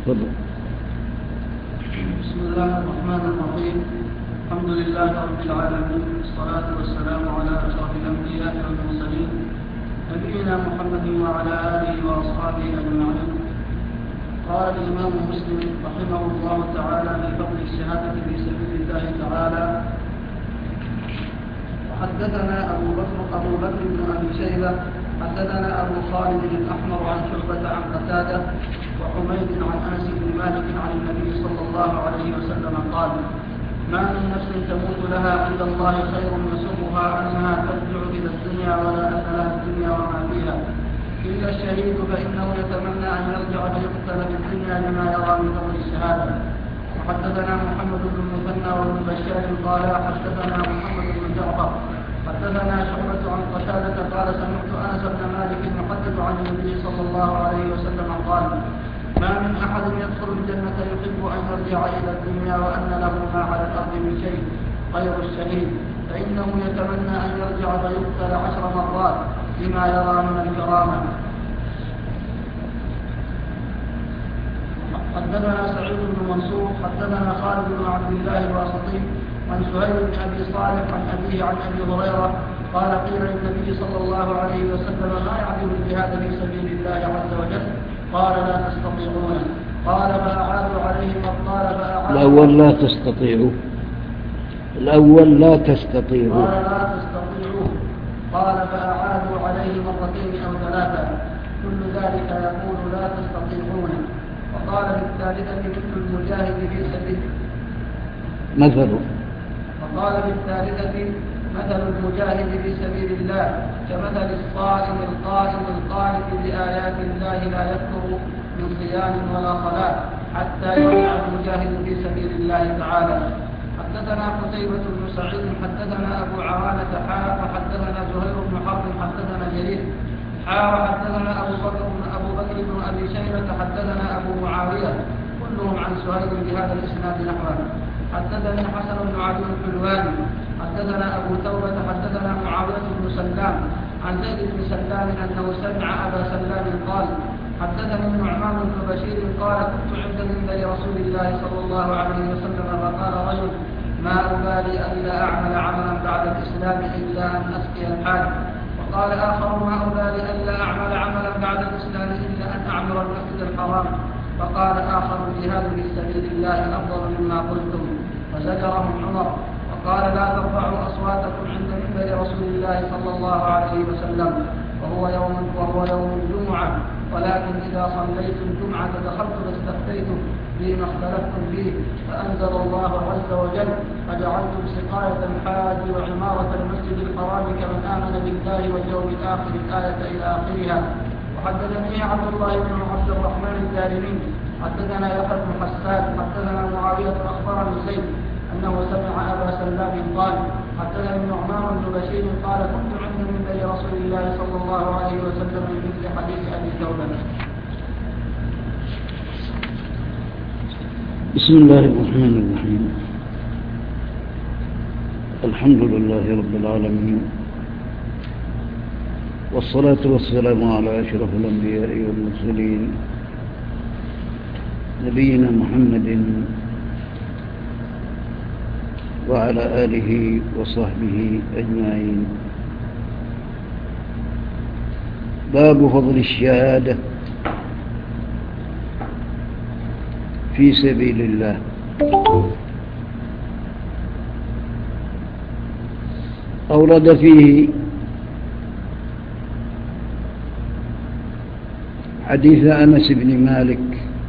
تفضل. بسم الله الرحمن الرحيم. الحمد لله رب العالمين، والصلاة والسلام على أشرف الأنبياء والمرسلين نبينا محمد وعلى آله وأصحابه أجمعين. قال الإمام مسلم رحمه الله تعالى في فضل الشهادة في سبيل الله تعالى: وحدثنا أبو بكر بن أبي شيبة حدثنا أبو خالد الأحمر عن شعبة عن قتادة وحميد عن أنس بن مالك عن النبي صلى الله عليه وسلم قال: ما من نفس تموت لها عند الله خير يسرها أنها ترجع إلى الدنيا ولا أن لها الدنيا وما فيها إلا الشهيد، فإنه يتمنى أن يرجع فيقتل في الدنيا لما يرى من فضل الشهادة. وحدثنا محمد بن المثنى وابن بشار قال حدثنا محمد بن جعفر حدثنا شعبة عن قتادة قال سمعت أنس بن مالك يحدث عن النبي صلى الله عليه وسلم قال: ما من أحد يدخل الجنة يحب أن يرجع إلى الدنيا وأن له ما على الأرض من شيء غير الشهيد، فإنه يتمنى أن يرجع فيقتل 10 مرات لما يرى من الكرامة. حدثنا سعيد بن منصور حدثنا خالد بن عبد الله الواسطي عن سهيل بن أبي صالح عن أبيه عن أبي هريرة قال: قيل للنبي صلى الله عليه وسلم: ما يعدل الجهاد في سبيل الله عز وجل؟ قال: لا تستطيعون. قال: فأعادوا عليه قال: الأول لا تستطيعوا. الأول لا تستطيعوا. قال: لا تستطيعوا. قال: فأعادوا عليه مرتين أو 3 كل ذلك يقول: لا تستطيعون. وقال في الثالثة: مثل المجاهد في سبيل وقال في الثالثة: مثل المجاهد في سبيل الله كمثل الصائم القائم القانت بآيات الله لا يكفر من صيام ولا صلاة حتى يرجع المجاهد في سبيل الله تعالى. حدثنا قتيبة بن سعيد حدثنا أبو عوانة وحدثنا زهير بن حرب حدثنا جرير وحدثنا أبو بكر بن أبي شيبة حدثنا أبو معاوية كلهم عن سهيل بهذا الإسناد نحوه. حدثني حسن بن علي الحلواني حدثنا أبو توبة حدثنا معاوية بن سلام عن زيد بن سلام أنه سمع أبا سلام قال: حدثني النعمان بن بشير قال: كنت عند منبر رسول الله صلى الله عليه وسلم فقال رجل: ما أبالي ألا أعمل عملا بعد الإسلام إلا أن أسقي الحاج. وقال آخر: ما أبالي ألا أعمل عملا بعد الإسلام إلا أن أعمر المسجد الحرام. فقال آخر: الجهاد في سبيل الله أفضل مما قلتم. فزجرهم عمر وقال: لا ترفعوا أصواتكم عند منبر رسول الله صلى الله عليه وسلم وهو يوم الجمعة، ولكن إذا صليتم الجمعة دخلت فاستفتيتم فيما اختلفتم فيه، فأنزل الله عز وجل: فجعلتم سقاية الحاج وعمارة المسجد الحرام كمن آمن بالله واليوم الآخر الآية إلى آخرها. وحدثني عبد الله بن عبد الرحمن الدارمي حدثنا يحيى بن حسان حدثنا معاوية أخبرني زيد أنه سمع أبا سلام قال: حدثني النعمان بن بشير قال: كنت عند منبر رسول الله صلى الله عليه وسلم من مثل حديث أبي توبة. بسم الله الرحمن الرحيم. الحمد لله رب العالمين، والصلاة والسلام على أشرف الأنبياء والمرسلين نبينا محمد وعلى آله وصحبه أجمعين. باب فضل الشهادة في سبيل الله. أورد فيه حديث أنس بن مالك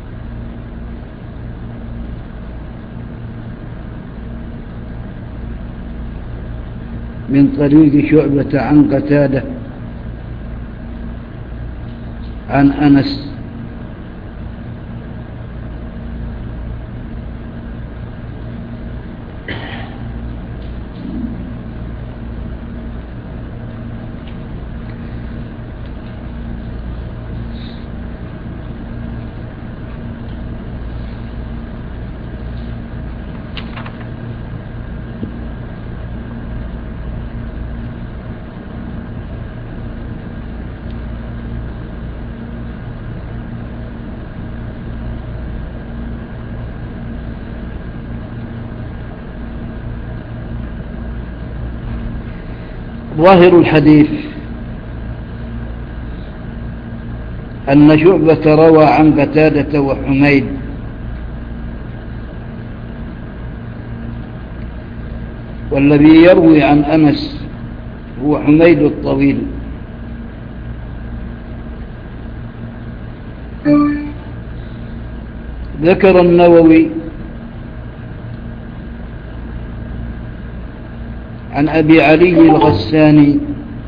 من طريق شعبة عن قتادة عن أنس ظاهر الحديث أن شعبة روى عن قتادة وحميد، والذي يروي عن أنس هو حميد الطويل. ذكر النووي عن أبي علي الغساني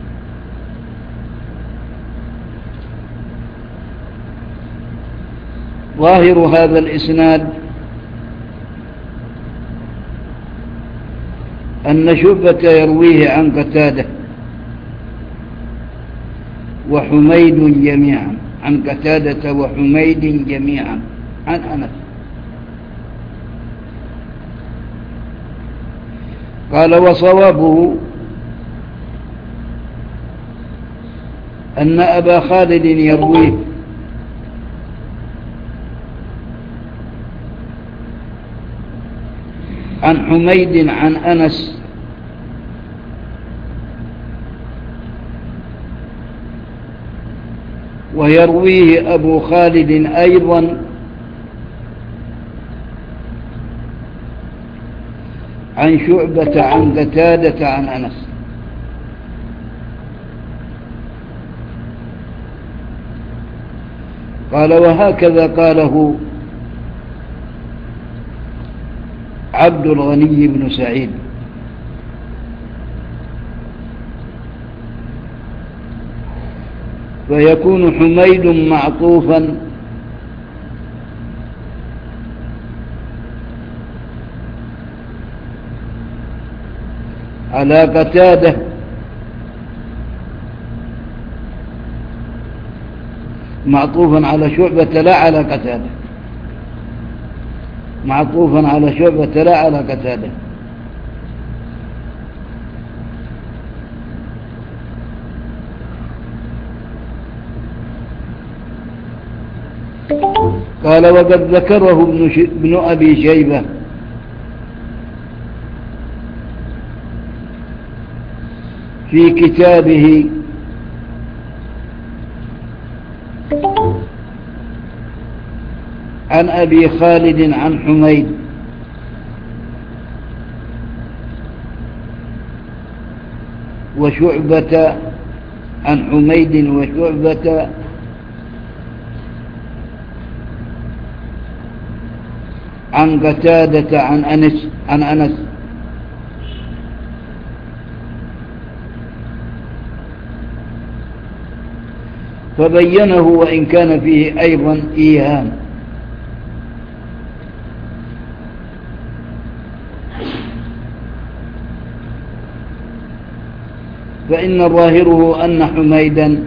ظاهر هذا الإسناد أن شعبة يرويه عن قتادة وحميد جميعا، عن قتادة وحميد جميعا عن أنس. قال وصوابه أن أبا خالد يرويه عن حميد عن أنس، ويرويه أبو خالد أيضا عن شعبة عن قتادة عن أنس. قال وهكذا قاله عبد الغني بن سعيد. فيكون حميد معطوفا على قتادة معطوفا على شعبة لا على قتادة، معطوفا على شعبة لا على قتادة. قال وقد ذكره ابن أبي شيبة في كتابه عن أبي خالد عن حميد، وشعبة عن حميد وشعبة عن قتادة عن أنس. فبينه وإن كان فيه أيضا إيهام. فإن ظاهره أن حميدا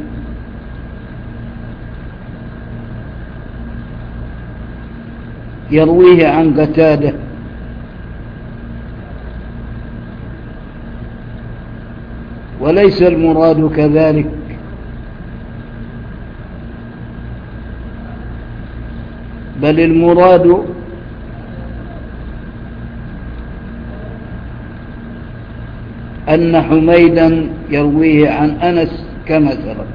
يرويه عن قتادة، وليس المراد كذلك، بل المراد أن حميدا يرويه عن أنس كما سبق.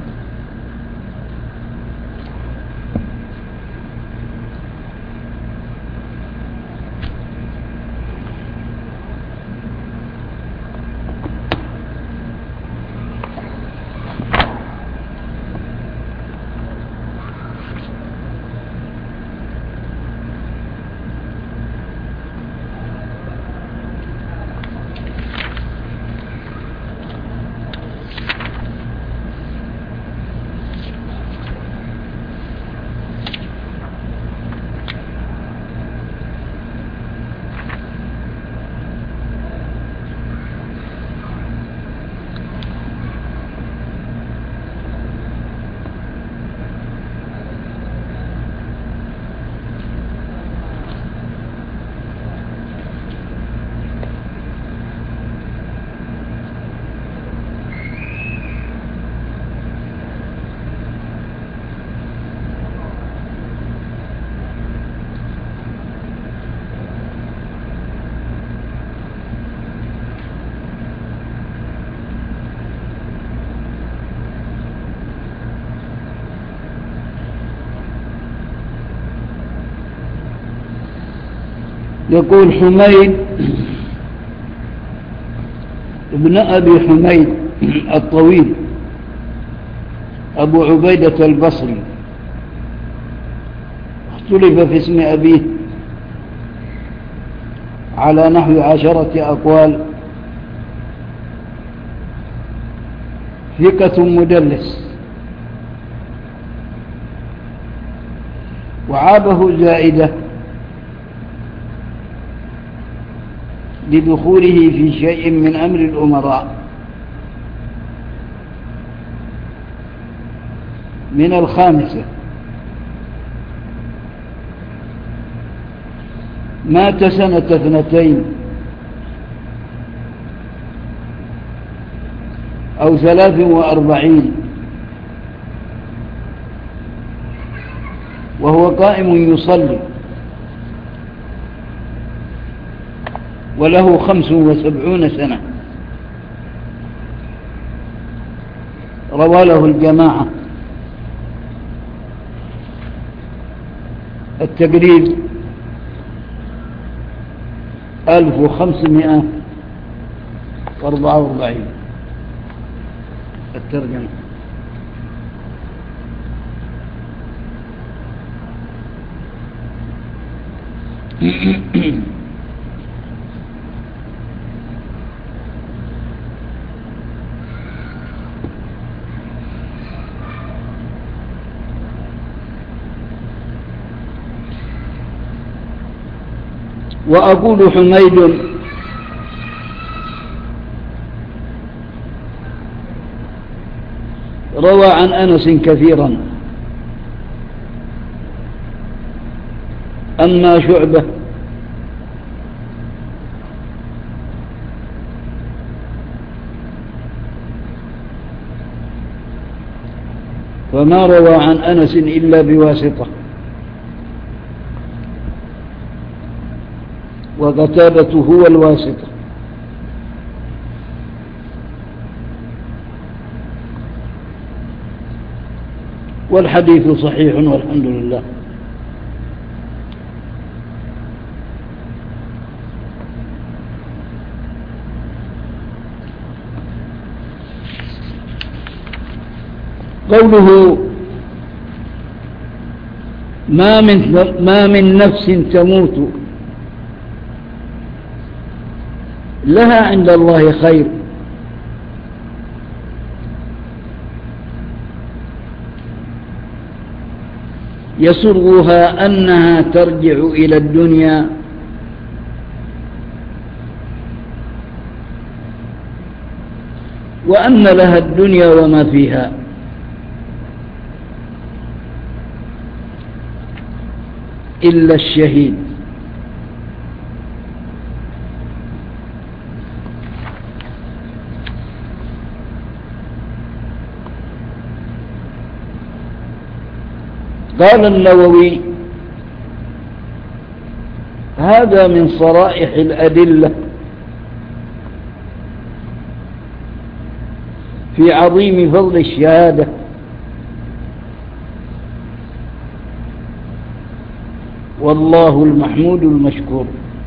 يقول حميد ابن أبي حميد الطويل أبو عبيدة البصري، اختلف في اسم أبيه على نحو 10 أقوال. ثقة مدلس، وعابه زائدة لدخوله في شيء من أمر الأمراء من الخامسة. مات سنة 2 أو 43 وهو قائم يصلي، وله 75 سنة. روى له الجماعة. التقريب 1544. الترجمة وأقول حميد روى عن أنس كثيرا. أما شعبة فما روى عن أنس إلا بواسطة، وقتادة هو الواسطة. والحديث صحيح والحمد لله. قوله ما من نفس تموت لها عند الله خير، يسرها أنها ترجع إلى الدنيا وأن لها الدنيا وما فيها، إلا الشهيد. قال النووي: هذا من صرائح الأدلة في عظيم فضل الشهادة، والله المحمود المشكور.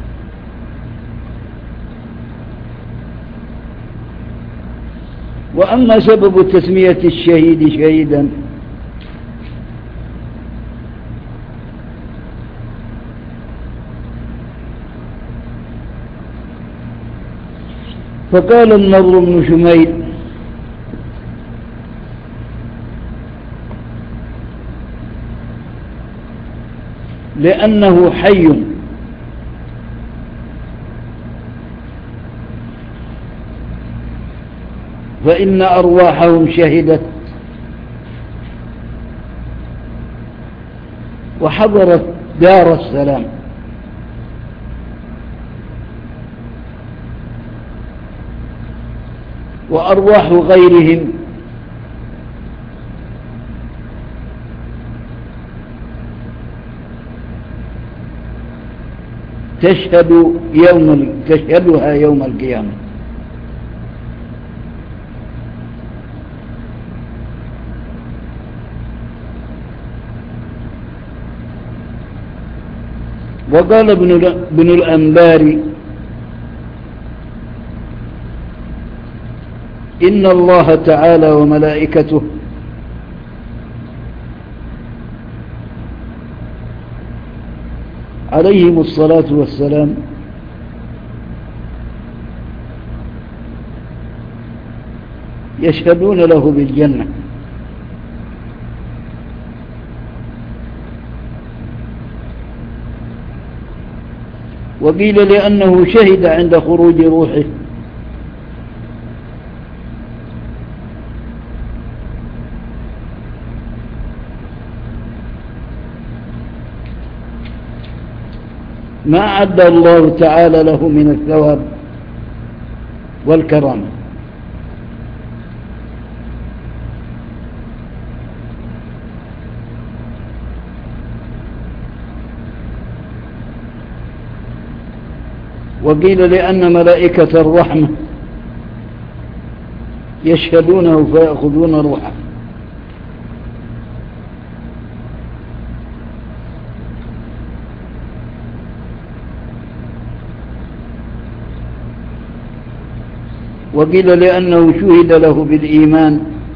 وأما سبب تسمية الشهيد شهيدا فقال النضر بن شميل: لأنه حي فإن أرواحهم شهدت وحضرت دار السلام، وأرواح غيرهم تشهدها يوم القيامة. وقال ابن الأنباري: إن الله تعالى وملائكته عليهم الصلاة والسلام يشهدون له بالجنة، وقيل لأنه شهد عند خروج روحه، ما أعد الله تعالى له من الثواب والكرامة. وقيل لأن ملائكة الرحمة يشهدونه فيأخذون روحه، وقيل لأنه شهد له بالإيمان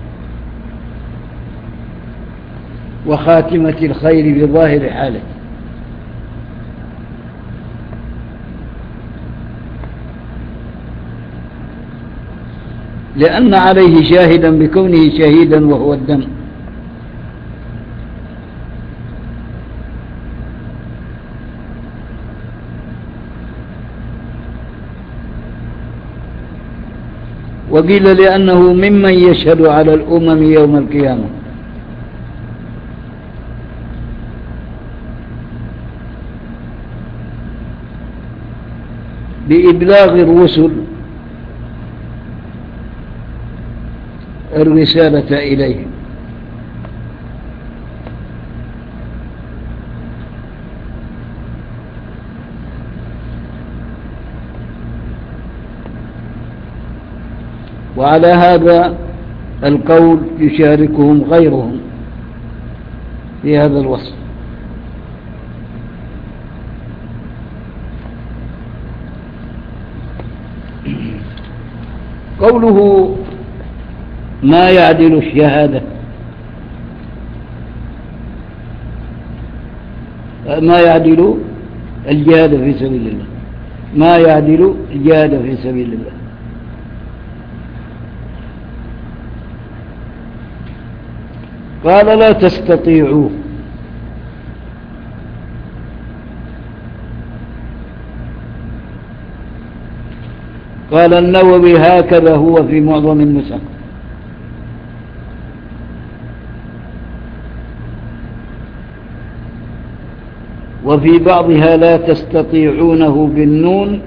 وخاتمة الخير بظاهر حاله، لأن عليه شاهدا بكونه شهيدا وهو الدم. وقيل لأنه ممن يشهد على الأمم يوم القيامة، بإبلاغ الرسل الرسالة إليهم. وعلى هذا القول يشاركهم غيرهم في هذا الوصف. قوله ما يعدل الشهادة، ما يعدل الجهاد في سبيل الله، ما يعدل الجهاد في سبيل الله. قال لا تستطيعوا، قال النووي هكذا هو في معظم النسخ. وفي بعضها لا تستطيعونه بالنون،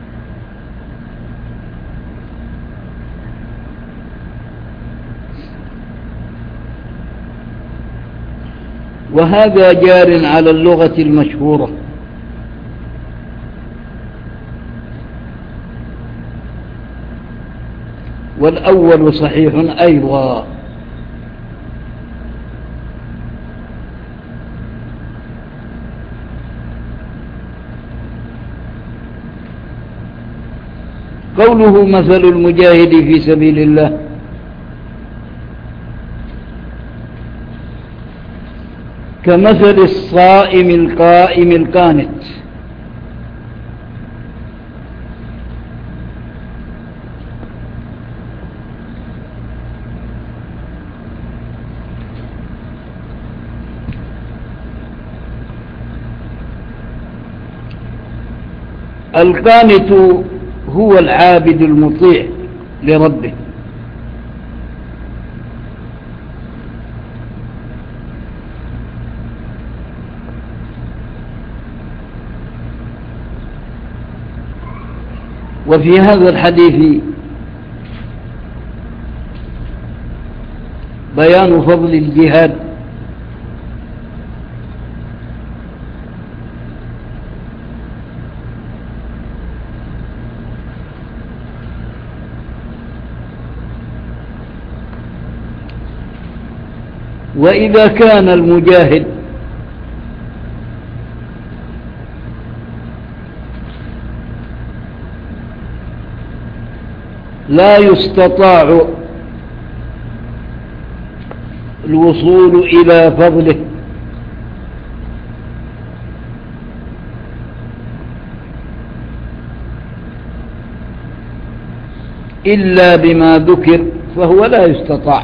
وهذا جار على اللغة المشهورة. والأول صحيح أيضا. قوله مثل المجاهد في سبيل الله، كمثل الصائم القائم القانت. القانت هو العابد المطيع لربه، وفي هذا الحديث بيان فضل الجهاد وإذا كان المجاهد لا يستطاع الوصول إلى فضله إلا بما ذكر فهو لا يستطاع،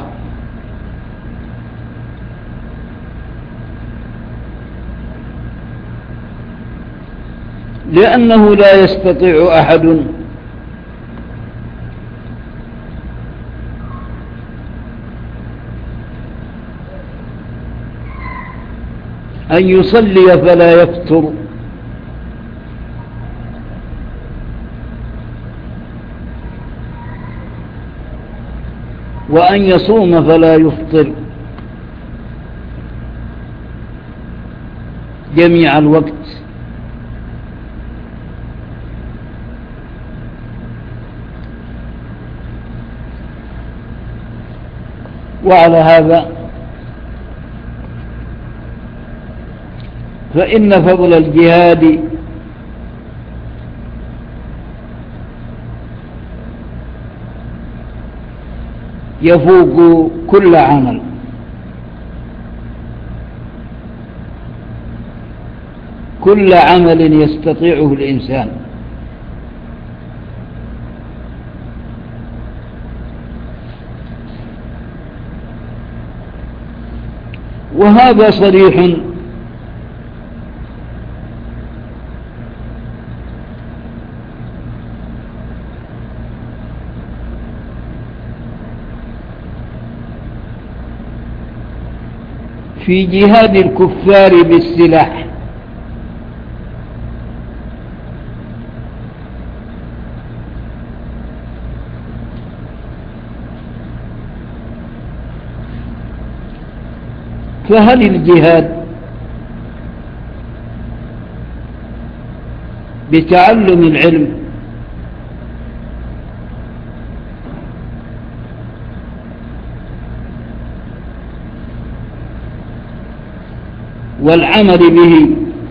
لأنه لا يستطيع أحد أن يصلي فلا يفطر، وأن يصوم فلا يفطر جميع الوقت. وعلى هذا فإن فضل الجهاد يفوق كل عمل، كل عمل يستطيعه الإنسان. وهذا صريح في جهاد الكفار بالسلاح، فهل الجهاد بتعلم العلم والعمل به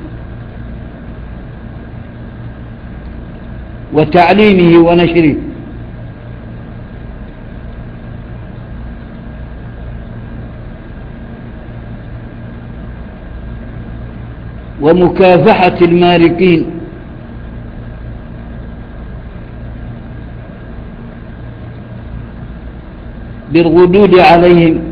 وتعليمه ونشره ومكافحة المارقين بالردود عليهم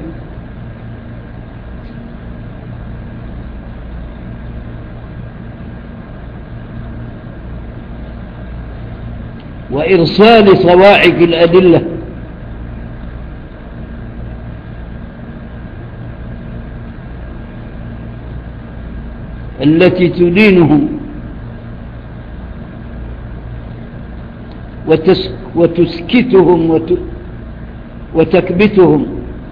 وإرسال صواعق الأدلة التي تدينهم وتسكتهم وتكبتهم،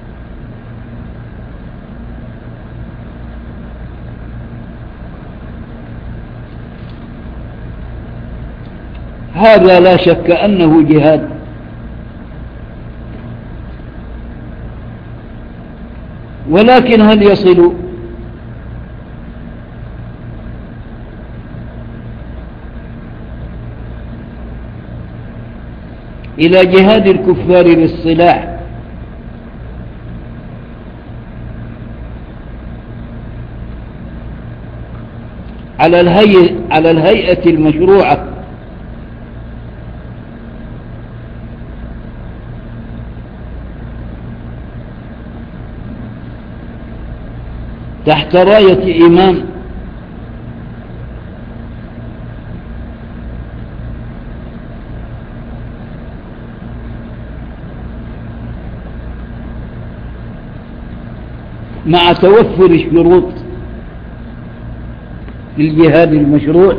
هذا لا شك أنه جهاد. ولكن هل يصل إلى جهاد الكفار بالسلاح على الهيئة المشروعة تحت راية إمام مع توفر الشروط للجهاد المشروع؟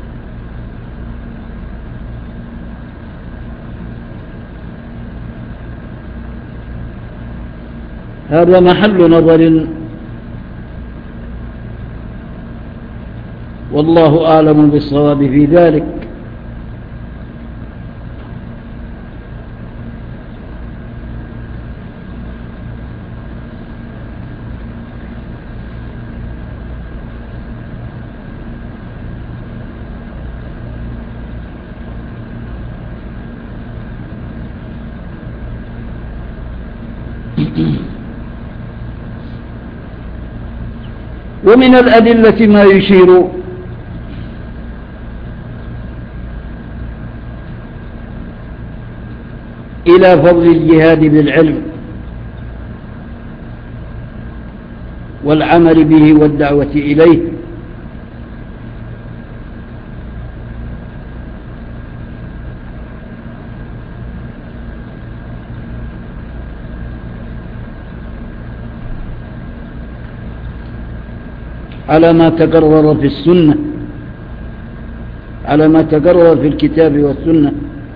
هذا محل نظر، والله أعلم بالصواب في ذلك. ومن الأدلة ما يشير إلى فضل الجهاد بالعلم والعمل به والدعوة إليه، على ما تقرر في السنة، على ما تقرر في الكتاب والسنة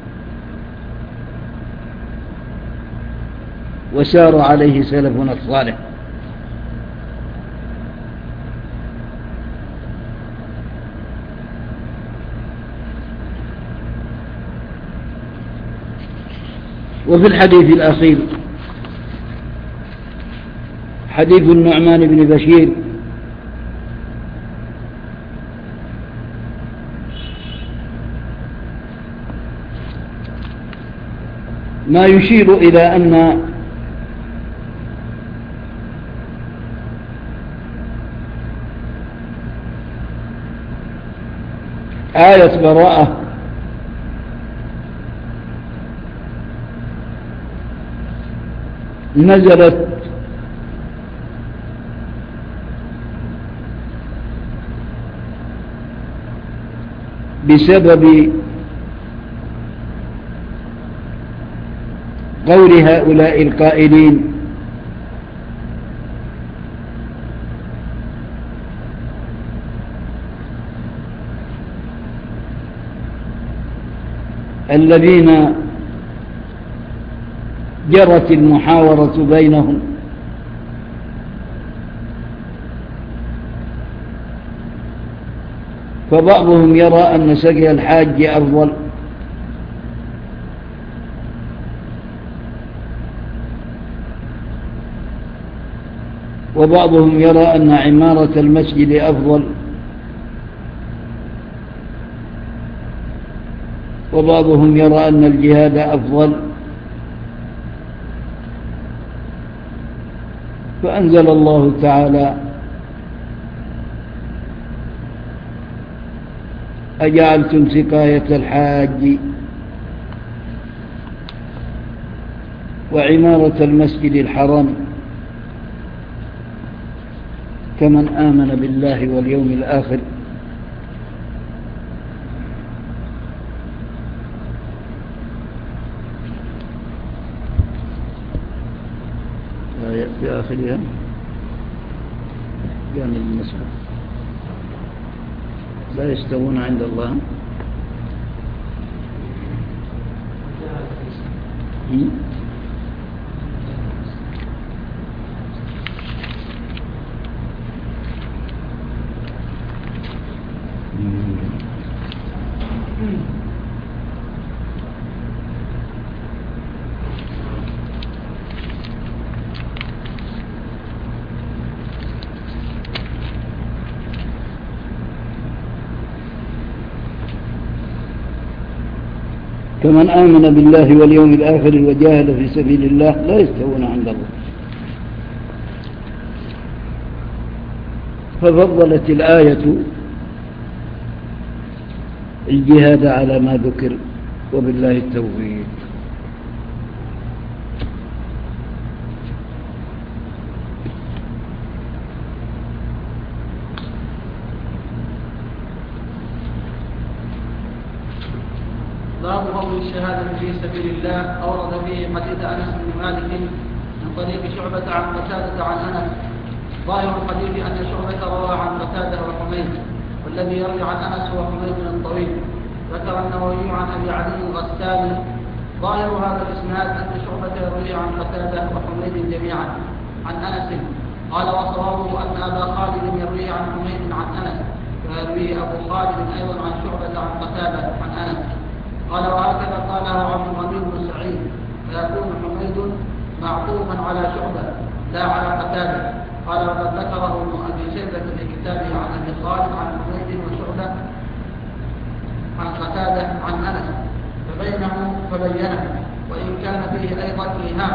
وسار عليه سلفنا الصالح. وفي الحديث الأخير حديث النعمان بن بشير ما يشير إلى أن آية براءة نزلت بسبب قول هؤلاء القائلين الذين جرت المحاورة بينهم فبعضهم يرى أن سقي الحاج أفضل، وبعضهم يرى أن عمارة المسجد أفضل، وبعضهم يرى أن الجهاد أفضل. فأنزل الله تعالى: أجعلتم سقاية الحاج وعمارة المسجد الحرام كمن آمن بالله واليوم الآخر في آخرها جامل المسجد لا يستوون عند الله. كمن آمن بالله واليوم الآخر وجاهد في سبيل الله لا يستوون عند الله. ففضلت الآية الجهاد على ما ذكر، وبالله التوفيق. باب فضل الشهادة في سبيل الله. أورد فيه حديث أنس بن مالك من طريق شعبة عن قتادة عن أنس. ظاهر الحديث أن شعبة روى عن قتادة وحميد، والذي يروي عن أنس هو حميد الطويل. ذكر النووي عن أبي علي الغساني ظاهر هذا الإسناد أن شعبة يروي عن قتادة وحميد جميعا عن أنس. قال وصوابه أن أبا خالد يروي عن حميد عن أنس، ويروي أبو خالد أيضا عن شعبة عن قتادة عن أنس. قال وهكذا قاله عبد الغني بن سعيد، فيكون حميد معطوفا على شعبة لا على قتادة. قال وقد ذكره ابن أبي شيبة في كتابه عن أبي خالد عن حميد وشعبة عن قتادة عن أنس فبينه، وإن كان فيه أيضا إيهام،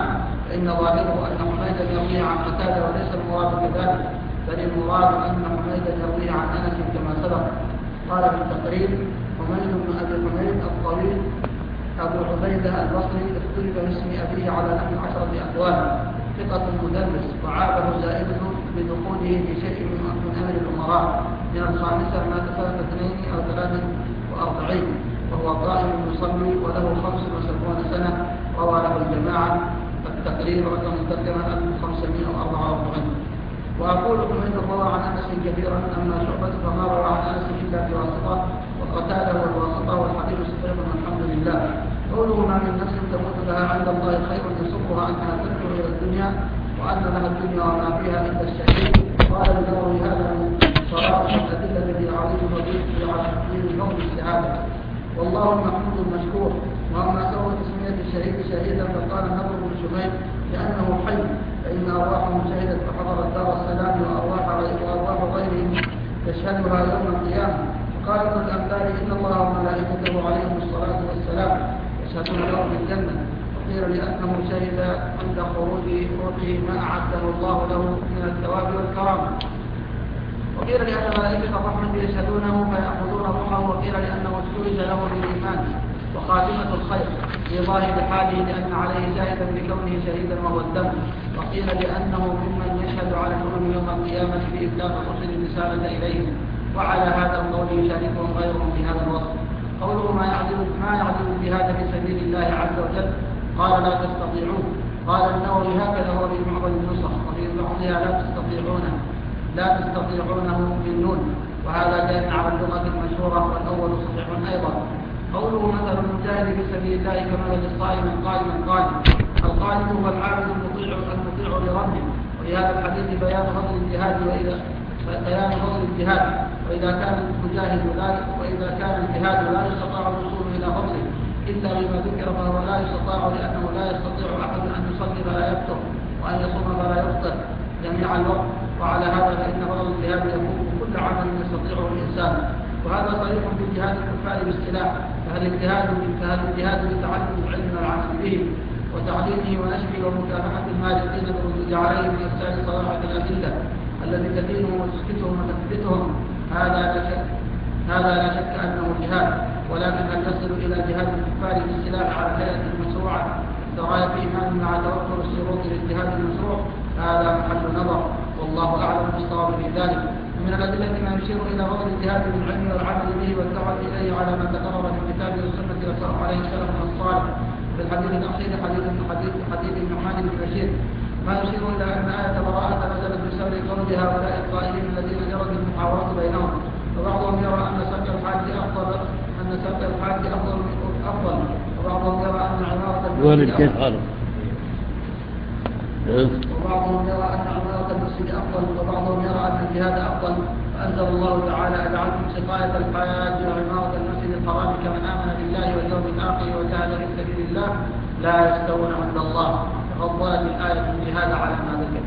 فإن ظاهره أن حميدا يرويه عن قتادة وليس المراد كذلك، بل المراد أن حميدا يرويه عن أنس كما سبق. قال في التقريب: حميد بن أبي حميد الطويل أبو عبيدة البصري اختلف باسم أبيه على نحو 10 أقوال، ثقة مدرس، وعابه زائده بدخوله في شيء من أمر الأمراء من الخامسة مات سنة 2 أو 43، وهو قائم يصلي وله 75 سنة، روى له الجماعة. التقريب رقم ترجمة 1544. وأقول حميد روى عن أنس كثيرا، أما شعبة فما روى عن أنس إلا بواسطة، وقتاله والواسطة، والحديث صحيح والحمد لله. قوله: ما من نفس تموت لها عند الله خير يسرها أنها ترجع إلى الدنيا وأن لها الدنيا وما فيها إلا الشهيد. قال النووي: هذا من صراحة الأدلة التي يعرض في موت الشهادة، والله المحمود المشكور. وأما سوى تسمية الشهيد شهيدا فقال النضر بن شميل: لأنه حي، فإن أرواحهم شهدت فحضرت دار السلام، وأرواح غيرهم تشهدها يوم القيامة. وقال ابن الأنباري: إن الله وملائكته عليهم الصلاة والسلام يشهدون له بالجنة. وقيل لأنه شهد عند خروج روحه ما أعده الله له من الثواب والكرامة. وقيل لأن ملائكة الرحمة يشهدونه فيأخذون روحه. وقيل لأنه استوجب له بالإيمان وخاتمة الخير في ظاهر حاله، لأن عليه شاهدا بكونه شهيدا وهو الدم. وقيل لأنه ممن يشهد على الأمم يوم القيامة بإبلاغ الرسل الرسالة إليهم، وعلى هذا القول يشاركهم غيرهم في هذا الوصف. قوله: ما يعدل الجهاد في سبيل الله عز وجل، قال: لا تستطيعون. قال النووي: هكذا هو في معظم النسخ، وفي بعضها لا تستطيعونه بالنون، وهذا جاء على اللغة المشهورة، والأول صحيح أيضا. قوله: مثل المجاهد في سبيل الله كمثل الصائم قائما قائم. القائم هو العابد المطيع لربه. ولهذا الحديث بيان فضل الجهاد، وإذا كان الجهاد لا يستطاع الوصول إلى فضله إلا بما ذكر، فهو لا يستطاع، لأنه لا يستطيع أحد أن يصلي فلا يفطر، وأن يصوم فلا يفطر جميع الوقت. وعلى هذا فإن فضل الجهاد يكون كل عمل يستطيعه الإنسان، وهذا صريح في جهاد الكفار بالسلاح. فهل الجهاد بتعلم العلم والعمل به وتعليمه ونشره ومكافحة المالكين بالردود عليهم من إرسال صلاحة الأدلة الذي تدينهم وتسكتهم وتثبتهم، هذا لا شك أنه جهاد. ولكن هل تصل إلى جهاد الكفار بالسلاح على هيئة المشروعة بغاية إيمان مع توفر الشروط للجهاد المشروع؟ هذا محل نظر، والله أعلم بالصواب في ذلك. من الأدلة ما يشير إلى فضل الجهاد بالعلم والعمل به والدعوة إليه على ما تقرر في الكتاب والسنة وصار عليه السلف الصالح. في الحديث الأخير حديث النعمان بن بشير ما يشير إلى أن آية براءة نزلت بسبب قول هؤلاء القائلين الذين جرت المحاورة بينهم، وبعضهم يرى أن سبق الحاج أفضل، وبعضهم يرى أن عمارة المسجد أفضل، وبعضهم يرى أن الجهاد أفضل. فأنزل الله تعالى: أجعلتم سقاية الحاج وعمارة المسجد الحرام كمن آمن بالله واليوم الآخر وجاهد في سبيل الله لا يستوون عند الله. فضلت الآية الجهاد على ما ذكر.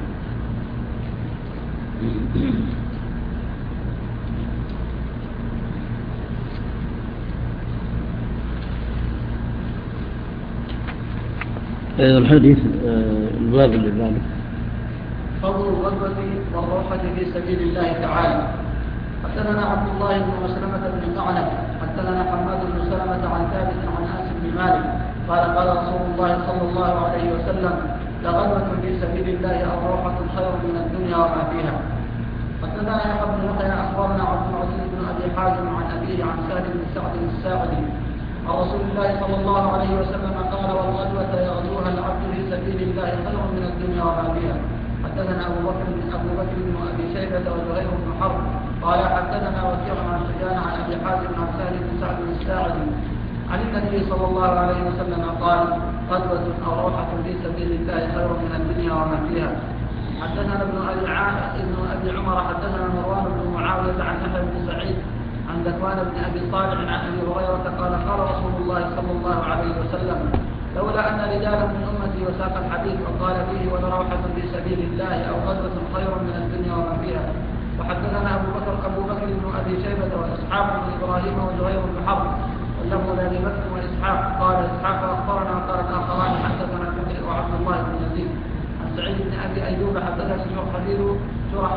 الحديث الباب اللي بعده: فضل الغزوة والروحة في سبيل الله تعالى. حدثنا عبد الله بن مسلمة بن قعنب حدثنا حماد بن سلمة عن ثابت عن أنس بن مالك قال: قال رسول الله صلى الله عليه وسلم: لغزوة في سبيل الله أو روحة خير من الدنيا وما فيها. حدثنا يحيى بن يحيى أخبرنا عبد العزيز بن أبي حازم عن أبيه عن سهل بن سعد الساعدي عن رسول الله صلى الله عليه وسلم قال: والغزوة يغزوها العبد في سبيل الله خير من الدنيا وما فيها. حدثنا أبو بكر بن أبي شيبة وزهير بن حرب قال: حدثنا وكيع عن سفيان عن أبي حازم عن سهل بن سعد الساعدي عن النبي صلى الله عليه وسلم قال: غزوة أو روحة في سبيل الله خير من الدنيا وما فيها. حدثنا ابن أبي عمر حدثنا مروان بن معاوية عن يحيى بن سعيد عن ذكوان بن أبي صالح عن أبي هريرة قال: قال رسول الله صلى الله عليه وسلم: لولا أن رجالا من أمتي وساق الحديث وقال فيه: ولروحة في سبيل الله أو غزوة خير من الدنيا وما فيها. وحدثنا أبو بكر بن أبي شيبة وإسحاق بن إبراهيم وزهير بن حرب واللفظ لأبي بكر وإسحاق قال: إسحاق أخبرنا قال الآخران حدثنا البكر وعبد الله بن يزيد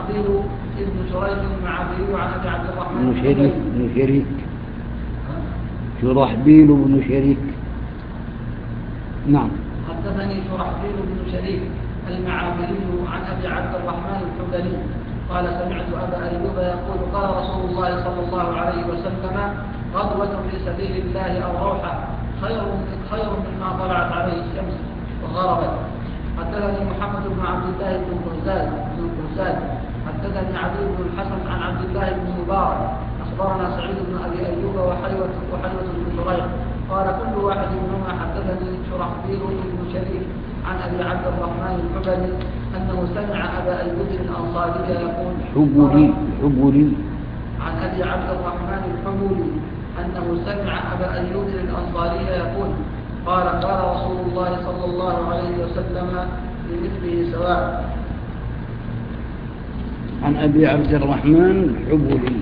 شرحبيل ابن شريح المعافري عن أبي عبد الرحمن بن شريك شرحبيل بن شريك. نعم. حدثني شرحبيل بن شريك المعافري عن أبي عبد الرحمن الحبلي قال سمعت أبا أيوب يقول قال رسول الله صلى الله عليه وسلم غدوة في سبيل الله أو روحة خير مما طلعت عليه الشمس وغربت. حدثني محمد بن عبد الله بن قرزاد حدثني علي بن الحسن عن عبد الله بن مبارك أخبرنا سعيد بن أبي أيوب وحلوة بن شريح قال كل واحد منهما حدثني شرحبيل بن شريك عن أبي عبد الرحمن الحبلي أنه سمع أبا أيوب الأنصاري يقول حبولي عن أبي عبد الرحمن الحبولي أنه سمع أبا أيوب الأنصاري يقول قال رسول الله صلى الله عليه وسلم لمثله سواء. عن أبي عبد الرحمن الحبولي.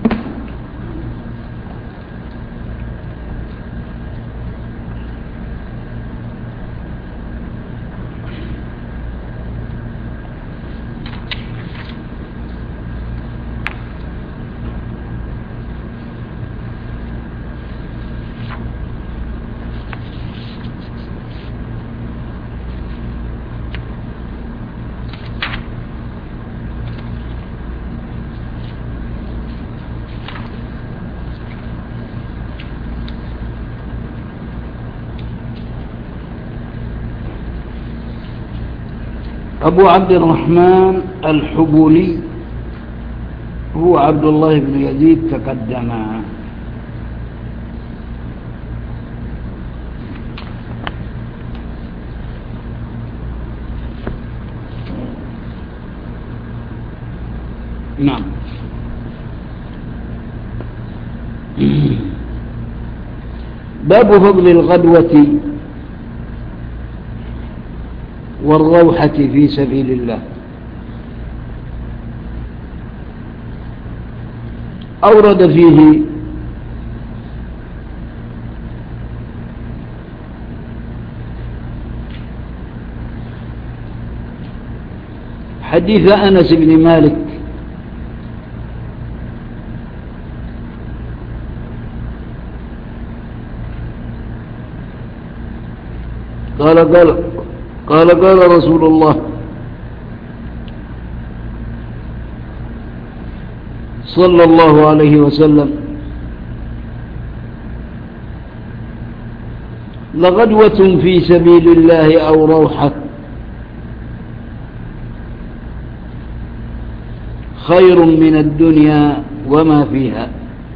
أبو عبد الرحمن الحبولي هو عبد الله بن يزيد تقدم. نعم. باب فضل الغدوة والروحة في سبيل الله. أورد فيه حديث أنس بن مالك قال رسول الله صلى الله عليه وسلم لغدوة في سبيل الله أو روحة خير من الدنيا وما فيها.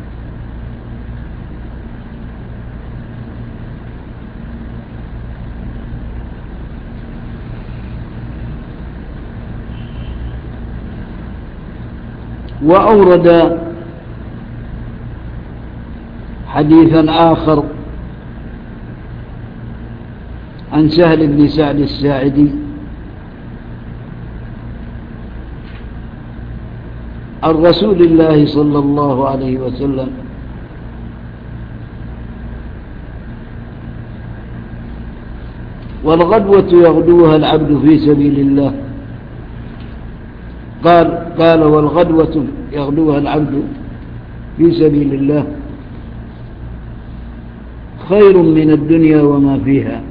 وأورد حديثا آخر عن سهل بن سعد الساعدي عن رسول الله صلى الله عليه وسلم والغدوة يغدوها العبد في سبيل الله. قال والغدوة يغدوها العبد في سبيل الله خير من الدنيا وما فيها.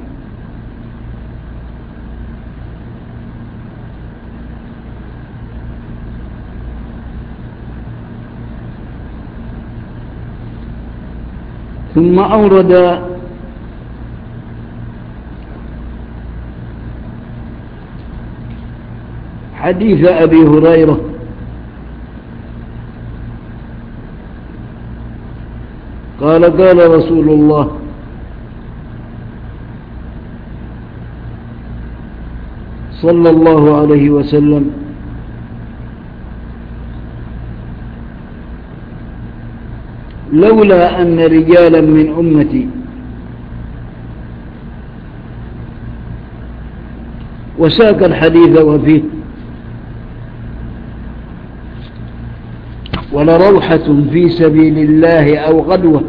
ثم أورد حديث أبي هريرة قال رسول الله صلى الله عليه وسلم لولا أن رجالا من أمتي وساق الحديث وفيه ولروحة في سبيل الله أو غدوة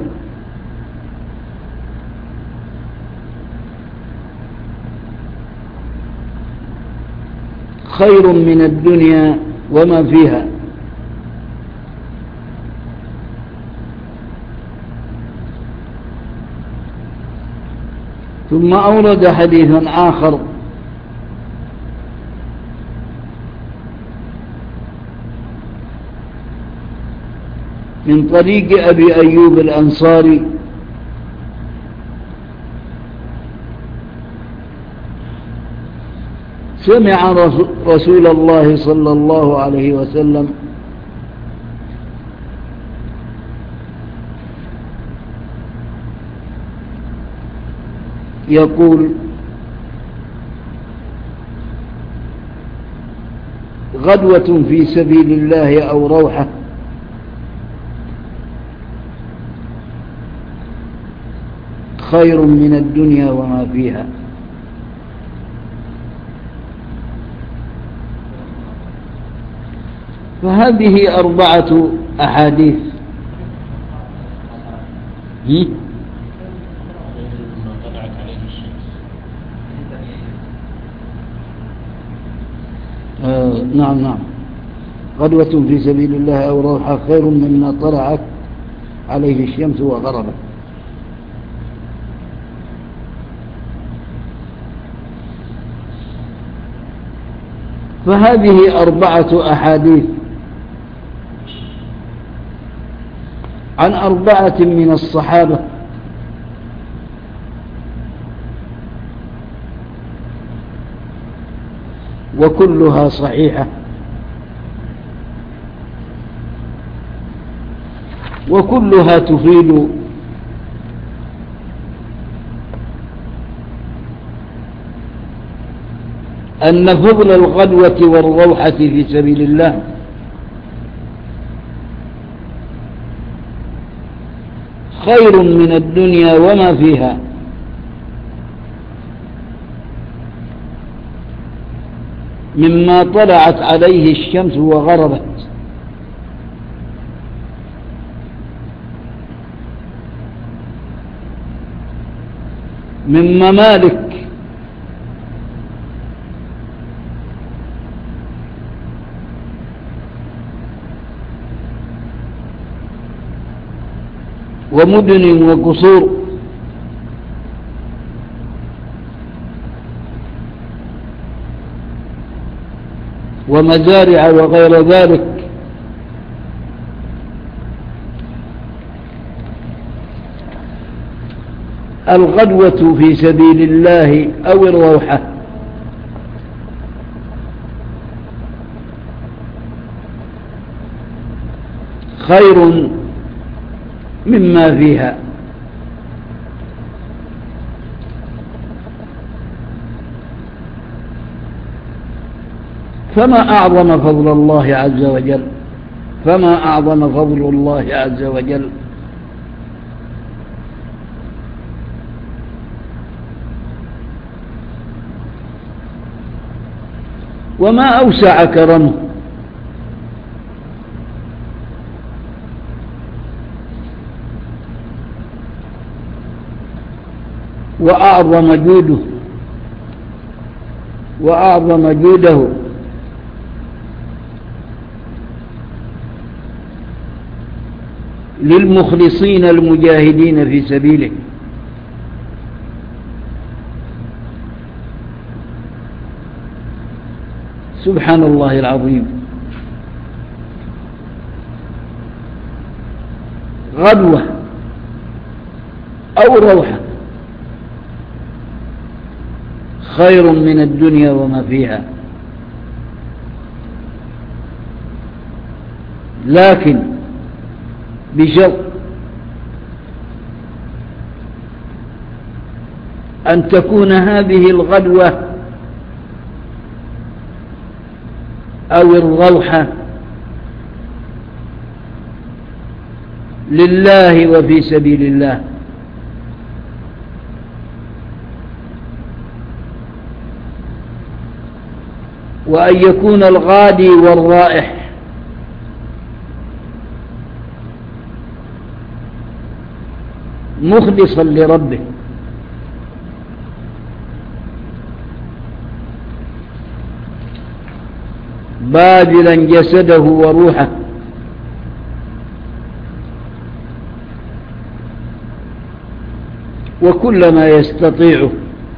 خير من الدنيا وما فيها. ثم أورد حديثا آخر من طريق أبي أيوب الأنصاري سمع رسول الله صلى الله عليه وسلم يقول: غدوة في سبيل الله أو روحة خير من الدنيا وما فيها. فهذه 4 أحاديث. نعم. غدوة في سبيل الله أو روحة خير مما طلعت عليه الشمس وغربت. فهذه 4 أحاديث عن 4 من الصحابة وكلها صحيحة وكلها تفيد أن فضل الغدوة والروحة في سبيل الله خير من الدنيا وما فيها، مما طلعت عليه الشمس وغربت. من ممالك ومدن وقصور ومزارع وغير ذلك، الغدوة في سبيل الله أو الروحة خير مما فيها. فما أعظم فضل الله عز وجل، فما أعظم فضل الله عز وجل. وما أوسع كرمه، وأعظم جوده وأعظم جوده للمخلصين المجاهدين في سبيله. سبحان الله العظيم. غدوة أو روحة خير من الدنيا وما فيها، لكن بشرط أن تكون هذه الغدوة أو الروحة لله وفي سبيل الله، وأن يكون الغادي والرائح مخلصا لربه. باذلا جسده وروحه وكل ما يستطيعه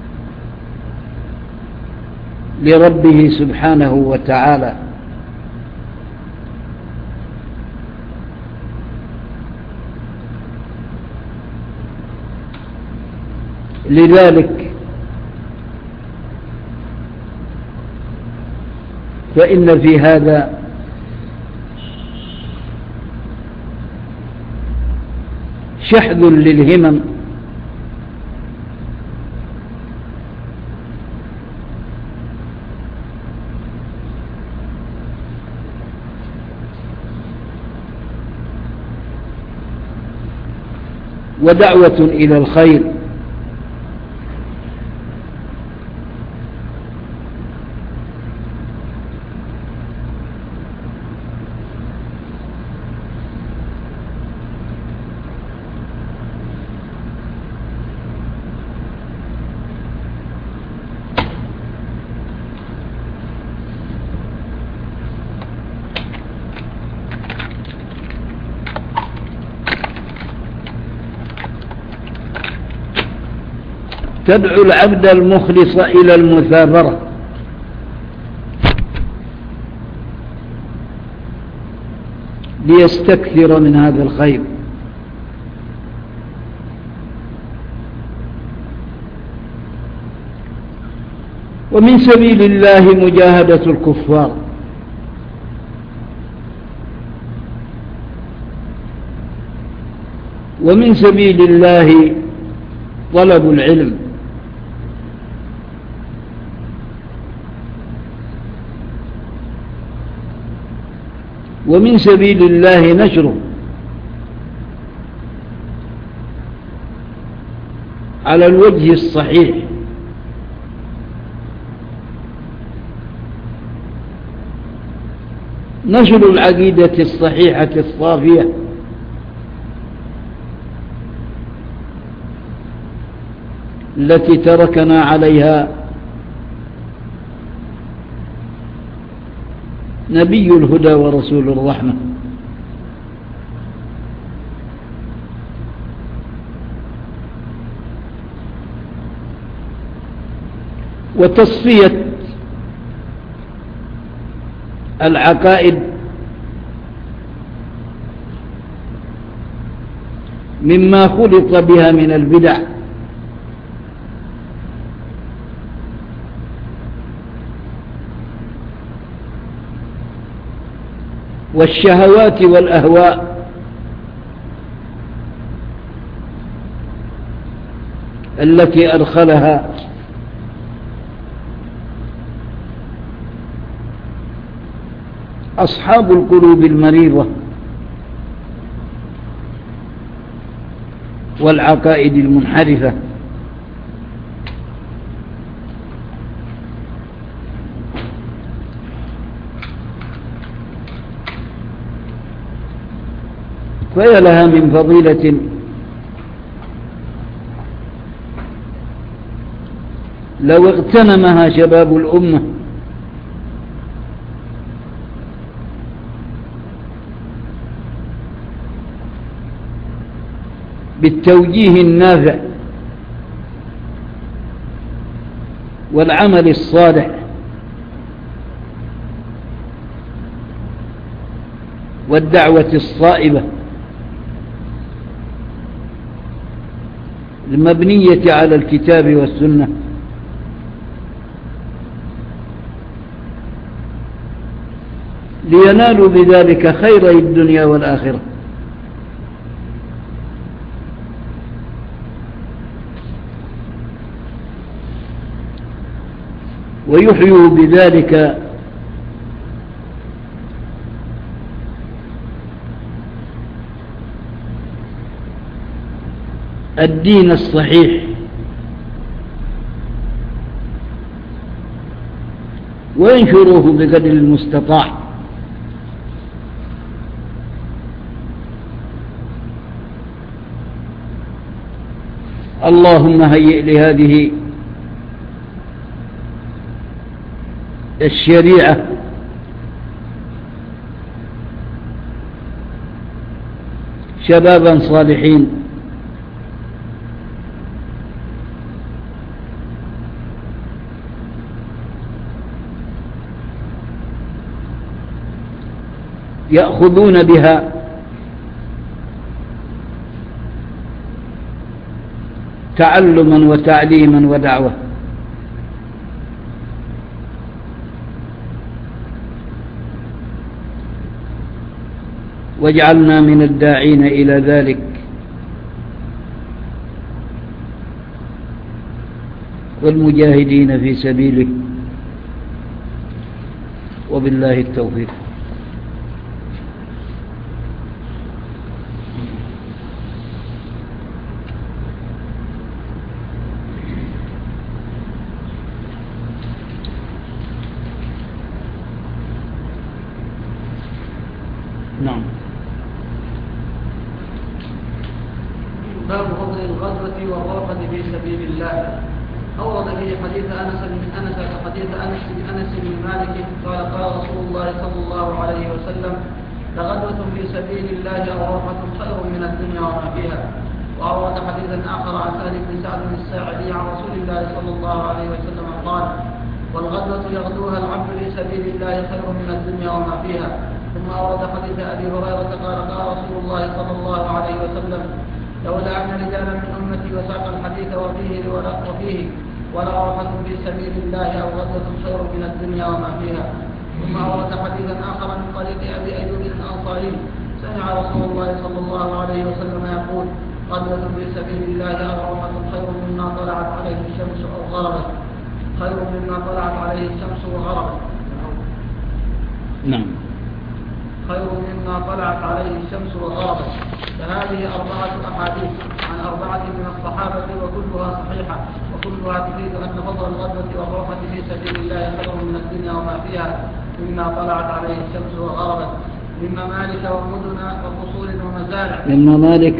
لربه سبحانه وتعالى. لذلك فإن في هذا شحذ للهمم ودعوة إلى الخير تدعو العبد المخلص إلى المثابرة ليستكثر من هذا الخير، ومن سبيل الله مجاهدة الكفار، ومن سبيل الله طلب العلم، ومن سبيل الله نشره على الوجه الصحيح، نشر العقيدة الصحيحة الصافية التي تركنا عليها نبي الهدى ورسول الرحمة. وتصفية العقائد مما خلط بها من البدع، والشهوات والأهواء التي أدخلها أصحاب القلوب المريضة والعقائد المنحرفة. فيا لها من فضيلة لو اغتنمها شباب الأمة بالتوجيه النافع والعمل الصالح والدعوة الصائبة المبنية على الكتاب والسنة، لينالوا بذلك خير الدنيا والآخرة. ويحيوا بذلك الدين الصحيح، وينشروه بقدر المستطاع. اللهم هيئ لهذه الشريعة شبابا صالحين يأخذون بها تعلما وتعليما ودعوة. واجعلنا من الداعين إلى ذلك والمجاهدين في سبيله، وبالله التوفيق. نعم. باب فضل الغزوة والروحة في سبيل الله. أورد فيه حديث أنس بن مالك قال قال رسول الله صلى الله عليه وسلم: لغزوة في سبيل الله أو روحة خير من الدنيا وما فيها. وأورد حديثا آخر عن سهل بن سعد الساعدي عن رسول الله صلى الله عليه وسلم قال: والغزوة يغزوها العبد في سبيل الله خير من الدنيا وما فيها. ثم أورد حديث أبي هريرة قال قال رسول الله صلى الله عليه وسلم: لولا أن رجالا من أمتي وساق الحديث وفيه ولا روحة في سبيل الله أو غزوة خير من الدنيا وما فيها. ثم أورد حديثا آخر من طريق أبي أيوب الأنصاري: سمع رسول الله صلى الله عليه وسلم يقول: غزوة في سبيل الله أو روحة خير مما طلعت عليه الشمس أو غربت، خير مما طلعت عليه الشمس وغربت. نعم. خير مما طلعت عليه الشمس وغربت. فهذه 4 أحاديث عن 4 من الصحابة وكلها صحيحة، وكلها تفيد أن فضل الغزوة والروحة في سبيل الله خير من الدنيا وما فيها مما طلعت عليه الشمس وغربت، من ممالك ومدن وقصور ومزارع، من ممالك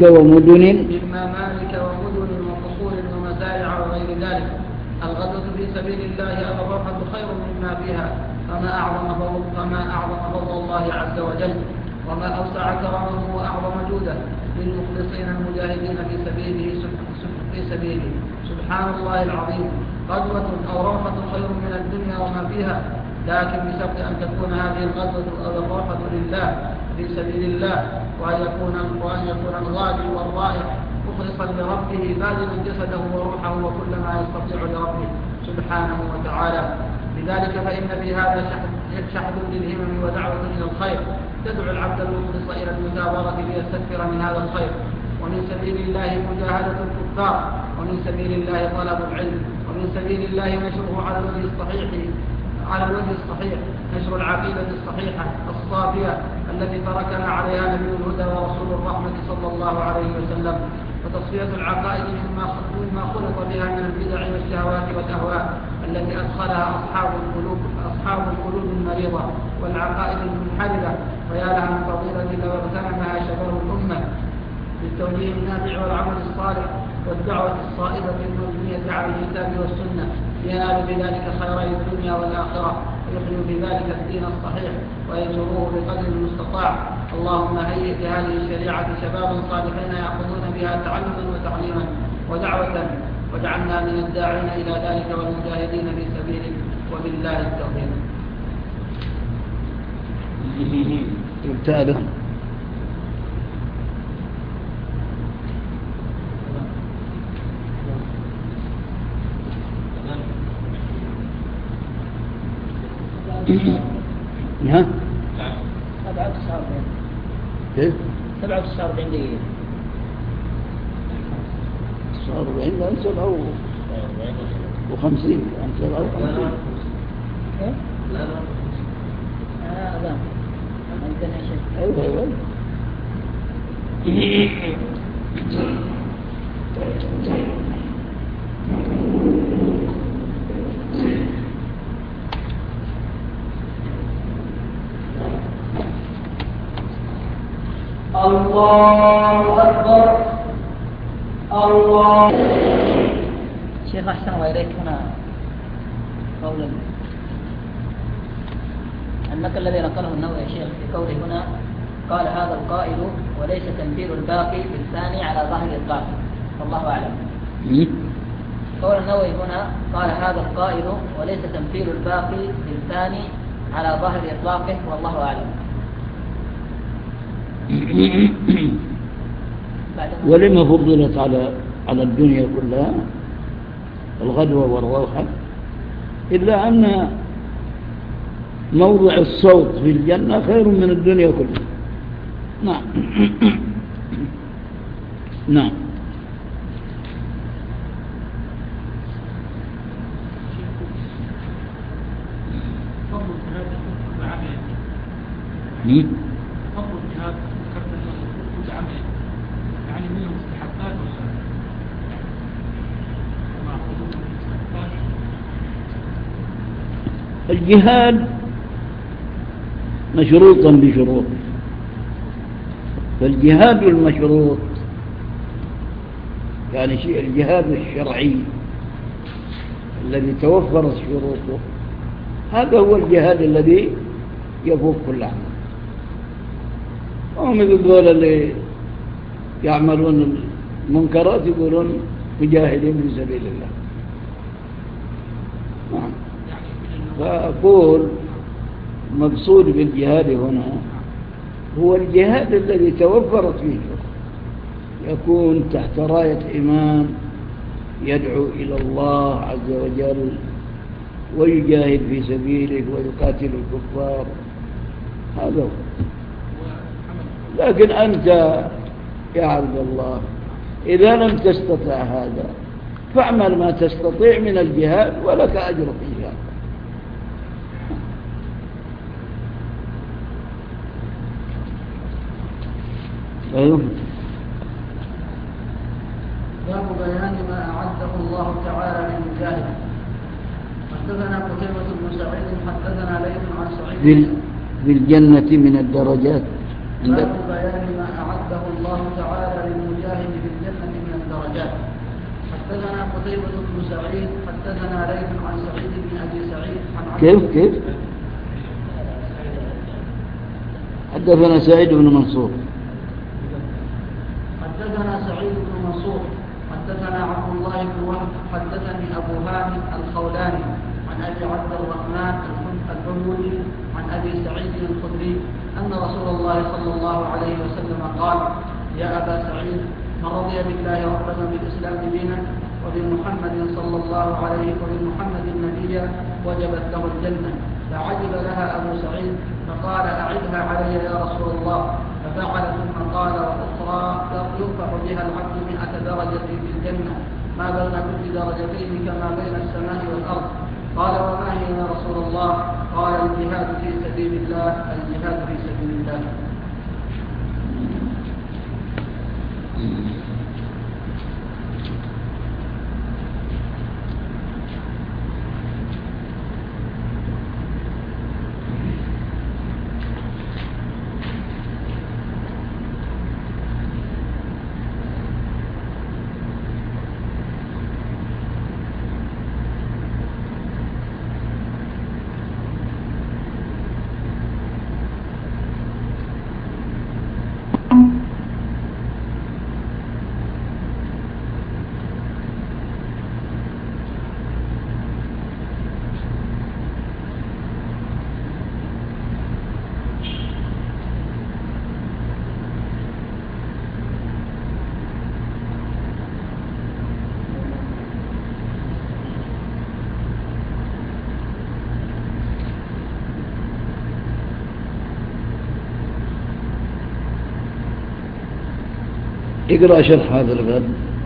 ومدن وقصور ومزارع وغير ذلك. الغزوة في سبيل الله الروحة خير مما فيها، فما أعظم فضل الله عز وجل، وما أوسع كرمه وأعظم جوده للمخلصين المجاهدين في سبيله. سبحان الله العظيم. غزوة أو روحة خير من الدنيا وما فيها، لكن بشرط أن تكون هذه الغزوة أو الروحة لله في سبيل الله، وأن يكون الغازي والرائح مخلصا لربه باذلا جسده وروحه وكل ما يستطيع لربه سبحانه وتعالى. لذلك فإن في هذا شحذ للهمم ودعوة إلى الخير، تدعو العبد المخلص إلى المثابرة ليستكثر من هذا الخير. ومن سبيل الله مجاهدة الكفار، ومن سبيل الله طلب العلم، ومن سبيل الله نشره على الوجه الصحيح، نشر العقيدة الصحيحة الصافية التي تركنا عليها نبي الهدى ورسول الرحمة صلى الله عليه وسلم، وتصفية العقائد مما خلط بها من البدع والشهوات والأهواء التي أدخلها أصحاب القلوب المريضة والعقائد المنحرفة. فيا لها من فضيلة لو اغتنمها شباب الأمة بالتوجيه النافع والعمل الصالح والدعوة الصائبة المبنية على الكتاب والسنة، ينال بذلك خيري الدنيا والآخرة، ويحيوا بذلك الدين الصحيح وينشروه بقدر المستطاع. اللهم هيئ لهذه الشريعة شبابا صالحين يأخذون بها تعلما وتعليما ودعوة، واجعلنا من الداعين إلى ذلك والمجاهدين في سبيلك، وبالله التوفيق. مبتدأ. ها؟ 47 دقيقة. 49 لا 57 57. لا عندنا شيء. أيوة. الله أكبر. الله. شيخ أحسن الله إليك، هنا قولا النقل الذي نقله النووي يا شيخ في قوله هنا قال هذا القائل وليس تمثيل الباقي بالثاني على ظاهر إطلاقه والله أعلم. قول النووي هنا قال هذا القائل وليس تمثيل الباقي بالثاني على ظاهر إطلاقه والله أعلم. ولما فضلت على الدنيا كلها الغدوة والروحة إلا أن موضع الصوت في الجنة خير من الدنيا كلها. نعم. نعم. الجهاد مشروطا بشروط، فالجهاد المشروط يعني شيء الجهاد الشرعي الذي توفرت شروطه هذا هو الجهاد الذي يفوق كل عمل. وهم يقولون اللي يعملون المنكرات يقولون مجاهدين في سبيل الله. نعم. فأقول المقصود بالجهاد هنا هو الجهاد الذي توفرت فيه يكون تحت راية إمام يدعو إلى الله عز وجل ويجاهد في سبيله ويقاتل الكفار، هذا هو. لكن أنت يا عبد الله إذا لم تستطع هذا فاعمل ما تستطيع من الجهاد ولك أجر فيه. باب بيان ما أعده الله تعالى للمجاهد. حدثنا قتيبة بن سعيد حدثنا ليث عن سعيد في الجنة من الدرجات. باب بيان ما أعده الله تعالى للمجاهد في الجنة من الدرجات. حدثنا قتيبة بن سعيد حدثنا ليث عن سعيد بن أبي سعيد عن كيف حدثنا سعيد بن منصور حدثنا سعيد بن منصور حدثنا عبد الله بن وهب حدثني أبو هاني الخولاني عن أبي عبد الرحمن الحمودي عن أبي سعيد الخدري أن رسول الله صلى الله عليه وسلم قال يا أبا سعيد من رضي بالله ربا بالإسلام دينا وبمحمد صلى الله عليه وبمحمد نبيا وجبت له الجنة. فعجب لها أبو سعيد فقال أعدها علي يا رسول الله. ففعل ثم قال وأخرى يرفع بها العبد 100 درجة في الجنة ما بين كل درجتين كما بين السماء والأرض. قال وما هي يا رسول الله؟ قال الجهاد في سبيل الله الجهاد في سبيل الله. اقرأ شرح هذا الباب.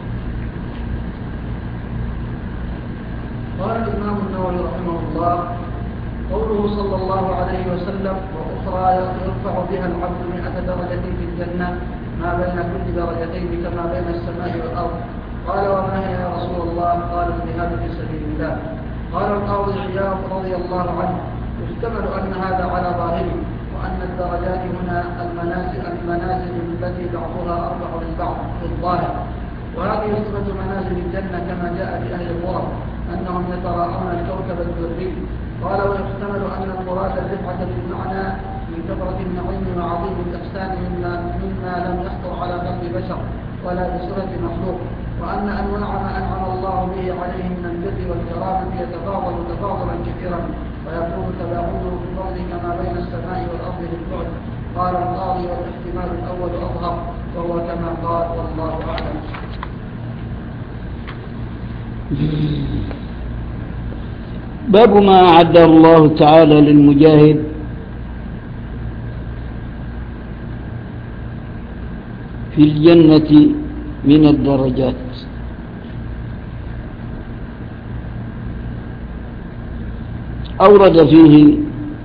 قال الإمام النووي رحمه الله قوله صلى الله عليه وسلم وأخرى يرفع بها العبد 100 درجة في الجنة ما بين كل درجتين كما بين السماء والأرض. قال وما هي يا رسول الله؟ قال الجهاد في سبيل الله. قال القاضي عياض رضي الله عنه يحتمل أن هذا على ظاهره وأن الدرجات هنا المنازل التي بعضها أرفع من بعض في الظاهر، وهذه صفة منازل الجنة كما جاء في أهل الغرف أنهم يتراءون الكوكب الدري. قال ويحتمل أن المراد الرفعة بالمعنى من كثرة النعيم وعظيم الإحسان مما لم يخطر على قلب بشر ولا بصفة مخلوق، وأن أنواع ما أنعم الله به عليه من البر والكرامة يتفاضل تفاضلا كثيرا، ويكون تباعده في الفضل كما بين السماء والأرض بالبعد. قال القاضي والاحتمال الأول أظهر وهو كما قال والله أعلم. باب ما أعد الله تعالى للمجاهد في الجنة من الدرجات. أورد فيه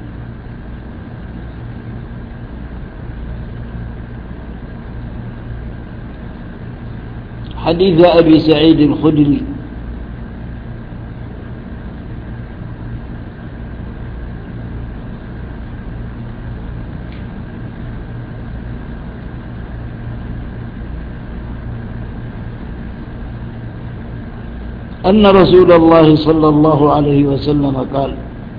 حديث أبي سعيد الخدري أن رسول الله صلى الله عليه وسلم قال: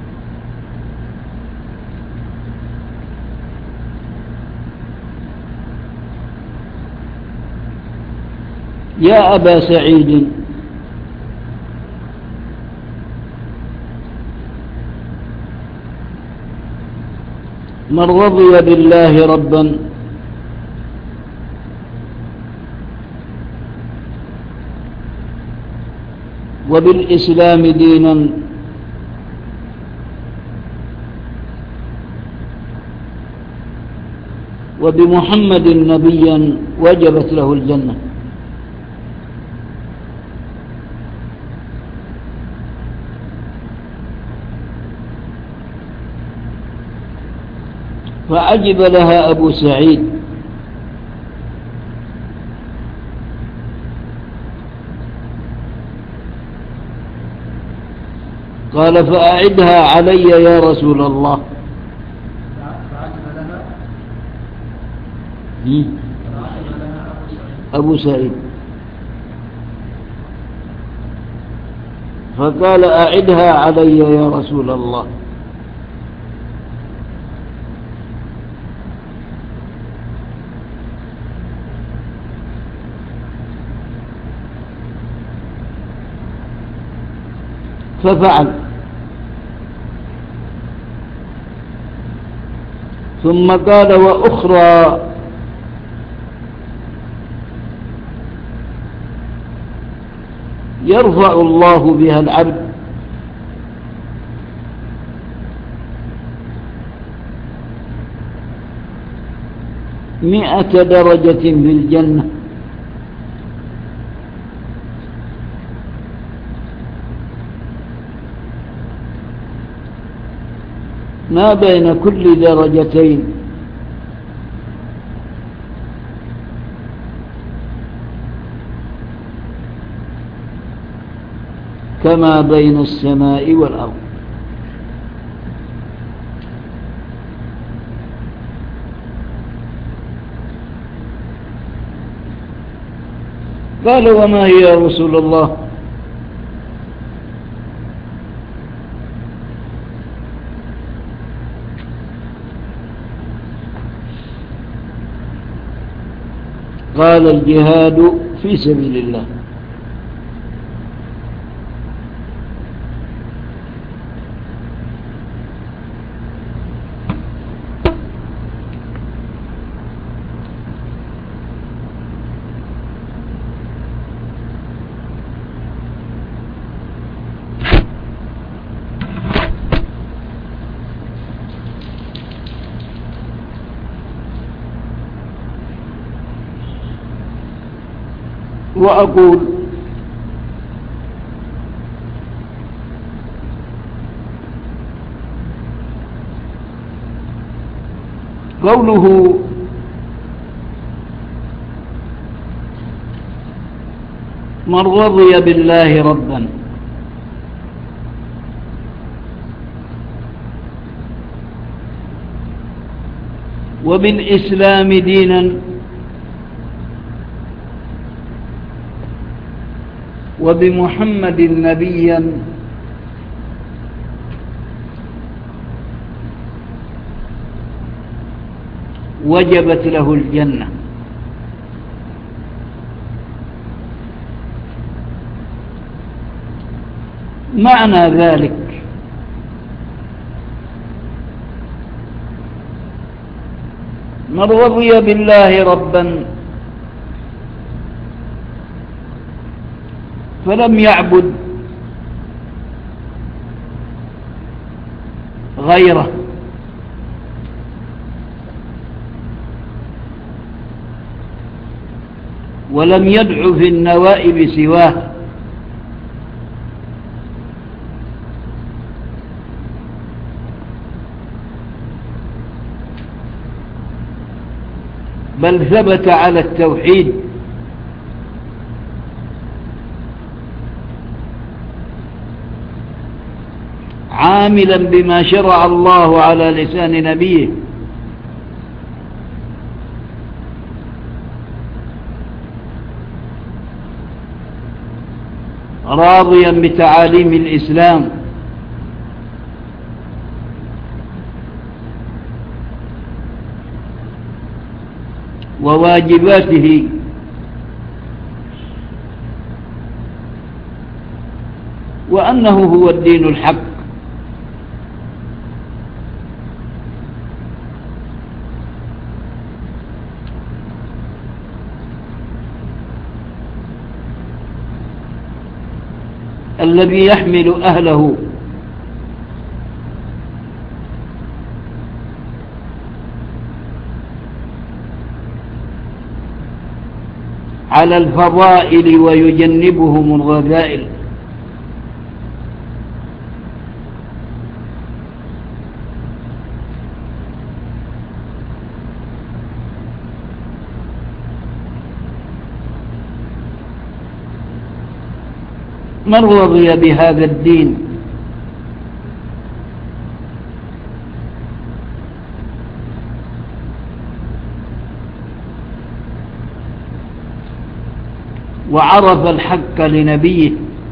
يا أبا سعيد من رضي بالله ربا وبالإسلام دينا وبمحمد نبيا وجبت له الجنة. فعجب لها أبو سعيد قال: فأعدها علي يا رسول الله. أبو سعيد فقال: أعدها علي يا رسول الله. ففعل، ثم قال: وأخرى يرفع الله بها العبد 100 درجة في الجنة، ما بين كل درجتين كما بين السماء والأرض. قال: وما هي يا رسول الله؟ قال: الجهاد في سبيل الله. وأقول: قوله من رضي بالله ربا وبالإسلام دينا وبمحمد نبيا وجبت له الجنة. معنى ذلك من رضي بالله ربا فلم يعبد غيره ولم يدع في النوائب سواه بل ثبت على التوحيد عاملا بما شرع الله على لسان نبيه راضيا بتعاليم الإسلام وواجباته وأنه هو الدين الحق. الذي يحمل أهله على الفضائل ويجنبهم الرذائل. من رضي بهذا الدين وعرف الحق لنبيه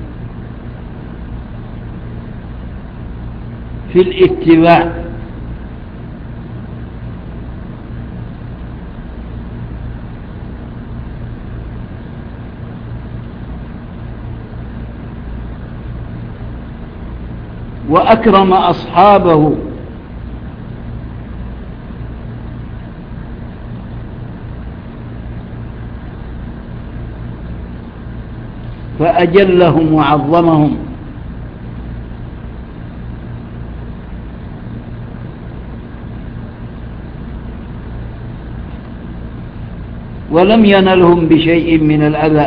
في الاتباع وأكرم أصحابه فأجلهم وعظمهم ولم ينلهم بشيء من الأذى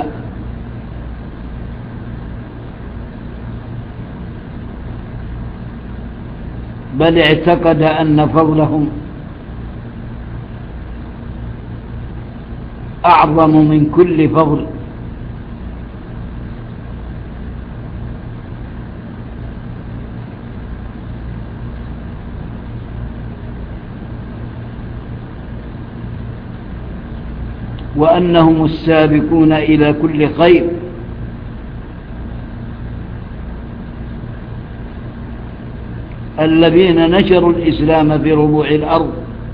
بل اعتقد أن فضلهم أعظم من كل فضل وأنهم السابقون إلى كل خير الذين نشروا الإسلام في ربوع الأرض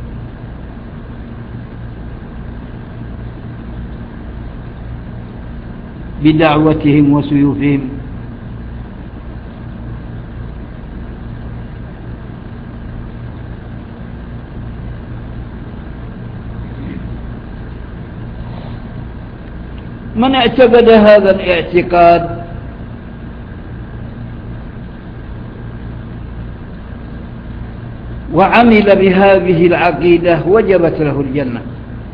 بدعوتهم وسيوفهم. من اعتقد هذا الاعتقاد وعمل بهذه العقيدة وجبت له الجنة.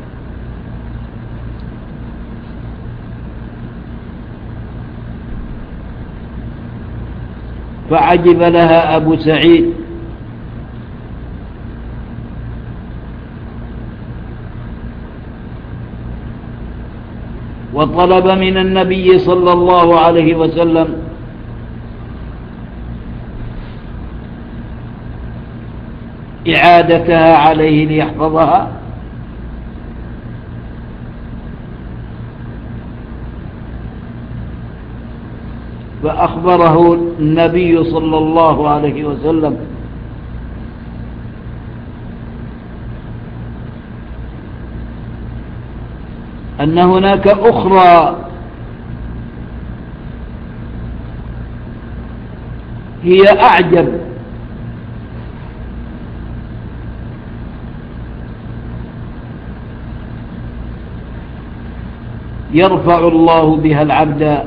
فعجب لها أبو سعيد وطلب من النبي صلى الله عليه وسلم إعادتها عليه ليحفظها فأخبره النبي صلى الله عليه وسلم أن هناك أخرى هي أعجب، يرفع الله بها العبد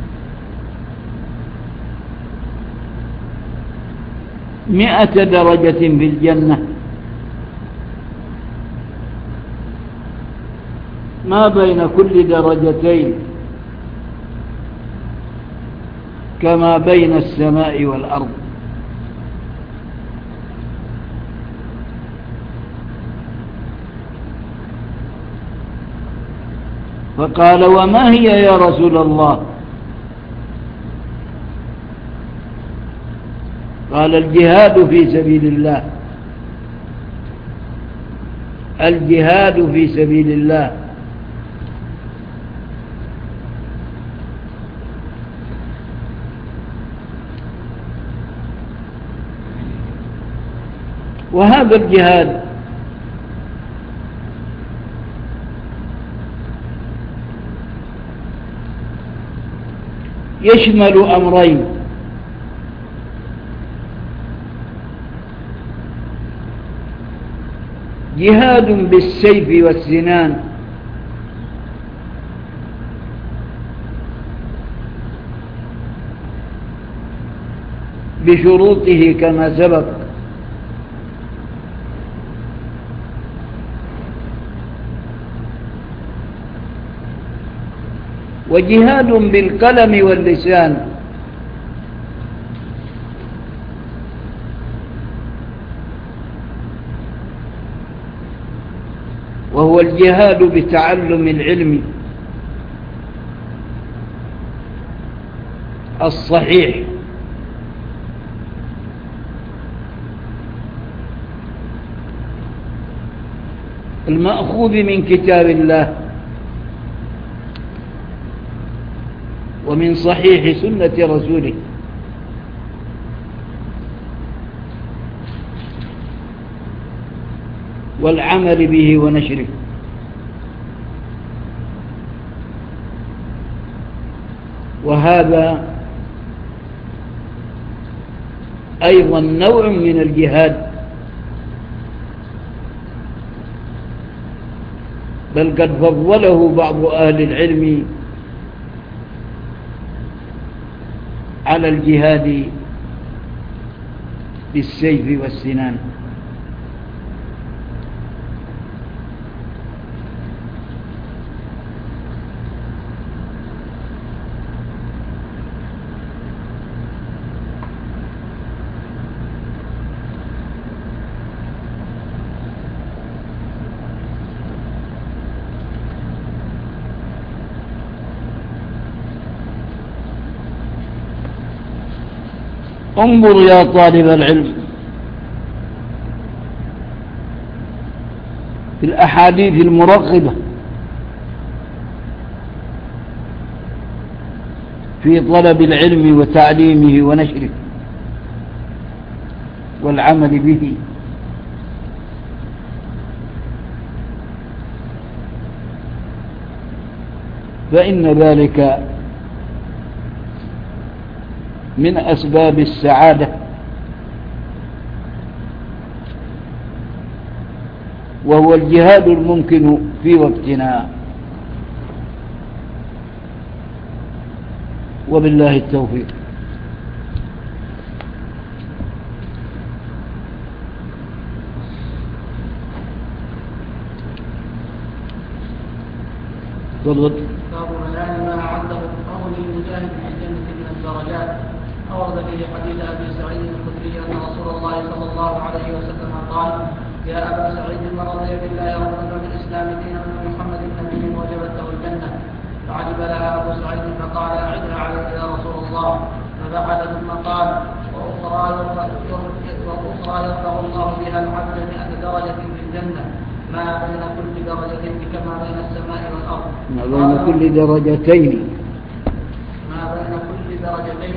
مئة درجة في الجنة، ما بين كل درجتين كما بين السماء والأرض. فقال: وما هي يا رسول الله؟ قال: الجهاد في سبيل الله، الجهاد في سبيل الله. وهذا الجهاد يشمل أمرين: جهاد بالسيف والسنان بشروطه كما سبق، وجهاد بالقلم واللسان وهو الجهاد بتعلم العلم الصحيح المأخوذ من كتاب الله ومن صحيح سنة رسوله، والعمل به ونشره. وهذا أيضا نوع من الجهاد، بل قد فضله بعض أهل العلم على الجهاد بالسيف والسنان. انظر يا طالب العلم في الأحاديث المرغبة في طلب العلم وتعليمه ونشره والعمل به، فإن ذلك من أسباب السعادة، وهو الجهاد الممكن في وقتنا، وبالله التوفيق. تفضل. باب بيان ما أعده الله للمجاهد في الجنة من الدرجات. أورد فيه حديث أبي سعيد الخدري أن رسول الله صلى الله عليه وسلم قال: يا أبا سعيد من رضي بالله ربا وبالإسلام دينا وبمحمد نبي وجبت له الجنة. فعجب لها أبو سعيد فقال: أعدها عليك يا رسول الله. فبعد ثم قال: وأخرى يرفع الله بها العبد 100 درجة في الجنة، ما بين كل درجتين كما بين السماء والأرض. ما بين كل درجتين ما بين كل درجتين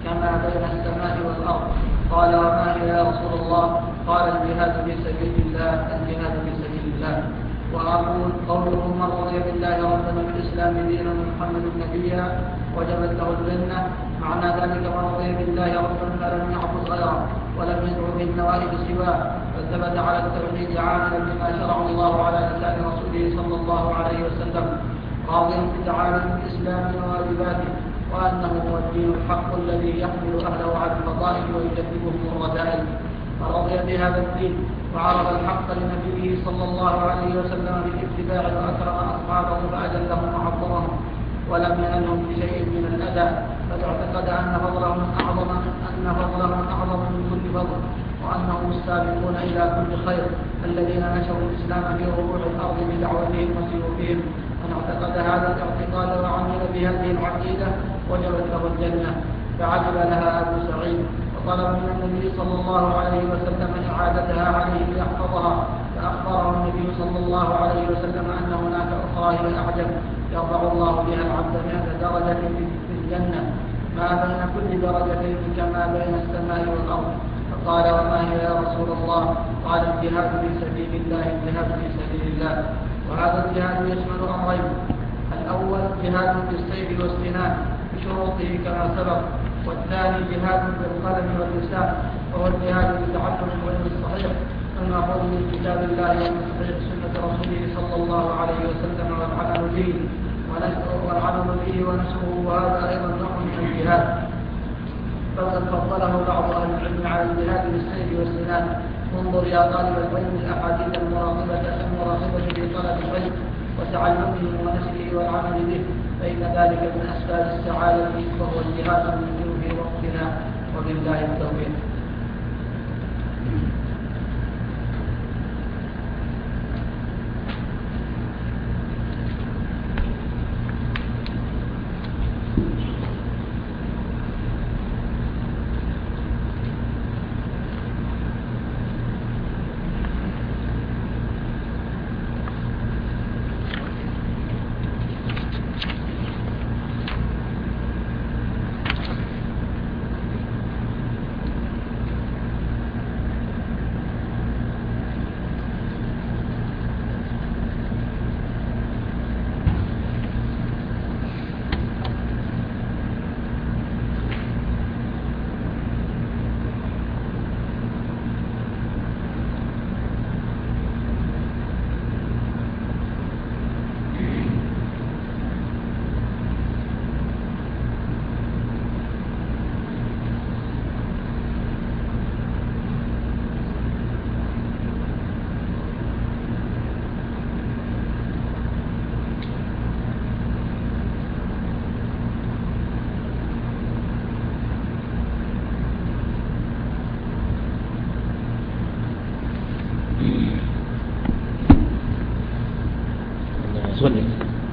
كما بين السماء والأرض. قال وما هي يا رسول الله؟ قال الجهاد في سبيل الله، الجهاد في سبيل الله. وأقول قوله من رضي بالله ربا وبالإسلام دينا محمد نبيا وجبت له الجنة، معنى ذلك من رضي بالله ربا فلم يعبد غيره ولم يدعو بالنوائب سواه، فثبت على التوحيد عاملا بما شرع الله على لسان رسوله صلى الله عليه وسلم، راضيا بتعاليم الإسلام وواجباته، وأنه هو الدين الحق الذي يحمل أهله على الفضائل ويجنبهم الرذائل. فرضي بهذا الدين وعرض الحق لنبيه صلى الله عليه وسلم بالاتباع، وأكرم أصحابه فأجلهم وعظمهم ولم ينلهم بشيء من الأذى، بل اعتقد أن فضلهم أعظم من كل فضل، وأنهم السابقون إلى كل خير الذين نشروا الإسلام في ربوع الأرض بدعوتهم وسيوفهم. من اعتقد هذا الاعتقاد وعمل بهذه العقيدة وجبت له الجنة. فعجب لها أبو سعيد وطلب من النبي صلى الله عليه وسلم إعادتها عليه ليحفظها، فأخبره النبي صلى الله عليه وسلم أن هناك أخرى هي الأعجب يرفع الله بها العبد 100 درجة في الجنة، ما بين كل درجتين كما بين السماء والأرض. فقال وما هي يا رسول الله؟ قال الجهاد في سبيل الله، الجهاد في سبيل الله. وهذا الجهاد يشمل أمرين: الأول جهاد بالسيف والسنان بشروطه كما سبق، والثاني جهاد بالقلم واللسان وهو الجهاد بتعلم العلم الصحيح المأخوذ من كتاب الله ومن صحيح سنة رسوله صلى الله عليه وسلم، والعمل به ونشره، وهذا أيضا نوع من الجهاد. فقد فضله بعض أهل العلم على الجهاد بالسيف والسنان. انظر يا طالب العلم الأحاديث المراغبة في طلب العلم وتعلمه ونشره والعمل به، فإن ذلك من أسباب السعادة، وهو الجهاد المنزل في وقتنا، وبالله التوفيق. صلي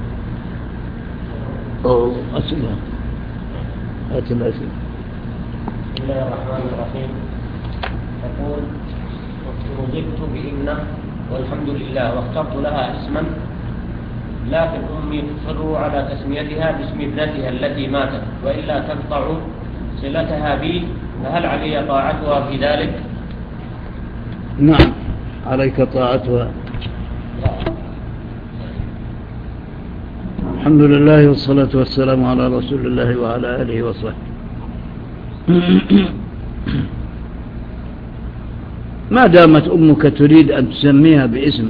أو أسئلة. هات الأسئلة. بسم الله الرحمن الرحيم. تقول: رزقت بإن والحمد لله واخترت لها اسما، لكن أمي تصر على تسميتها باسم ابنتها التي ماتت، وإلا تقطع صلتها بي، فهل علي طاعتها في ذلك؟ نعم، عليك طاعتها. الحمد لله والصلاة والسلام على رسول الله وعلى آله وصحبه. ما دامت أمك تريد أن تسميها باسم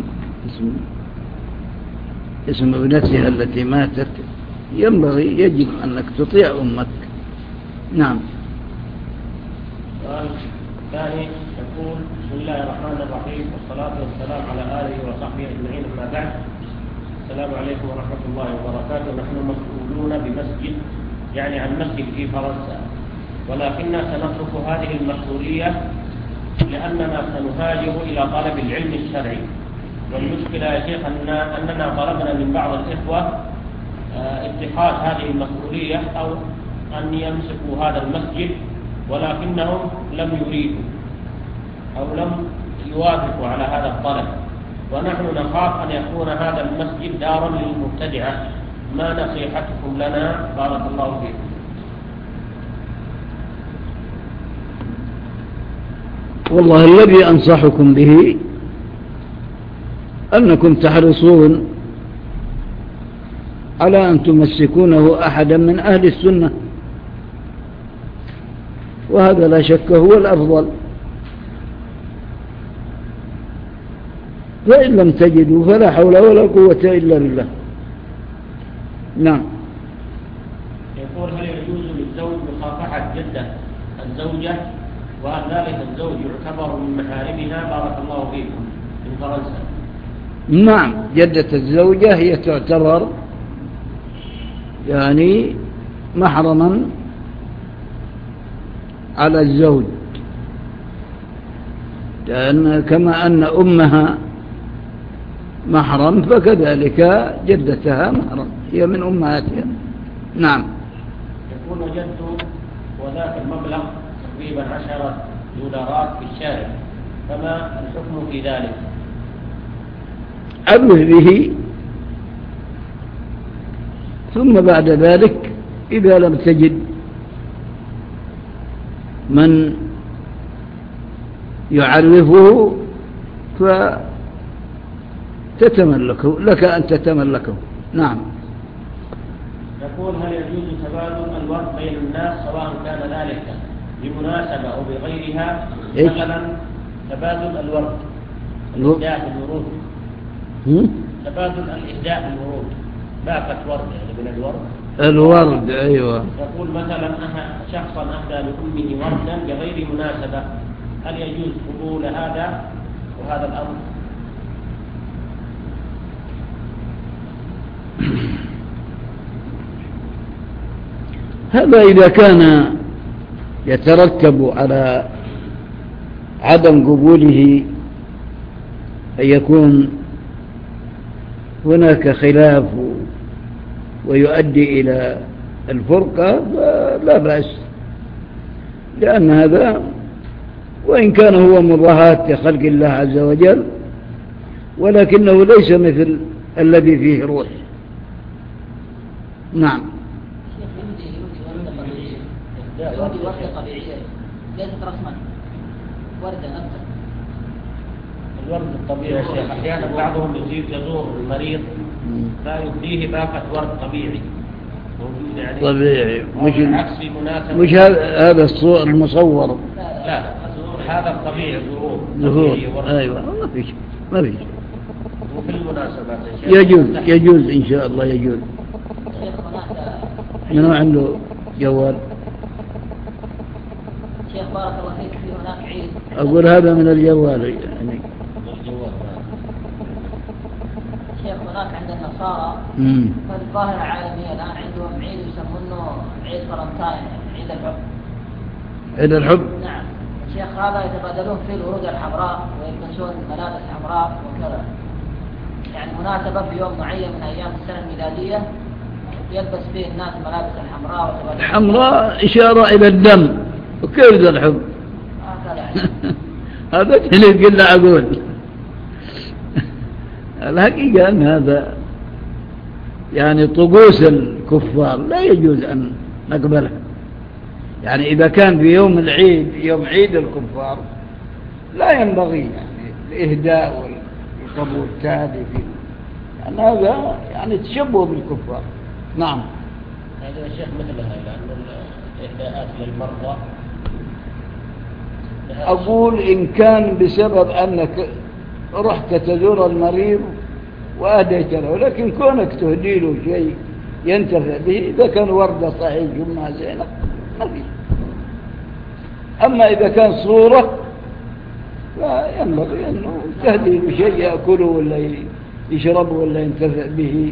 ابنتها التي ماتت، يجب أنك تطيع أمك. نعم. الثاني يقول: بسم الله الرحمن الرحيم، والصلاة والسلام على آله وصحبه أجمعين، أما بعد. السلام عليكم ورحمة الله وبركاته. نحن مسؤولون بمسجد، يعني عن مسجد في فرنسا، ولكننا سنترك هذه المسؤولية لأننا سنهاجر إلى طلب العلم الشرعي. والمشكلة يا شيخ أننا طلبنا من بعض الإخوة اتخاذ هذه المسؤولية أو أن يمسكوا هذا المسجد، ولكنهم لم يريدوا أو لم يوافقوا على هذا الطلب، ونحن نخاف أن يكون هذا المسجد دارا للمبتدعة. ما نصيحتكم لنا؟ بارك الله فيكم. والله الذي أنصحكم به أنكم تحرصون على أن تمسكونه أحدا من أهل السنة، وهذا لا شك هو الأفضل. وإن لم تجدوا فلا حول ولا قوة إلا بالله. نعم. يقول: هل يجوز للزوج مصافحة جدة الزوجة، وهل ذلك الزوج يعتبر من محارمها؟ بارك الله فيكم، من فرنسا. نعم، جدة الزوجة هي تعتبر يعني محرما على الزوج، لأن كما أن أمها محرم فكذلك جدتها محرم، هي من أمهاتها. نعم. يكون وجدت وذاك المبلغ تقريبا 10 دولارات في الشارع، فما الحكم في ذلك؟ أبه به، ثم بعد ذلك إذا لم تجد من يعرفه فتتملكه، لك أن تتملكه. نعم. يقول: هل يجوز تبادل الورد بين الناس سواء كان ذلك بمناسبة أو بغيرها؟ مثلا تبادل الورد، الإهداء بالورود، تبادل الإهداء بالورود، باقة ورد يعني من الورد. أيوة. يقول مثلا شخصا أهدى لأمه وردا بغير مناسبة، هل يجوز قبول هذا وهذا الأمر؟ هذا إذا كان يترتب على عدم قبوله أن يكون هناك خلاف ويؤدي إلى الفرقة، لا بأس، لأن هذا وإن كان هو مضاهاة لخلق الله عز وجل، ولكنه ليس مثل الذي فيه روح. نعم. يودي وردة طبيعية ليست رسما، وردة أكثر. الورد الطبيعي يا شيخ أحيانا بعضهم يزور المريض لا يهديه باقة ورد طبيعي موجود يعني طبيعي، مش هذا الصور المصور. لا هذا الطبيعي ظهور. أيوة، ما فيش. وفي المناسبات يجوز إن شاء الله يجوز. منو عنده جوال؟ شيخ بارك الله فيك، في هناك عيد. أقول هذا من الجوال يعني. شيخ هناك عند النصارى فالظاهرة عالمية الآن عندهم عيد يسمونه عيد فرنتاين، عيد الحب. عيد الحب؟ نعم. شيخ هذا يتبادلون فيه الورود الحمراء ويلبسون ملابس حمراء وكذا، يعني مناسبة في يوم معين من أيام السنة الميلادية يلبس فيه الناس ملابس الحمراء. الحمراء إشارة إلى الدم، وكيف ذا الحب؟ هذا اللي قلنا أقول. الحقيقة أن هذا يعني طقوس الكفار لا يجوز أن نقبلها. يعني إذا كان في يوم العيد، يوم عيد الكفار، لا ينبغي يعني الإهداء والقبول التالي فيه، لأن هذا يعني تشبه بالكفار. نعم. هذا يا شيخ مثلها، لأن الإهداءات للمرضى. أقول إن كان بسبب أنك رحت تزور المريض وأهديت له، لكن كونك تهدي له شيء ينتفع به، إذا كان وردة صحيح جمعة زينة ما فيه. أما إذا كان صورة لا ينبغي أنه تهدي له شيء يأكله ولا يشربه ولا ينتفع به.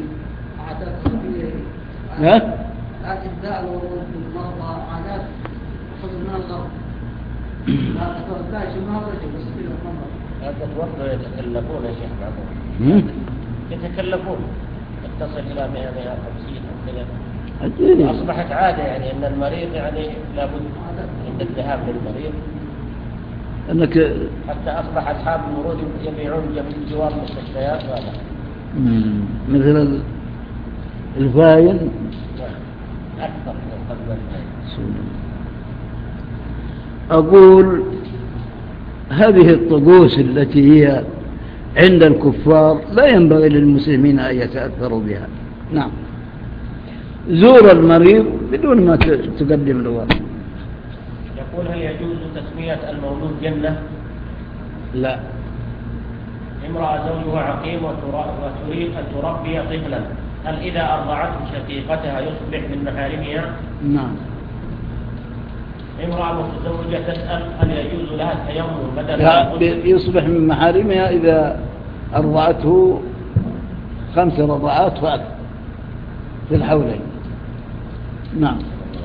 ها؟ إهداء الورود للمرضى عادات أخذ من الغرب. لا تتوقعش ما هو رجل بس كده المرضى. هذا الوقت يتكلفون يا شيخ بعضهم. يتكلفون تصل إلى 150 أو كذا. أصبحت عادة يعني أن المريض يعني لابد عند الذهاب للمريض أنك حتى أصبح أصحاب الورود يبيعون جوار المستشفيات هذا. مثل الفاين أكثر من الفاين. أقول هذه الطقوس التي هي عند الكفار لا ينبغي للمسلمين أن يتأثروا بها. نعم. زور المريض بدون ما تقدم له. يقول هل يجوز تسمية المولود جنة؟ لا. امرأة زوجها عقيم وتريد أن تربي طفلا، هل إذا أرضعته شقيقتها يصبح من محارمها؟ نعم. امرأة متزوجة تسأل هل يجوز لها التيمم بدل لا، يصبح من محارمها إذا أرضعته 5 رضعات فأكثر في الحولين. نعم.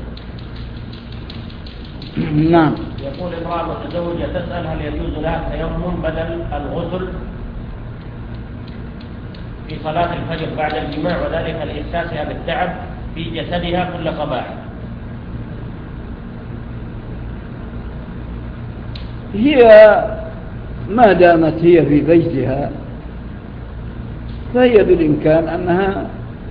نعم. يقول امرأة متزوجة تسأل هل يجوز لها التيمم بدل الغسل في صلاة الفجر بعد الجماع، وذلك لإحساسها بالتعب في جسدها كل صباح. هي ما دامت هي في بيتها فهي بالإمكان أنها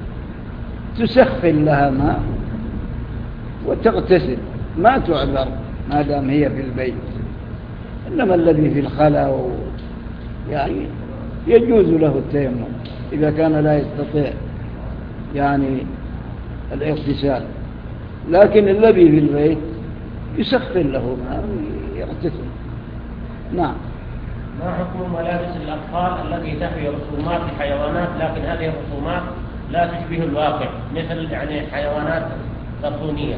تسخن لها ماء وتغتسل، ما تعذر ما دام هي في البيت. إنما الذي في الخلاء يعني يجوز له التيمم إذا كان لا يستطيع يعني الاغتسال، لكن الذي في البيت يسخن له ماء ويغتسل. نعم. ما حكم ملابس الأطفال التي تحوي رسومات الحيوانات لكن هذه الرسومات لا تشبه الواقع مثل يعني حيوانات كرتونية؟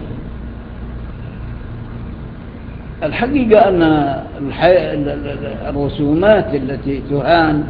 الحقيقة أن الرسومات التي تهان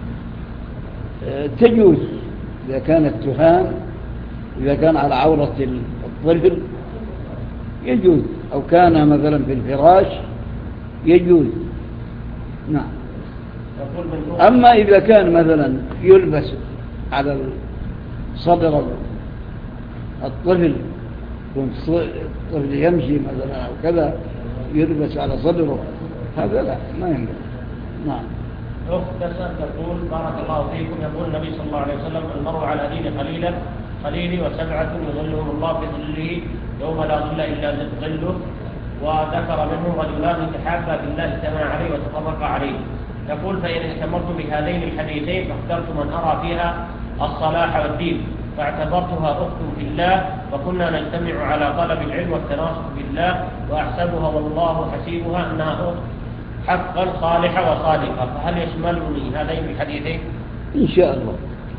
تجوز إذا كانت تهان، إذا كان على عورة الطفل يجوز، أو كان مثلا في الفراش يجوز. نعم. أما إذا كان مثلا يلبس على صدر الطفل، الطفل يمشي مثلا أو كذا يلبس على صدره، هذا لا، ما ينبغي. نعم. أخت تسأل تقول بارك الله فيكم، يقول النبي صلى الله عليه وسلم المرء على دين خليل وسبعة يظلهم الله بظله يوم لا ظل إلا ظله، وذكر منهم رجلان تحابا بالله اجتمع عليه وتفرقا عليه. يقول فإن اهتمرت بهذين الحديثين فاخترت من أرى فيها الصلاح والدين، فاعتبرتها أخت في الله، وكنا نجتمع على طلب العلم والتناصح بالله، وأحسبها والله حسيبها أنها أخت حقا صالحة وصادقة، فهل يشملني هذين الحديثين؟ إن شاء الله،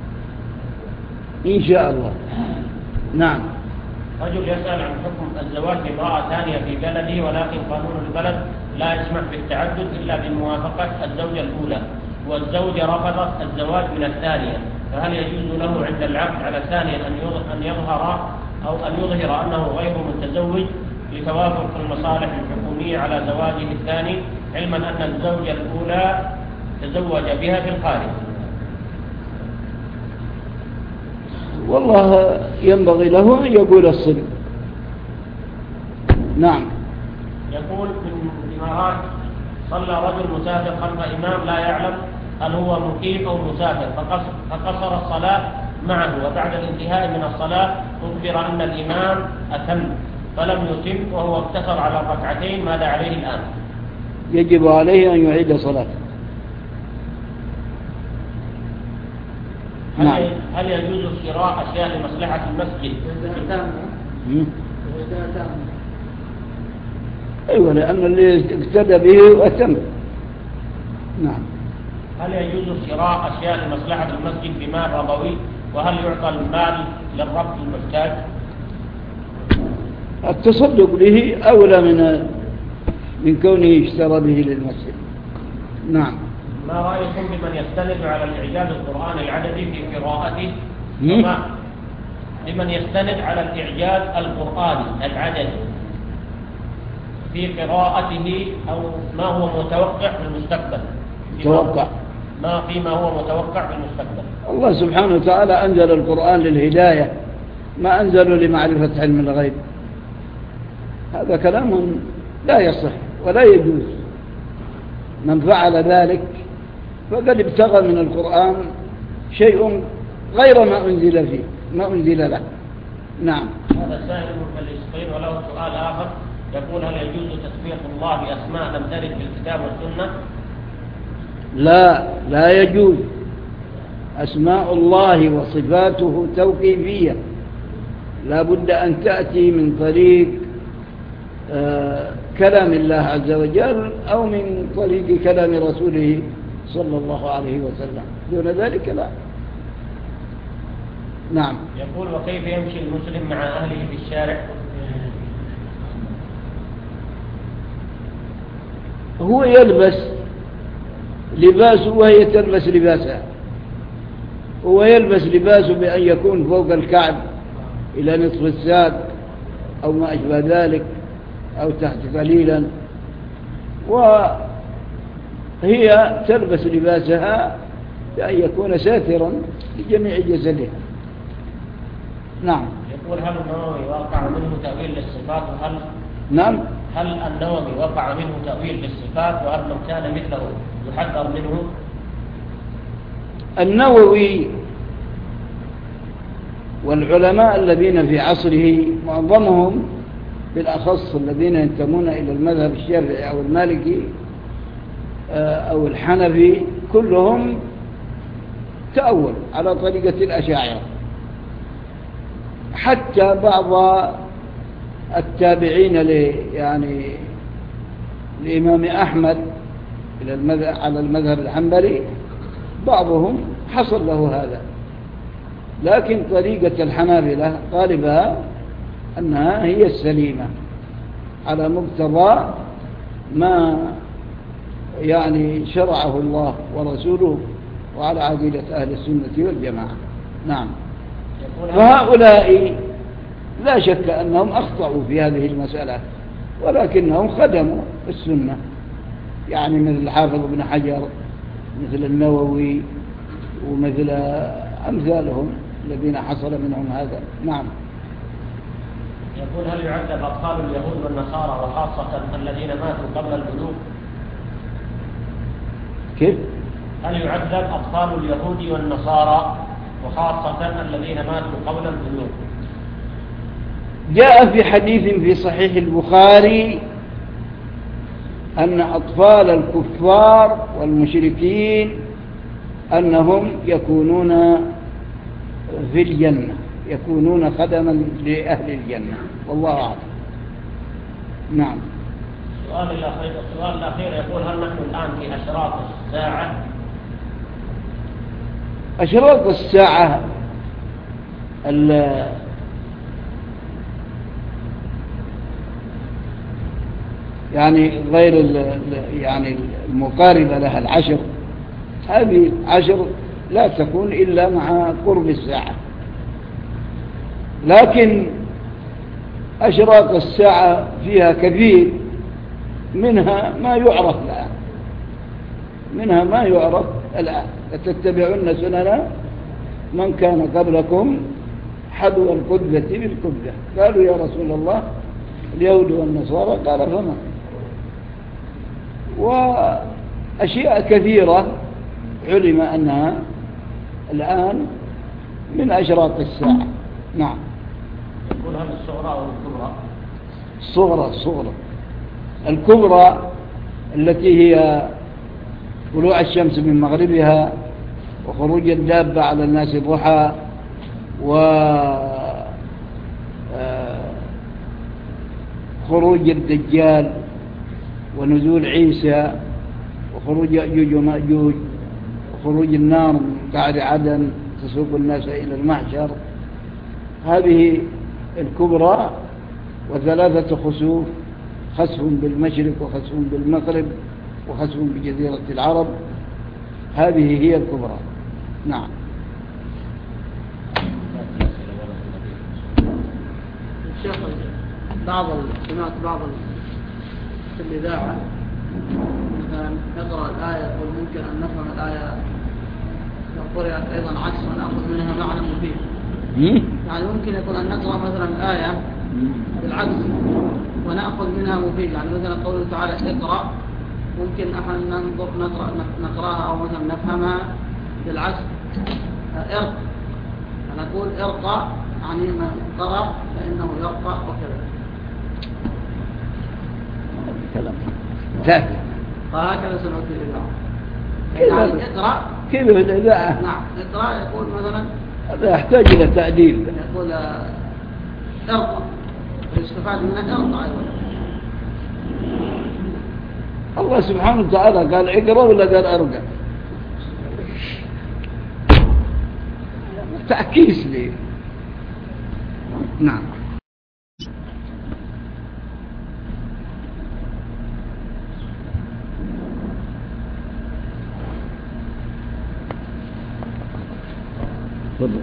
إن شاء الله. نعم. رجل يسأل عن حكم الزواج بامرأة ثانية في بلده، ولكن قانون البلد لا يسمح بالتعدد إلا بموافقة الزوجة الأولى، والزوجة رفضت الزواج من الثانية، فهل يجوز له عند العقد على الثانية أن يظهر أنه غير متزوج لتوافق المصالح الحكومية على زواجه الثاني، علما أن الزوجة الأولى تزوج بها في الخارج؟ والله ينبغي له أن يقول الصدق. نعم. يقول من الإمارات صلى رجل مسافر خلف إمام لا يعلم هل هو مقيم أو مسافر، فقصر الصلاة معه، وبعد الانتهاء من الصلاة أخبر أن الإمام أتم فلم يتم وهو اقتصر على الركعتين، ماذا عليه الآن؟ يجب عليه أن يعيد صلاته. هل يجوز شراء أشياء لمصلحة المسجد؟ أيوة، لأن اللي اقتدى به أتم. نعم. هل يجوز شراء أشياء لمصلحة المسجد بمال ربوي؟ وهل يعطى المال للرب المحتاج؟ التصدق به أولى من كونه اشترى به للمسجد. نعم. ما رأيكم بمن يستند على الإعجاز القرآن العددي في قراءته؟ لمن يستند على الإعجاز القرآني العددي في قراءته، أو ما هو متوقع في المستقبل؟ فيما هو متوقع في المستقبل. الله سبحانه وتعالى أنزل القرآن للهداية، ما أنزله لمعرفة علم الغيب. هذا كلام لا يصح ولا يجوز. من فعل ذلك فقد ابتغى من القرآن شيء غير ما أنزل فيه، ما أنزل له. نعم. هذا سائل من فلسطين وله سؤال آخر، يقول هل يجوز تسمية الله بأسماء لم ترد في الكتاب والسنة؟ لا يجوز. أسماء الله وصفاته توقيفية، لا بد أن تأتي من طريق كلام الله عز وجل أو من طريق كلام رسوله صلى الله عليه وسلم، دون ذلك لا. نعم. يقول وكيف يمشي المسلم مع أهله في الشارع؟ هو يلبس لباسه وهي تلبس لباسها، هو يلبس لباسه بأن يكون فوق الكعب إلى نصف الساق أو ما أشبه ذلك أو تحت قليلا، وهي تلبس لباسها بأن يكون ساترا لجميع جسدها. نعم. يقول هل النووي وقع منه تأويل للصفات وهل نعم. هل النووي وقع منه تأويل للصفات وهل من كان مثله يحذر منه؟ النووي والعلماء الذين في عصره معظمهم بالأخص الذين ينتمون إلى المذهب الشافعي أو المالكي أو الحنفي كلهم تأول على طريقة الأشاعرة، حتى بعض التابعين يعني الإمام أحمد على المذهب الحنبلي بعضهم حصل له هذا، لكن طريقة الحنابلة غالبها أنها هي السليمة على مقتضى ما يعني شرعه الله ورسوله وعلى عقيدة أهل السنة والجماعة. نعم. فهؤلاء لا شك أنهم أخطأوا في هذه المسألة، ولكنهم خدموا السنة، يعني مثل الحافظ بن حجر، مثل النووي، ومثل أمثالهم الذين حصل منهم هذا. نعم. يقول هل يعذب أطفال اليهود والنصارى وخاصة الذين ماتوا قبل البلوغ؟ كيف؟ هل يعذب أطفال اليهود والنصارى وخاصة الذين ماتوا قبل البلوغ؟ جاء في حديث في صحيح البخاري أن أطفال الكفار والمشركين أنهم يكونون في الجنة، يكونون خدما لأهل الجنة، والله أعلم. نعم. السؤال الأخير يقول هل نحن الآن في أشراط الساعة؟ أشراط الساعة يعني غير يعني المقاربة لها العشر، هذه عشر لا تكون إلا مع قرب الساعة، لكن أشراط الساعة فيها كثير، منها ما يعرف الآن، منها ما يعرف الآن. لتتبعن سنن من كان قبلكم حذو القدة بالقدة. قالوا يا رسول الله اليهود والنصارى، قال فما؟ وأشياء كثيرة علم أنها الآن من أشراط الساعة. نعم. يقول هل الصغرى أو الكبرى؟ الصغرى الكبرى التي هي طلوع الشمس من مغربها وخروج الدابة على الناس ضحى وخروج الدجال ونزول عيسى وخروج يأجوج ومأجوج وخروج النار من قعر عدن تسوق الناس إلى المحشر، هذه الكبرى. وثلاثة خسوف، خسف بالمشرق وخسف بالمغرب وخسف بجزيرة العرب، هذه هي الكبرى. نعم. الشيخ سمعت بعض في الإذاعة مثلا نقرأ الآية يقول ممكن أن نفهم الآية لو قرأت أيضا عكسا نأخذ منها معنى مفيد، يعني ممكن يكون أن نقرأ مثلا الآية بالعكس ونأخذ منها مفيد، يعني مثلا قوله تعالى اقرأ، ممكن احنا نقرأها أو مثلا نفهمها بالعكس ارق، نقول ارقى يعني من قرأ فإنه يرقى وكذا. كلام انتهى. فهكذا سنؤتي الإذاعة. اقرأ كيف الإذاعة؟ نعم اقرأ يقول مثلا هذا يحتاج إلى تعديل. يقول ارقى يستفاد منك ارقى أيضا. الله سبحانه وتعالى قال اقرأ ولا قال ارقى؟ تعكيس لي. نعم. تفضل.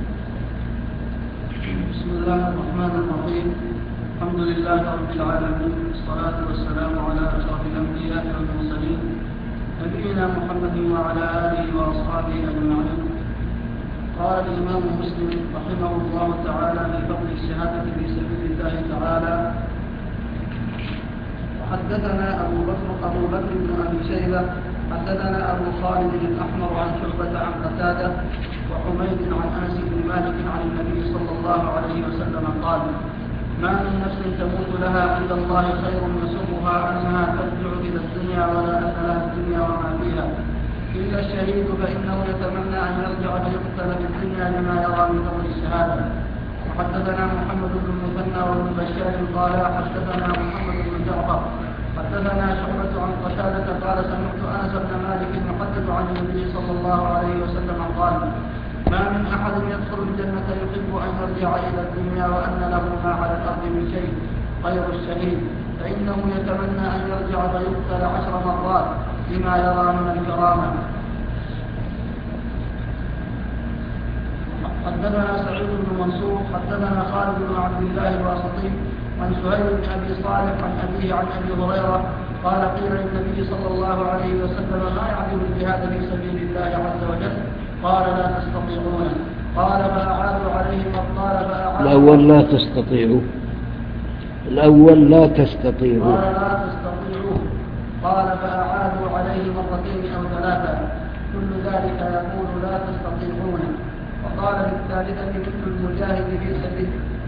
بسم الله الرحمن الرحيم. الحمد لله رب العالمين، والصلاة والسلام على أشرف الأنبياء والمرسلين نبينا محمد وعلى آله وأصحابه أجمعين. قال الإمام مسلم رحمه الله تعالى في فضل الشهادة في سبيل الله تعالى: وحدثنا أبو بكر بن أبي شيبة حدثنا أبو خالد الأحمر عن شعبة عن قتادة وحميد عن أنس بن مالك عن النبي صلى الله عليه وسلم قال: ما من نفس تموت لها عند الله خير يسرها أنها ترجع إلى الدنيا ولا أن لها الدنيا وما فيها إلا الشهيد، فإنه يتمنى أن يرجع فيقتل بالدنيا لما يرى من فضل الشهادة. وحدثنا محمد بن المثنى وابن بشار قال حدثنا محمد بن جعفر حدثنا شعبة عن قتادة قال سمعت أنس بن مالك يحدث عن النبي صلى الله عليه وسلم قال: ما من أحد يدخل الجنة يحب أن يرجع إلى الدنيا وأن له ما على الأرض من شيء غير الشهيد، فإنه يتمنى أن يرجع فيقتل 10 مرات لما يرى من الكرامة. حدثنا سعيد بن منصور حدثنا خالد بن عبد الله الواسطي عن سهيل بن أبي صالح عن أبيه عن أبي هريرة قال: قيل للنبي صلى الله عليه وسلم: ما يعدل الجهاد في سبيل الله عز وجل؟ قال: لا تستطيعون. قال: فأعادوا عليه قال: الأول لا تستطيعوا. الأول لا تستطيعوا. قال: لا تستطيعوا. قال: فأعادوا عليه مرتين أو 3 كل ذلك يقول: لا تستطيعون. وقال في الثالثة: مثل المجاهد في سبيل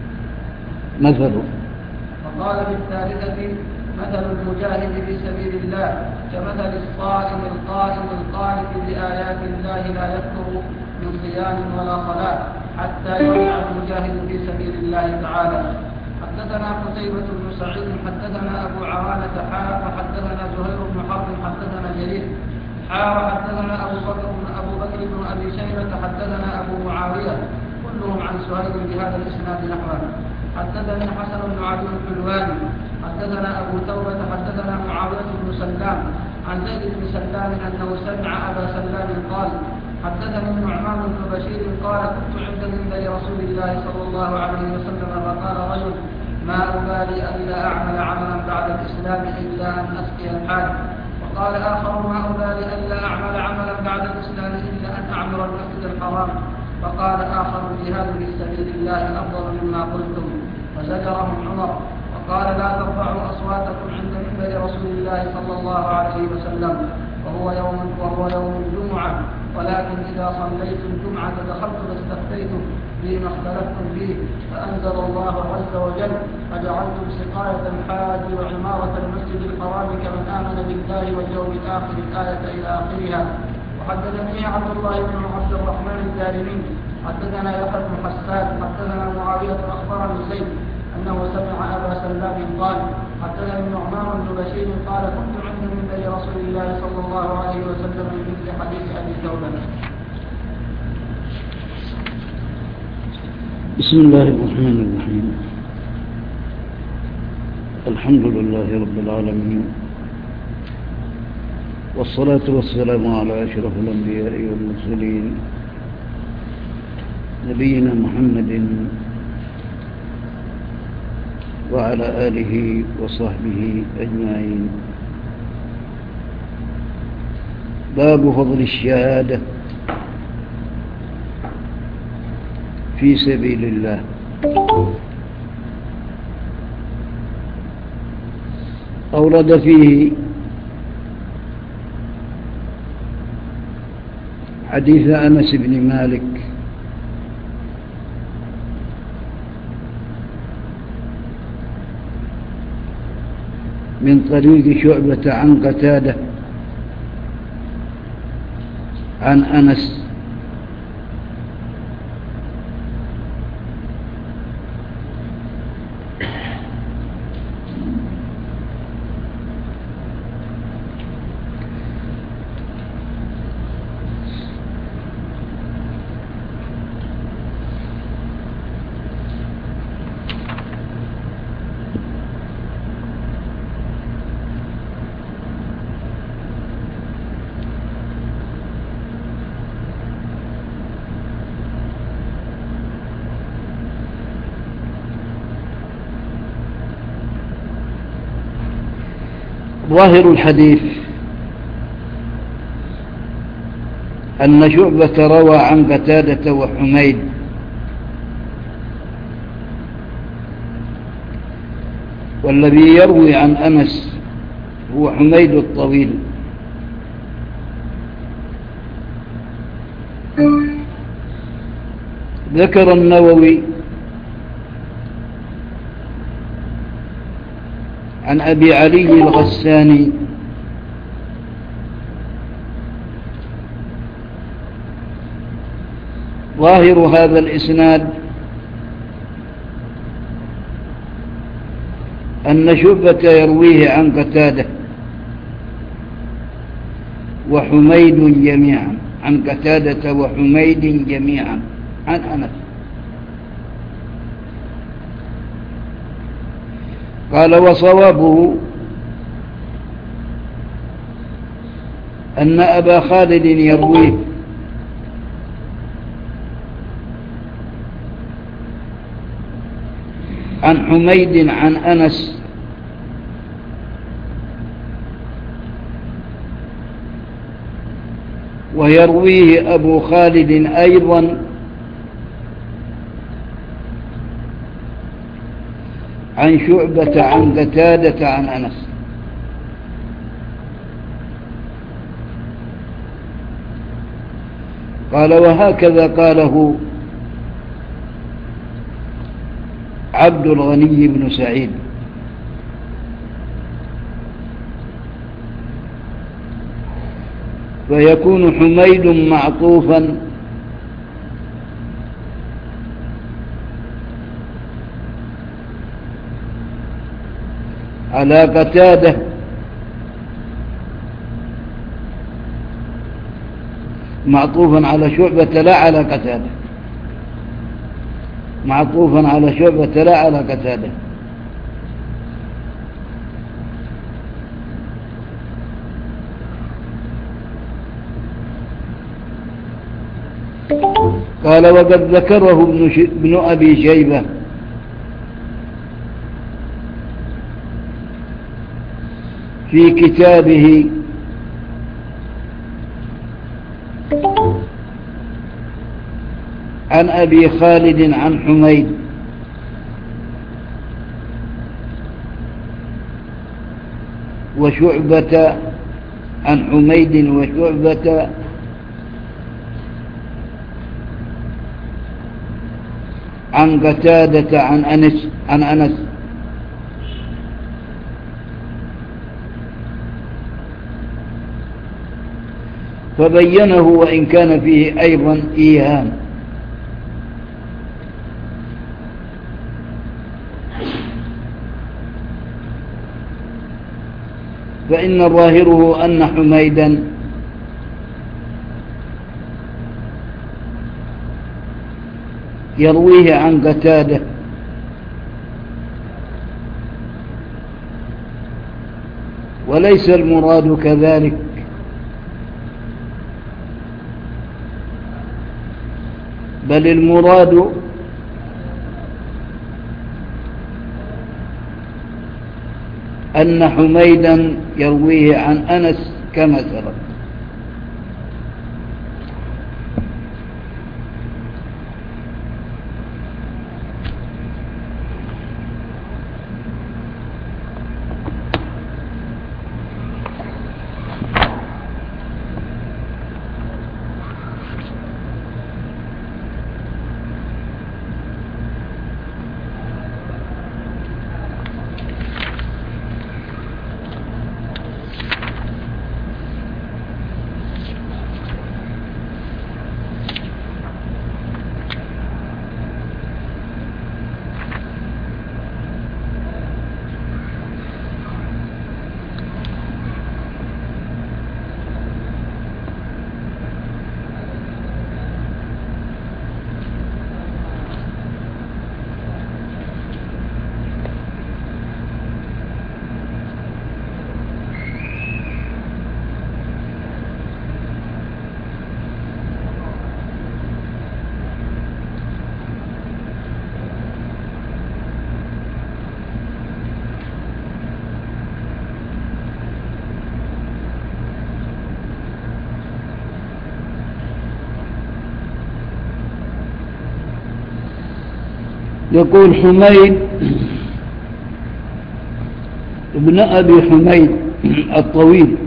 وقال في الثالثة: مثل المجاهد في سبيل الله كمثل الصائم القائم القانت بآيات الله لا يكفر من صيام ولا صلاة حتى يرجع المجاهد في سبيل الله تعالى. حدثنا قتيبة بن سعيد حدثنا أبو عوانة وحدثنا زهير بن حرب حدثنا جرير وحدثنا أبو بكر بن أبي شيبة حدثنا أبو معاوية كلهم عن سهيل بهذا الإسناد نحوه. حدثني حسن بن علي الحلواني حدثنا أبو توبة حدثنا معاوية بن سلام عن زيد بن سلام أنه سمع أبا سلام قال: حدثني النعمان بن بشير قال: كنت عند منبر رسول الله صلى الله عليه وسلم فقال رجل: ما أبالي ألا أعمل عملا بعد الإسلام إلا أن أسقي الحاج. وقال آخر: ما أبالي ألا أعمل عملا بعد الإسلام إلا أن أعمر المسجد الحرام. فقال آخر: الجهاد في سبيل الله أفضل مما قلتم. فزجرهم عمر وقال: لا ترفعوا أصواتكم عند منبر رسول الله صلى الله عليه وسلم وهو يوم الجمعة، ولكن إذا صليت الجمعة دخلت فاستفتيتم فيما اختلفتم فيه، فأنزل الله عز وجل: فجعلتم سقاية الحاج وعمارة المسجد الحرام كمن آمن بالله واليوم الآخر الآية إلى آخرها. وحدثني عبد الله بن عبد الرحمن الدارمي حدثنا يحيى بن حسان حدثنا معاوية أخبرني زيد أنه سمع أبا سلام قال: حدثني النعمان بن بشير قال: كنت عند منبر رسول الله صلى الله عليه وسلم من مثل حديث أبي توبة. بسم الله الرحمن الرحيم. الحمد لله رب العالمين، والصلاة والسلام على أشرف الأنبياء والمرسلين نبينا محمد وعلى آله وصحبه أجمعين. باب فضل الشهادة في سبيل الله. أورد فيه حديث أنس بن مالك من طريق شعبة عن قتادة عن أنس ظاهر الحديث أن شعبة روى عن قتادة وحميد، والذي يروي عن أنس هو حميد الطويل. ذكر النووي عن أبي علي الغساني ظاهر هذا الإسناد أن شعبة يرويه عن قتادة وحميد جميعا، عن قتادة وحميد جميعا عن أنس. قال وصوابه أن أبا خالد يرويه عن حميد عن أنس ويرويه أبو خالد أيضا عن شعبة عن قتادة عن أنس. قال وهكذا قاله عبد الغني بن سعيد. فيكون حميد معطوفا على قتادة معطوفا على شعبة لا على قتادة، معطوفا على شعبة لا على قتادة. قال وقد ذكره ابن أبي شيبة في كتابه عن أبي خالد عن حميد وشعبة عن حميد وشعبة عن قتادة عن أنس فبينه وإن كان فيه أيضا إيهام. فإن ظاهره أن حميدا يرويه عن قتادة وليس المراد كذلك، بل المراد أن حميدا يرويه عن أنس كما سبق. يقول حميد ابن أبي حميد الطويل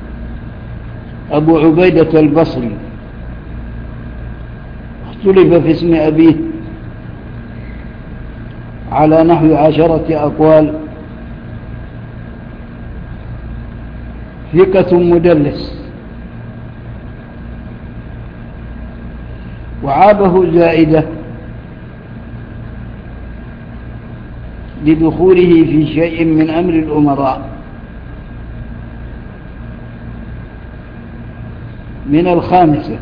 أبو عبيدة البصري، اختلف في اسم أبيه على نحو 10 أقوال. ثقة مدلس، وعابه زائدة لدخوله في شيء من أمر الأمراء من الخامسة.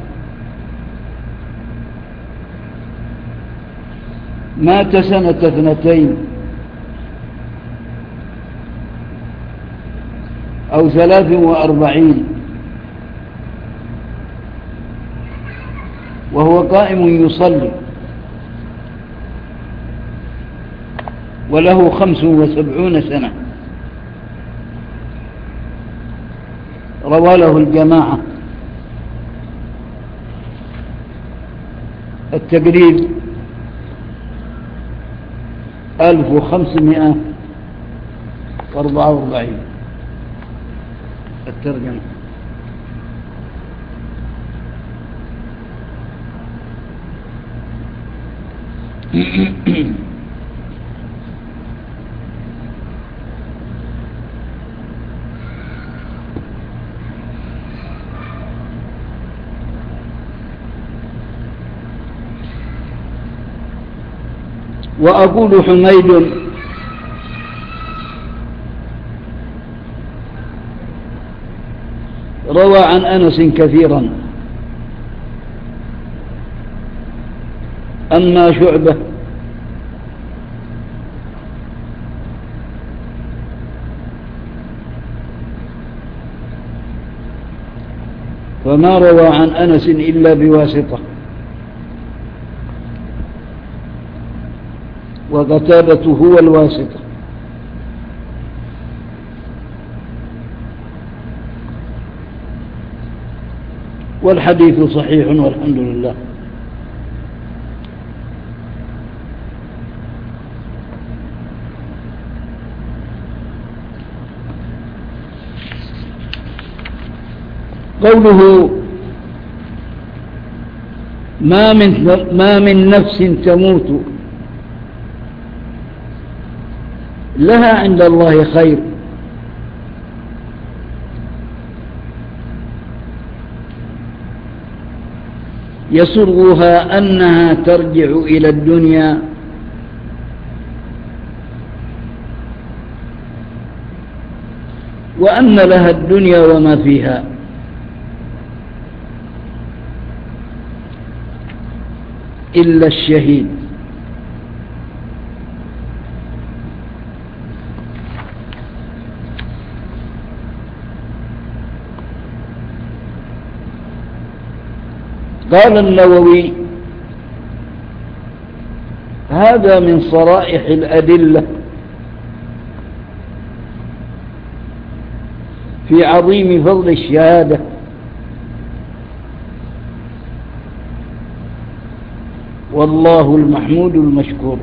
مات سنة 2 أو 43 وهو قائم يصلي، وله 75 سنة. روى له الجماعة. التقريب 1544. الترجمة وأقول حميد روى عن أنس كثيرا. أما شعبة فما روى عن أنس إلا بواسطة، وقتادة هو الواسطة. والحديث صحيح والحمد لله. قوله ما من نفس تموت لها عند الله خير، يسرها أنها ترجع إلى الدنيا وأن لها الدنيا وما فيها، إلا الشهيد. قال النووي: هذا من صرائح الأدلة في عظيم فضل الشهادة، والله المحمود المشكور.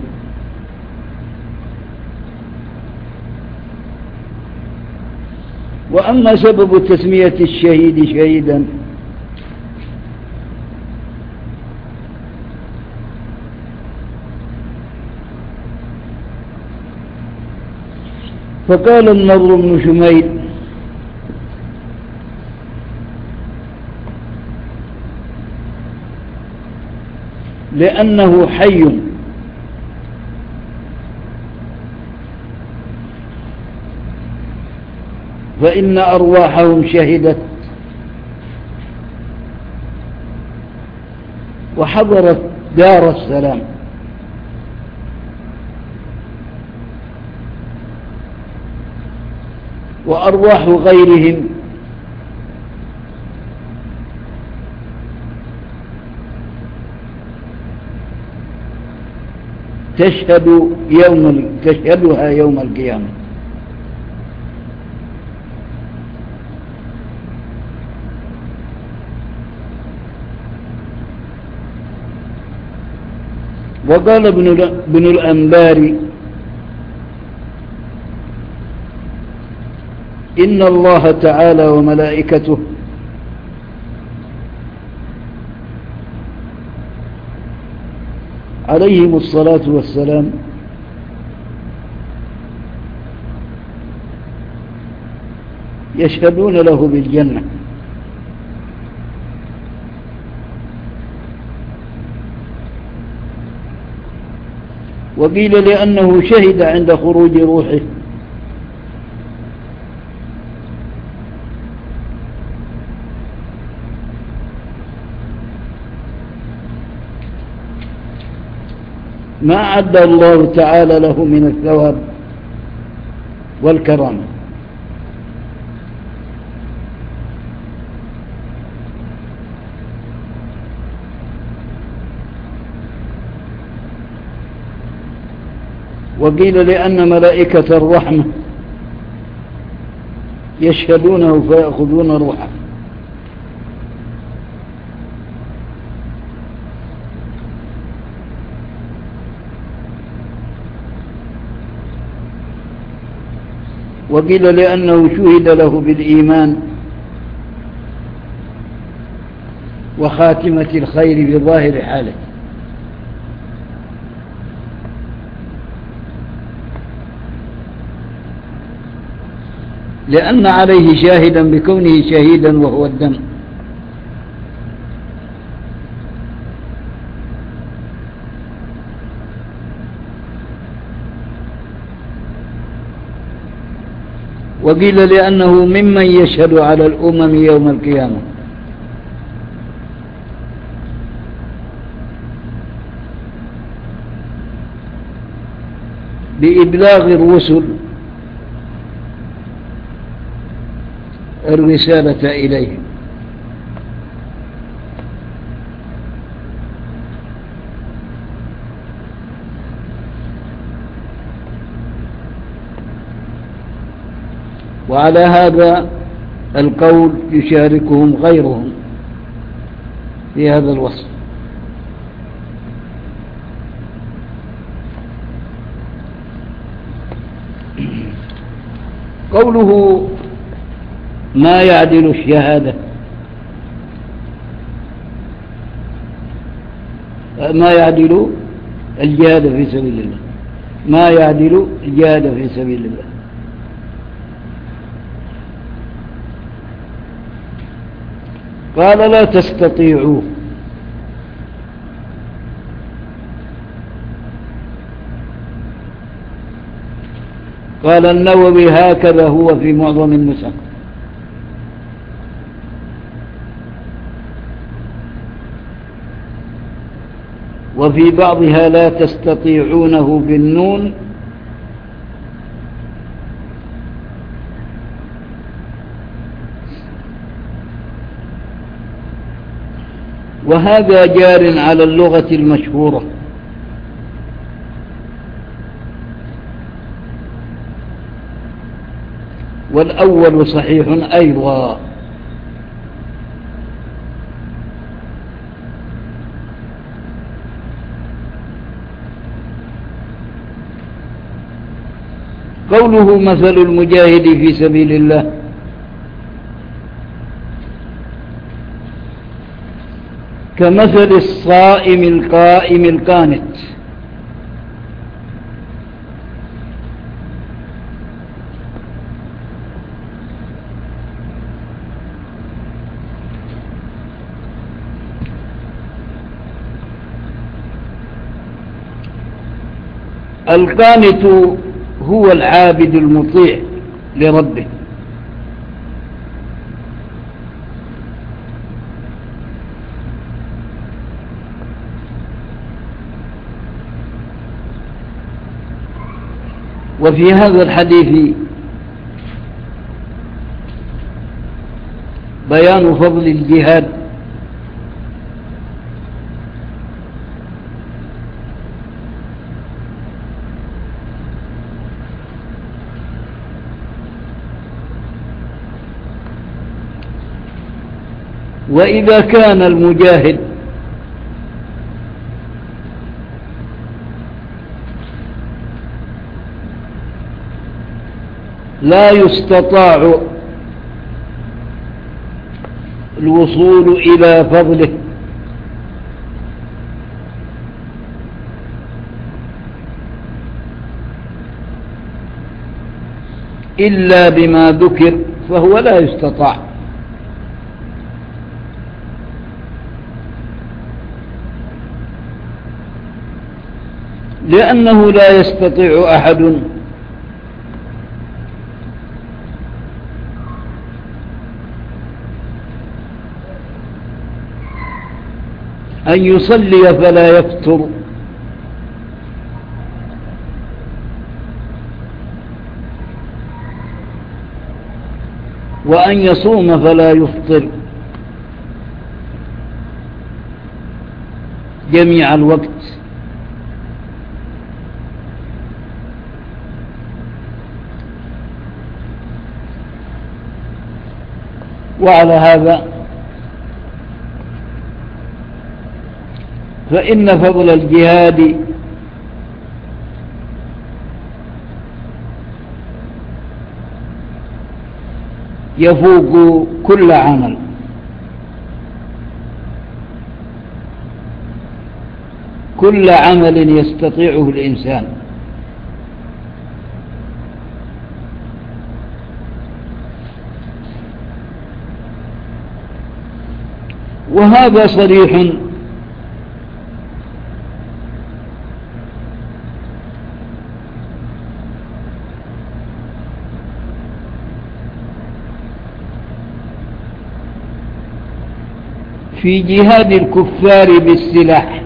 وأما سبب تسمية الشهيد شهيدا فقال النضر بن شميل: لأنه حي فإن أرواحهم شهدت وحضرت دار السلام، وأرواح غيرهم تشهدها يوم القيامة. وقال ابن الأنباري: إن الله تعالى وملائكته عليهم الصلاة والسلام يشهدون له بالجنة، وقيل لأنه شهد عند خروج روحه، ما أعد الله تعالى له من الثواب والكرامة. وقيل لأن ملائكة الرحمة يشهدونه فيأخذون روحه، وقيل لأنه شهد له بالإيمان وخاتمة الخير بظاهر حاله، لأن عليه شاهدا بكونه شهيدا وهو الدم. وقيل لأنه ممن يشهد على الأمم يوم القيامة، بإبلاغ الرسل الرسالة إليهم. وعلى هذا القول يشاركهم غيرهم في هذا الوصف. قوله ما يعدل الشهادة، ما يعدل الجهاد في سبيل الله، ما يعدل الجهاد في سبيل الله. قال لا تستطيعوا، قال النووي هكذا هو في معظم النسخ. وفي بعضها لا تستطيعونه بالنون، وهذا جار على اللغة المشهورة، والأول صحيح أيضا. قوله مثل المجاهد في سبيل الله، كمثل الصائم القائم القانت، القانت هو العابد المطيع لربه، وفي هذا الحديث بيان فضل الجهاد وإذا كان المجاهد لا يستطاع الوصول إلى فضله إلا بما ذكر فهو لا يستطاع، لأنه لا يستطيع أحد أن يصلي فلا يفطر، وأن يصوم فلا يفطر جميع الوقت. وعلى هذا فإن فضل الجهاد يفوق كل عمل، كل عمل يستطيعه الإنسان. وهذا صريح في جهاد الكفار بالسلاح،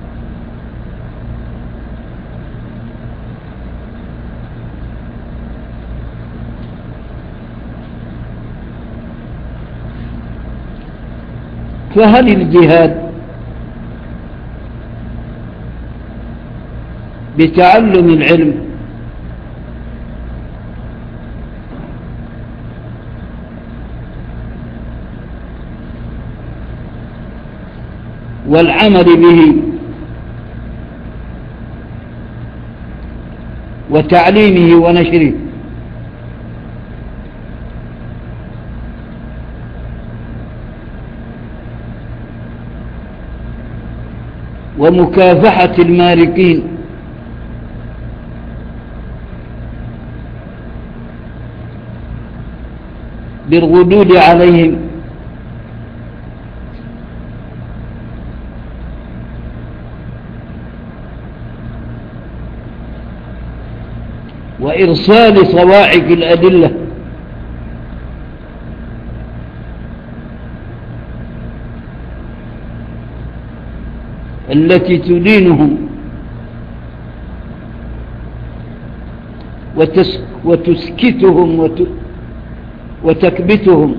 فهل الجهاد بتعلم العلم والعمل به وتعليمه ونشره ومكافحة المارقين بالردود عليهم وإرسال صواعق الأدلة التي تدينهم وتسكتهم وتكبتهم.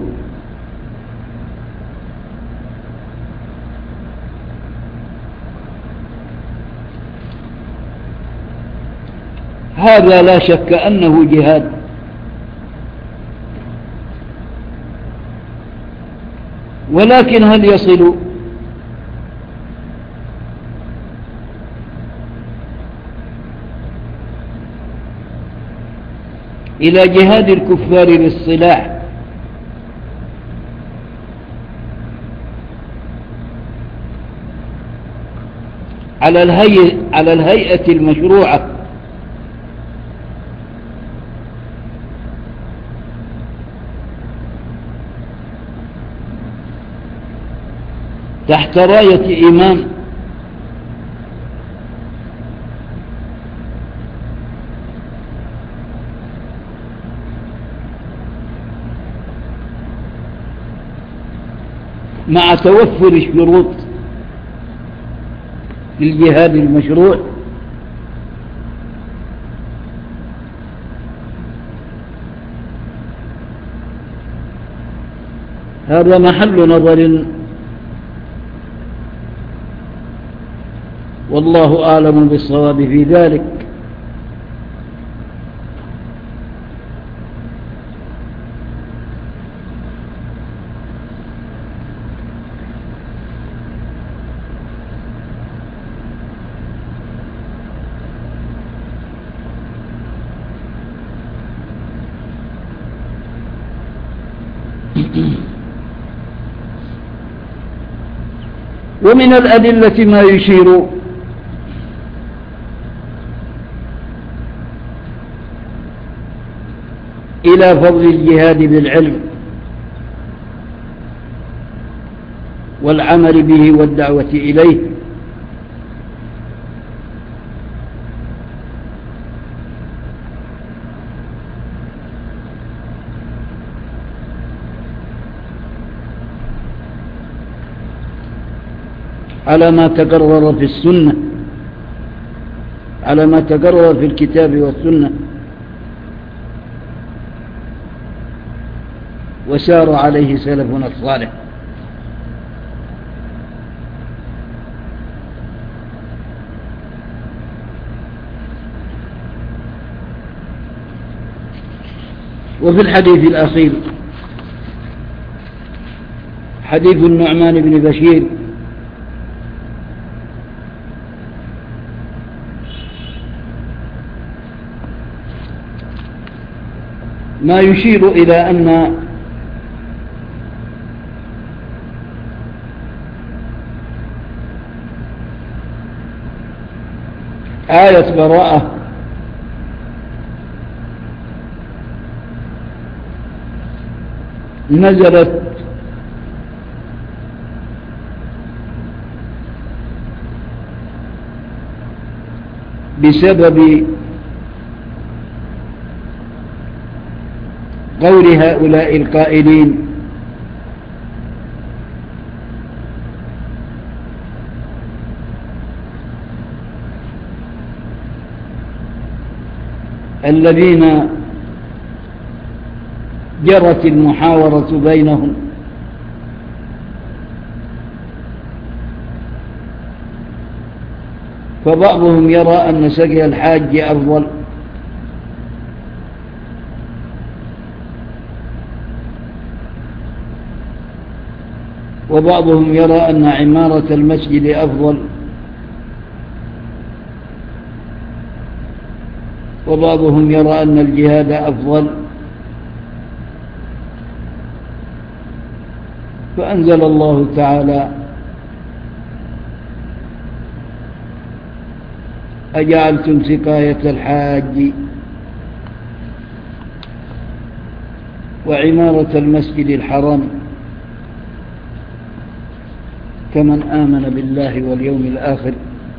هذا لا شك أنه جهاد، ولكن هل يصل إلى جهاد الكفار بالسلاح على الهيئة المشروعة تحت راية إمام مع توفر الشروط للجهاد المشروع؟ هذا محل نظر، والله أعلم بالصواب في ذلك. ومن الأدلة ما يشير إلى فضل الجهاد بالعلم والعمل به والدعوة إليه، على ما تقرر في السنة، على ما تقرر في الكتاب والسنة وسار عليه سلفنا الصالح. وفي الحديث الأخير حديث النعمان بن بشير ما يشير إلى أن آية براءة نزلت بسبب قول هؤلاء القائلين الذين جرت المحاورة بينهم فبعضهم يرى أن سقي الحاج أفضل، وبعضهم يرى أن عمارة المسجد أفضل، وبعضهم يرى أن الجهاد أفضل. فأنزل الله تعالى: أجعلتم سقاية الحاج وعمارة المسجد الحرام كمن آمن بالله واليوم الآخر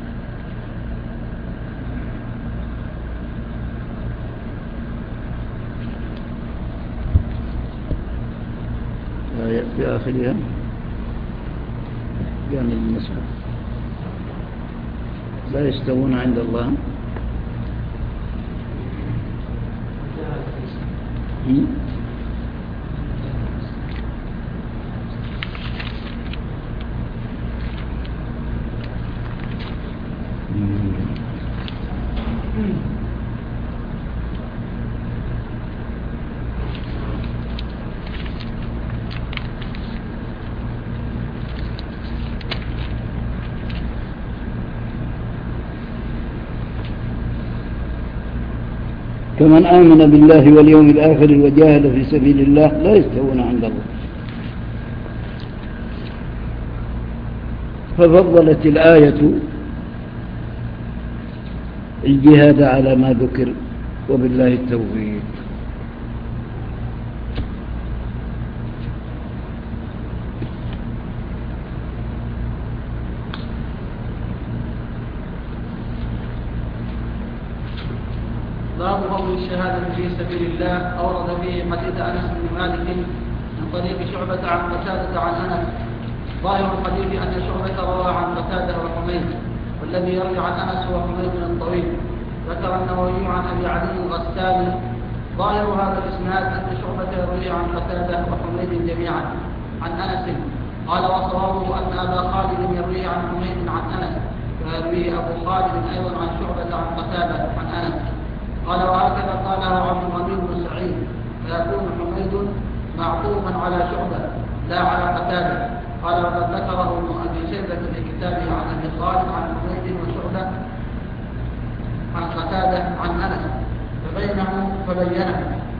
في آخرها جانب المسجد لا يستوون عند الله. كمن آمن بالله واليوم الآخر وجاهد في سبيل الله لا يستوون عند الله. ففضلت الآية الجهاد على ما ذكر، وبالله التوفيق. باب فضل الشهادة في سبيل الله. أورد فيه حديث أنس بن مالك من طريق شعبة عن قتادة عن أنس. ظاهر الحديث أن شعبة روى عن قتادة وحميد، والذي يروي عن أنس هو حميد الطويل. ذكر النووي عن أبي علي الغساني: ظاهر هذا الإسناد أن شعبة يروي عن قتادة وحميد جميعا عن أنس. قال: وصوابه أن أبا خالد يروي عن حميد عن أنس، ويروي أبو خالد أيضا عن شعبة عن قتادة عن أنس. قال: وهكذا قاله عبد الغني بن سعيد، فيكون حميد معطوفا على شعبة لا على قتادة. قال: وقد ذكره ابن أبي شيبة في كتابه عن أبي خالد عن حميد وشعبة عن قتادة عن أنس فبينه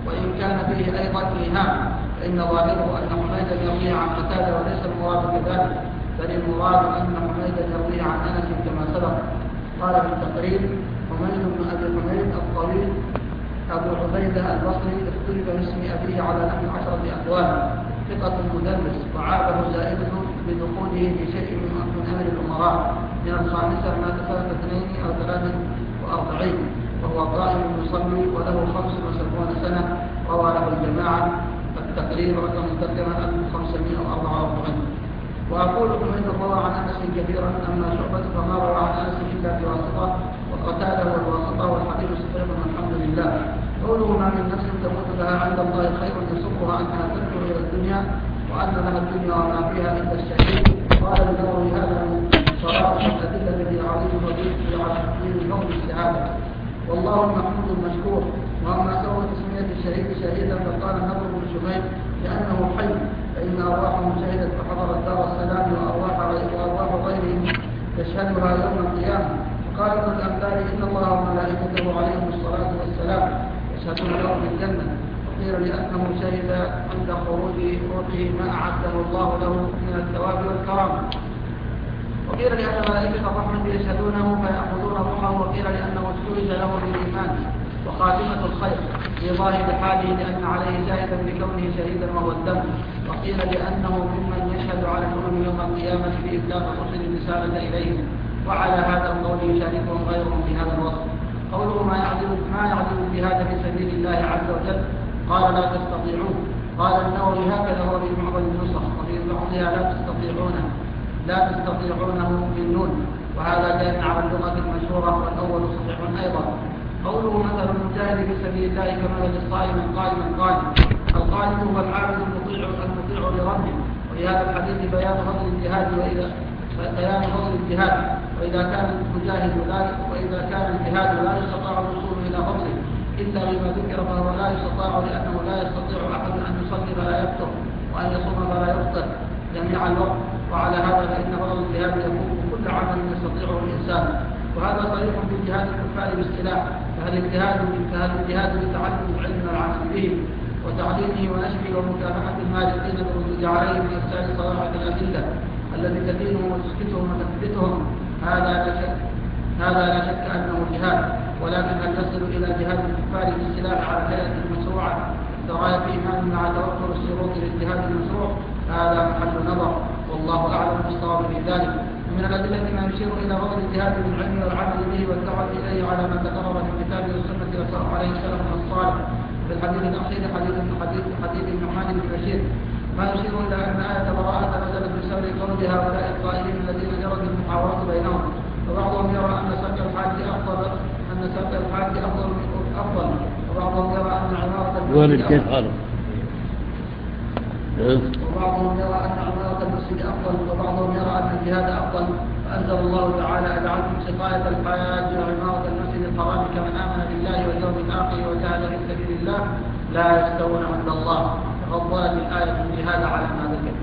وإن كان فيه أيضا إيهام فإن ظاهره أن حميدا يرويه عن قتادة وليس المراد كذلك، بل المراد أن حميدا يرويه عن أنس كما سبق. قال في التقريب: حميد بن أبي حميد الطويل أبو عبيدة البصري اختلف باسم أبيه على نحو 10 أقوال، ثقة مدرس، وعابه زائدة بدخوله في شيء من أمر الأمراء من الخامسة مات سنة 2 أو 43، وهو قائم يصلي وله 75 سنة، روى له الجماعة. التقريب رقم ترجمة 1544. وأقول حميد روى عن أنس كثيرا، أما شعبة فما روى عن أنس إلا بواسطة، وقتاده والواسطة، والحديث صحيح والحمد لله. قوله: ما من نفس تموت لها عند الله خير يسرها أنها ترجع إلى الدنيا وأن لها الدنيا وما فيها إلا الشهيد. قال النووي: هذا من صراحة الأدلة التي عليه في فضل الشهادة، والله المحمود المشكور. وأما سوى تسمية الشهيد شهيدا فقال النضر بن شميل: لأنه حي، فإن أرواحهم شهدت فحضرت دار السلام، وأرواح غيرهم تشهدها يوم القيامة. قال ابن الأنباري: إن الله وملائكته عليهم الصلاة والسلام يشهدون له بالجنة. وقيل لأنه شهد عند خروج روحه ما أعده الله له من الثواب والكرامة. وقيل لأن ملائكة الرحمة يشهدونه فيأخذون روحه. وقيل لأنه استوجب له بالإيمان وخاتمة الخير في ظاهر حاله، لأن عليه زائدا بكونه شهيدا وهو الدم. وقيل لأنه ممن يشهد على الأمم يوم القيامة بإبلاغ الرسل الرسالة إليهم. وعلى هذا القول يشاركهم غيرهم في هذا الوصف. قوله: ما يعدل الجهاد في سبيل الله عز وجل، قال: لا تستطيعون. قال النووي: هكذا هو في معظم النسخ، وفي بعضها لا تستطيعونه بالنون، وهذا دال على اللغة المشهورة، والأول صحيح أيضا. قوله: مثل المجاهد في سبيل الله كمثل الصائم القائم القائم. القائم هو العابد المطيع لربه. وفي هذا الحديث بيان فضل الجهاد، وإذا كان الجهاد لا يستطاع الوصول إلى فضله إلا بما ذكر، فهو لا يستطاع، لأنه لا يستطيع أحد أن يصلي فلا يفطر، وأن يصوم فلا يفطر جميع الوقت. وعلى هذا فإن فضل الجهاد يكون كل عمل يستطيعه الإنسان، وهذا صريح في جهاد الكفار باصطلاح. فهل الجهاد بتعلم العلم والعمل به وتعليمه ونشره ومكافحة المالكين بالردود عليهم بإرسال صلاحة الأدلة الذي تدينهم وتثبتهم وتثبتهم، هذا لا شك أنه جهاد. ولكن هل يصل إلى جهاد الكفار باصطلاح على الهيئة المشروعة بغاية إيمان مع توفر الشروط للجهاد المشروع؟ هذا محل نظر، والله أعلم بالصواب في ذلك. من الأدلة ما يشير إلى فضل الجهاد بالعلم والعمل به والدعوة إليه على ما تقرر في الكتاب والسنة وسلم عليه السلام الصالح. في الحديث الأخير حديث النعمان بن بشير ما يشير إلى أن آية براءة نزلت بسبب قول هؤلاء القائلين الذين جرت المحاورة بينهم، وبعضهم يرى أن سبق الحاج أفضل، وبعضهم يرى أن عمارة المسجد أفضل، وبعضهم يرى أن الجهاد أفضل. فأنزل الله تعالى: أجعلتم سقاية الحاج وعمارة المسجد الحرام كمن آمن بالله واليوم الآخر وجاهد في سبيل الله لا يستوون عند الله. ففضلت الآية الجهاد على ما ذكر.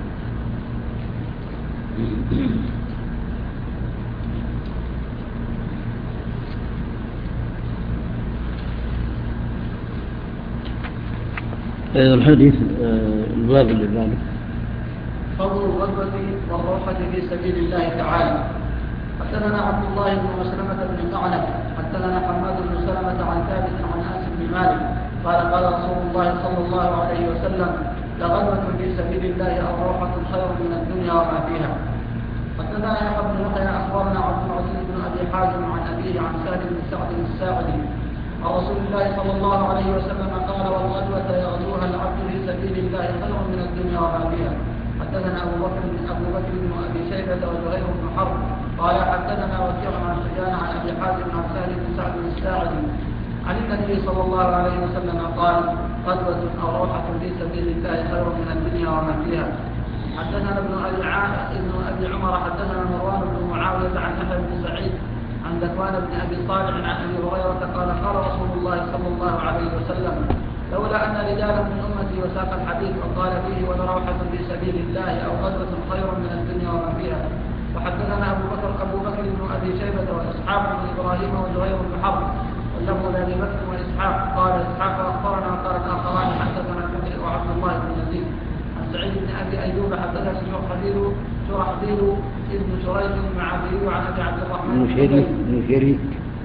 الحديث الباب اللي بعده: فضل الغزوة والروحة في سبيل الله تعالى. حدثنا عبد الله بن مسلمة بن قعنب حدثنا حماد بن سلمة عن ثابت عن أنس بن مالك قال: قال رسول الله صلى الله عليه وسلم: لغزوة في سبيل الله أو روحة خير من الدنيا وما فيها. حدثنا يحيى بن يحيى أخبرنا عبد العزيز بن أبي حازم عن أبيه عن سهل بن سعد الساعدي عن رسول الله صلى الله عليه وسلم قال: والغزوة يغزوها العبد في سبيل الله خير من الدنيا وما فيها. حدثنا أبو بكر بن أبي شيبة وزهير بن حرب قال: حدثنا وكيع عن سفيان عن أبي حازم عن سهل بن سعد الساعدي عن النبي صلى الله عليه وسلم قال: غزوة أو روحة في سبيل الله خير من الدنيا وما فيها. حدثنا ابن أبي عمر حدثنا مروان بن معاوية عن يحيى بن سعيد عن ذكوان بن أبي صالح عن أبي هريرة قال: قال رسول الله صلى الله عليه وسلم: لولا أن رجالا من أمتي وساق الحديث وقال فيه: ولروحة في سبيل الله أو غزوة خير من الدنيا وما فيها. وحدثنا أبو بكر بن أبي شيبة وإسحاق بن إبراهيم وزهير بن حرب اللفظ لأبي بكر وإسحاق قال إسحاق أخبرنا قال الآخران حدثنا الحكي وعبد الله بن يزيد عن سعيد بن أبي أيوب حدثنا شرحبيل ابن شريح المعافري عن أبي عبد الرحمن بن شريك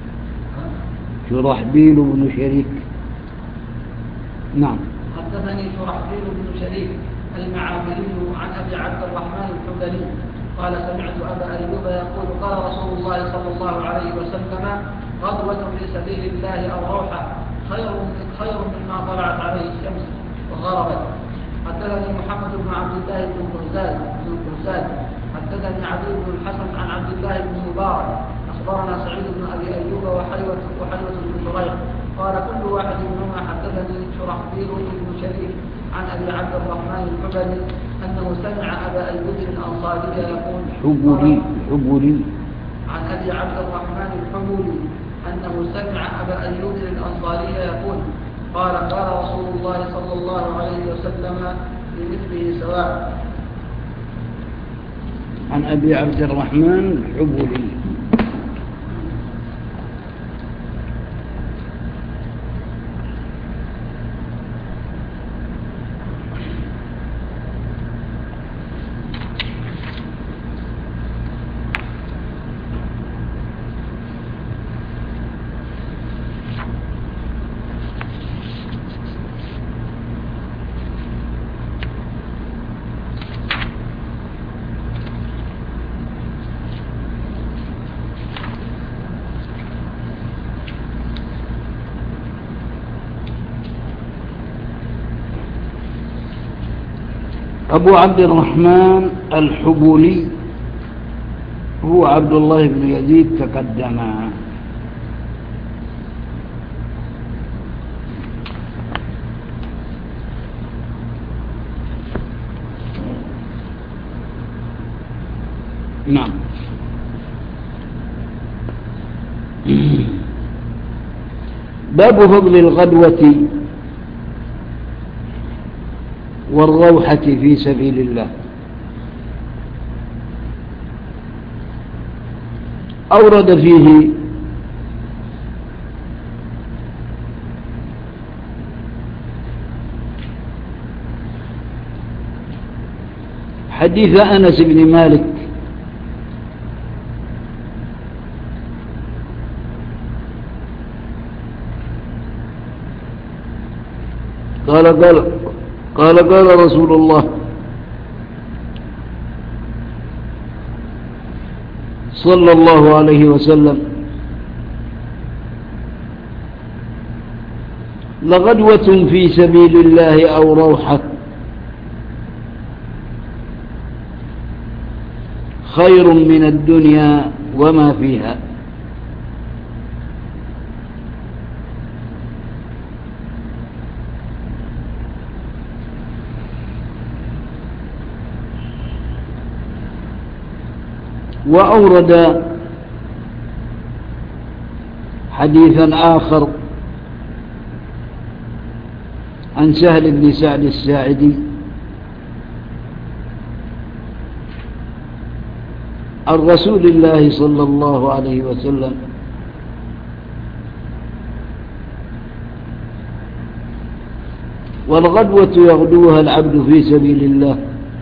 شرحبيل بن شريك. نعم. حدثني شرحبيل بن شريك المعافري عن أبي عبد الرحمن الحمداني قال سمعت أبا أيوب يقول قال رسول الله صلى الله عليه وسلم غدوة في سبيل الله أو روحة خير مما طلعت عليه الشمس وغربت. حدثني محمد بن عبد الله بن قرزاد حدثني عبد بن الحسن عن عبد الله بن مبارك أخبرنا سعيد بن أبي أيوب وحيوة بن شريح قال كل واحد منهما حدثني شرحبيل بن شريك عن أبي عبد الرحمن الحبلي أنه سمع أبا أيوب الأنصاري يقول حبولي عن أبي عبد الرحمن الحبولي أنه سمع أبا أيوب الأنصاري يقول قال رسول الله صلى الله عليه وسلم بمثله سواء. عن أبي عبد الرحمن الحبولي. أبو عبد الرحمن الحبولي هو عبد الله بن يزيد تقدم. نعم. باب فضل الغدوة والروحة في سبيل الله. أورد فيه حديث أنس بن مالك قال رسول الله صلى الله عليه وسلم لغدوة في سبيل الله أو روحة خير من الدنيا وما فيها. وأورد حديثا آخر عن سهل بن سعد الساعدي عن رسول الله صلى الله عليه وسلم والغدوة يغدوها العبد في سبيل الله.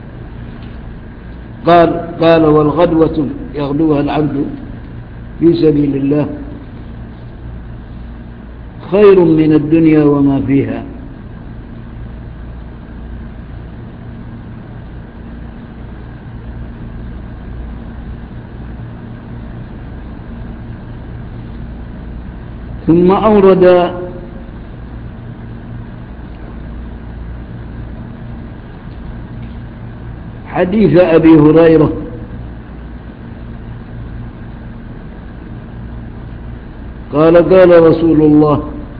قال والغدوة يغدوها العبد في سبيل الله خير من الدنيا وما فيها. ثم أورد حديث أبي هريرة قال رسول الله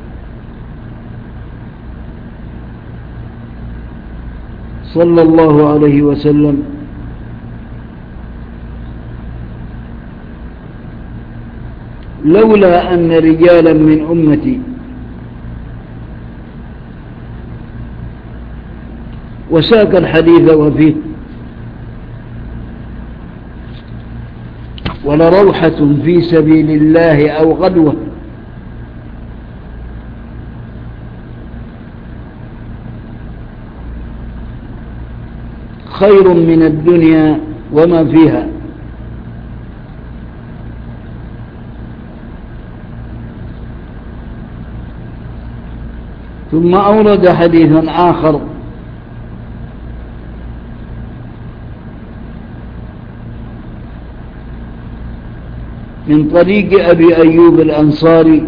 صلى الله عليه وسلم لولا أن رجالا من أمتي وساق الحديث وفيه ولروحة في سبيل الله أو غدوة خير من الدنيا وما فيها. ثم أورد حديثا آخر من طريق أبي أيوب الأنصاري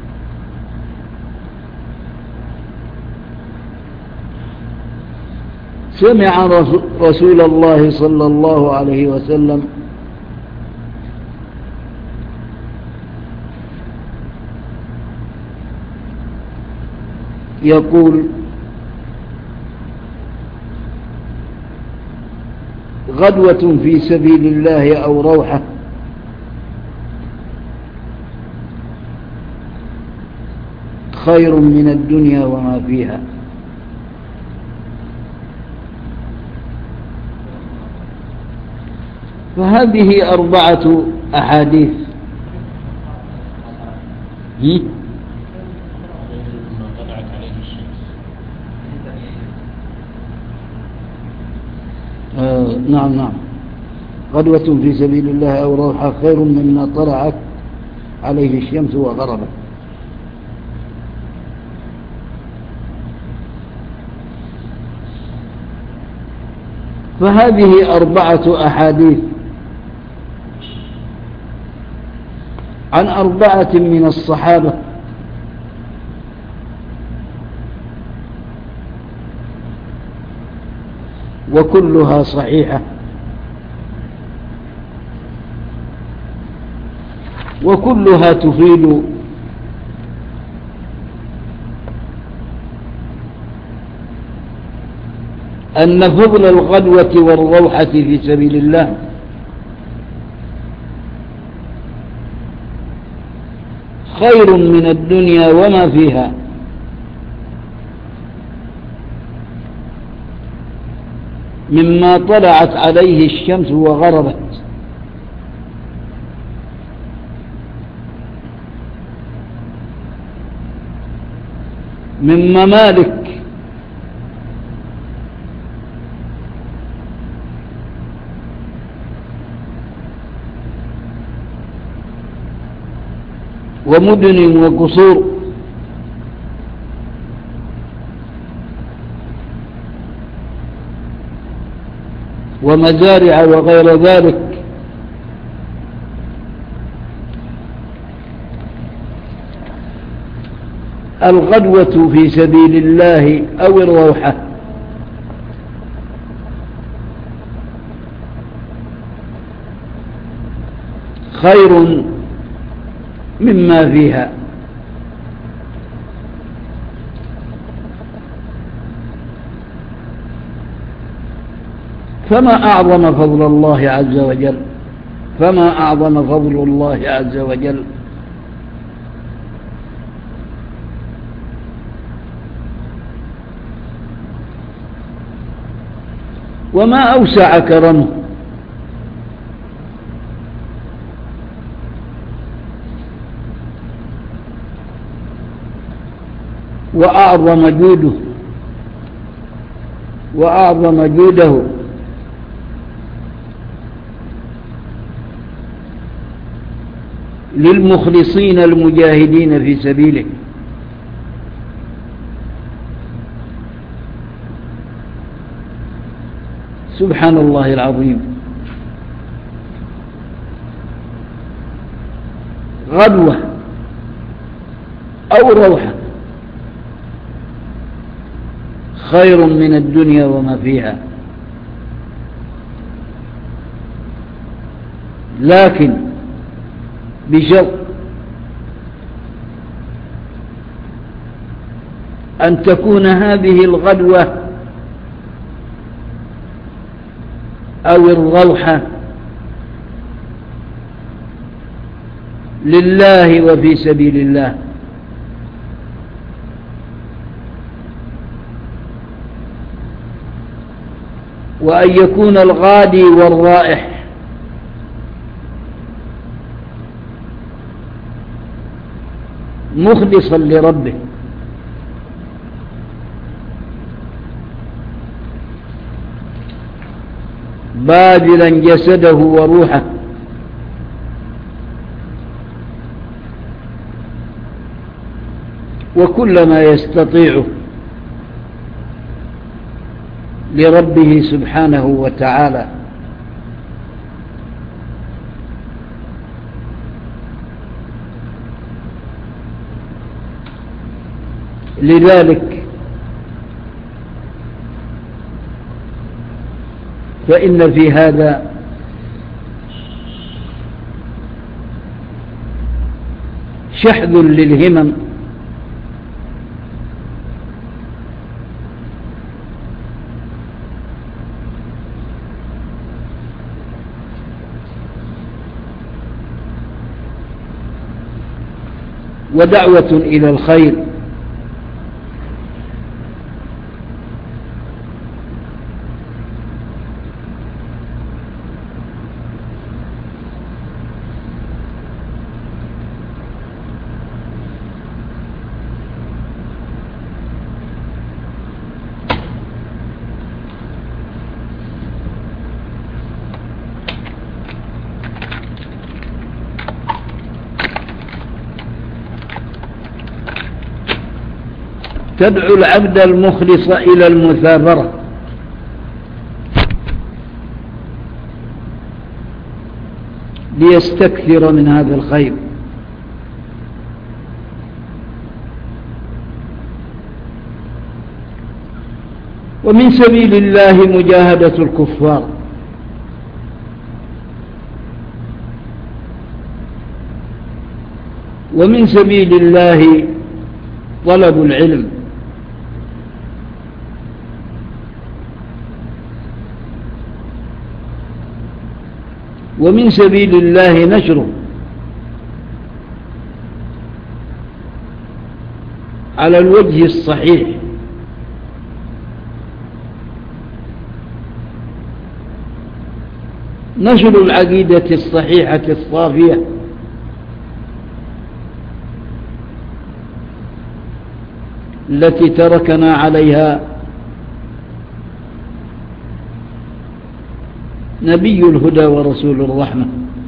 سمع رسول الله صلى الله عليه وسلم يقول: غدوة في سبيل الله أو روحة خير من الدنيا وما فيها. فهذه 4 أحاديث. نعم. غدوة في سبيل الله أو روحة خير مما طلعت عليه الشمس وغربت. فهذه 4 أحاديث عن 4 من الصحابة وكلها صحيحة وكلها تفيد أن فضل الغدوة والروحة في سبيل الله خير من الدنيا وما فيها، مما طلعت عليه الشمس وغربت. من ممالك ومدن وقصور ومزارع وغير ذلك، الغدوة في سبيل الله أو الروحة خير مما فيها. فما أعظم فضل الله عز وجل، فما أعظم فضل الله عز وجل. وما أوسع كرمه، وأعظم جوده وأعظم جوده للمخلصين المجاهدين في سبيله. سبحان الله العظيم. غدوة أو روحة خير من الدنيا وما فيها، لكن بشرط أن تكون هذه الغدوة أو الروحة لله وفي سبيل الله، وأن يكون الغادي والرائح مخلصا لربه. باذلا جسده وروحه وكل ما يستطيعه لربه سبحانه وتعالى. لذلك فإن في هذا شحذ للهمم ودعوة إلى الخير تدعو العبد المخلص إلى المثابرة ليستكثر من هذا الخير، ومن سبيل الله مجاهدة الكفار، ومن سبيل الله طلب العلم، ومن سبيل الله نشره على الوجه الصحيح، نشر العقيدة الصحيحة الصافية التي تركنا عليها نبي الهدى ورسول الرحمة.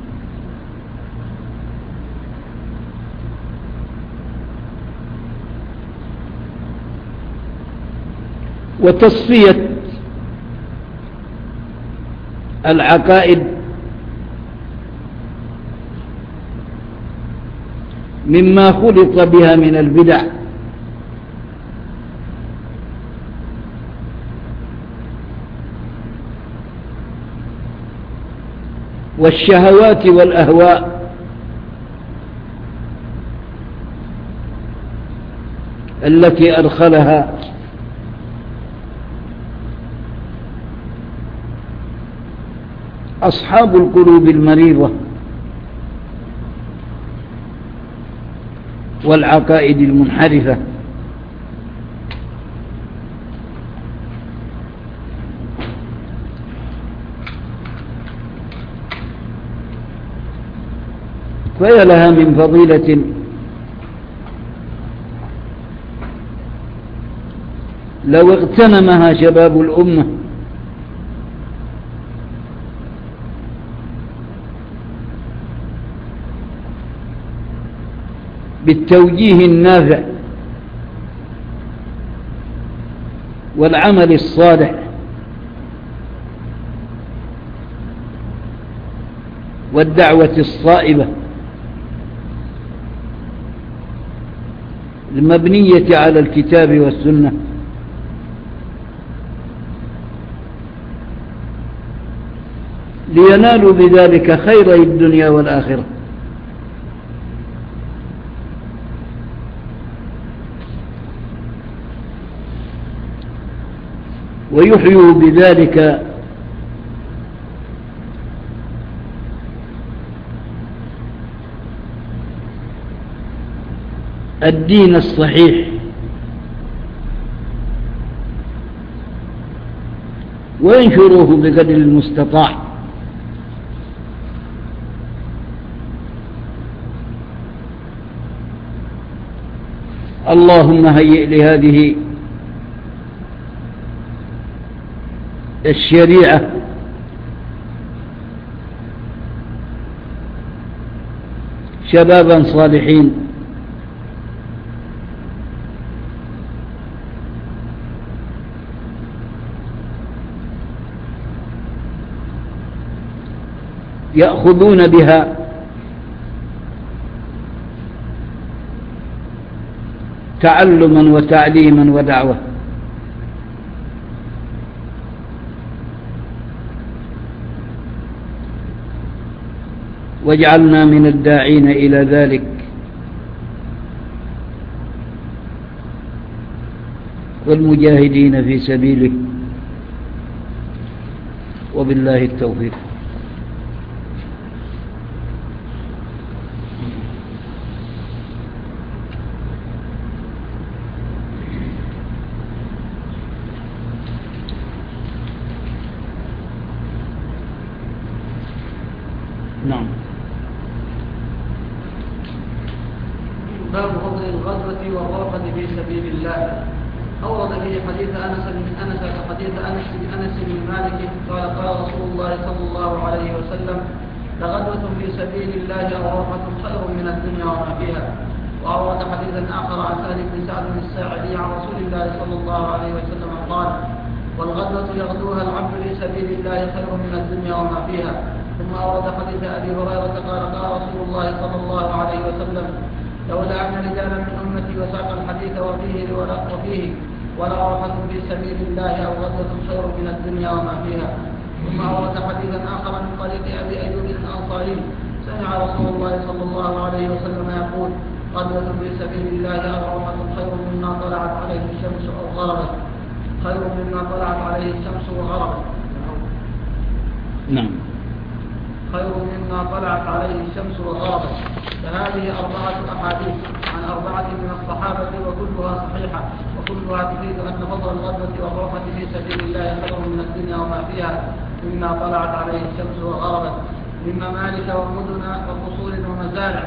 وتصفية العقائد مما خلط بها من البدع، والشهوات والأهواء التي أدخلها أصحاب القلوب المريضة والعقائد المنحرفة. فيا لها من فضيلة لو اغتنمها شباب الأمة بالتوجيه النافع والعمل الصالح والدعوة الصائبة المبنية على الكتاب والسنة، لينالوا بذلك خير الدنيا والآخرة، ويحيوا بذلك الدين الصحيح، وينشروه بقدر المستطاع. اللهم هيئ لهذه الشريعة شبابا صالحين يأخذون بها تعلما وتعليما ودعوة. واجعلنا من الداعين إلى ذلك والمجاهدين في سبيله، وبالله التوفيق. نعم. باب فضل الغزوة والروحة في سبيل الله. أورد فيه حديث أنس بن مالك قال قال رسول الله صلى الله عليه وسلم: لغزوة في سبيل الله أو روحة خير من الدنيا وما فيها. وأورد حديثا آخر عن سهل بن سعد الساعدي عن رسول الله صلى الله عليه وسلم قال: والغزوة يغزوها العبد في سبيل الله خير من الدنيا وما فيها. ثم أورد حديث أبي هريرة قال قال رسول الله صلى الله عليه وسلم: لولا أن رجالا من أمتي وساق الحديث وفيه ولا روحة في سبيل الله أو غزوة خير من الدنيا وما فيها. ثم أورد حديثا آخر من طريق أبي أيوب الأنصاري: سمع رسول الله صلى الله عليه وسلم يقول: غزوة في سبيل الله أو روحة خير مما طلعت عليه الشمس أو غربت، خير مما طلعت عليه الشمس وغربت. نعم. خير مما طلعت عليه الشمس وغربت. فهذه 4 أحاديث عن 4 من الصحابة وكلها صحيحة، وكلها تفيد أن فضل الغزوة والروحة في سبيل الله خير من الدنيا وما فيها مما طلعت عليه الشمس وغربت، من ممالك ومدن وقصور ومزارع،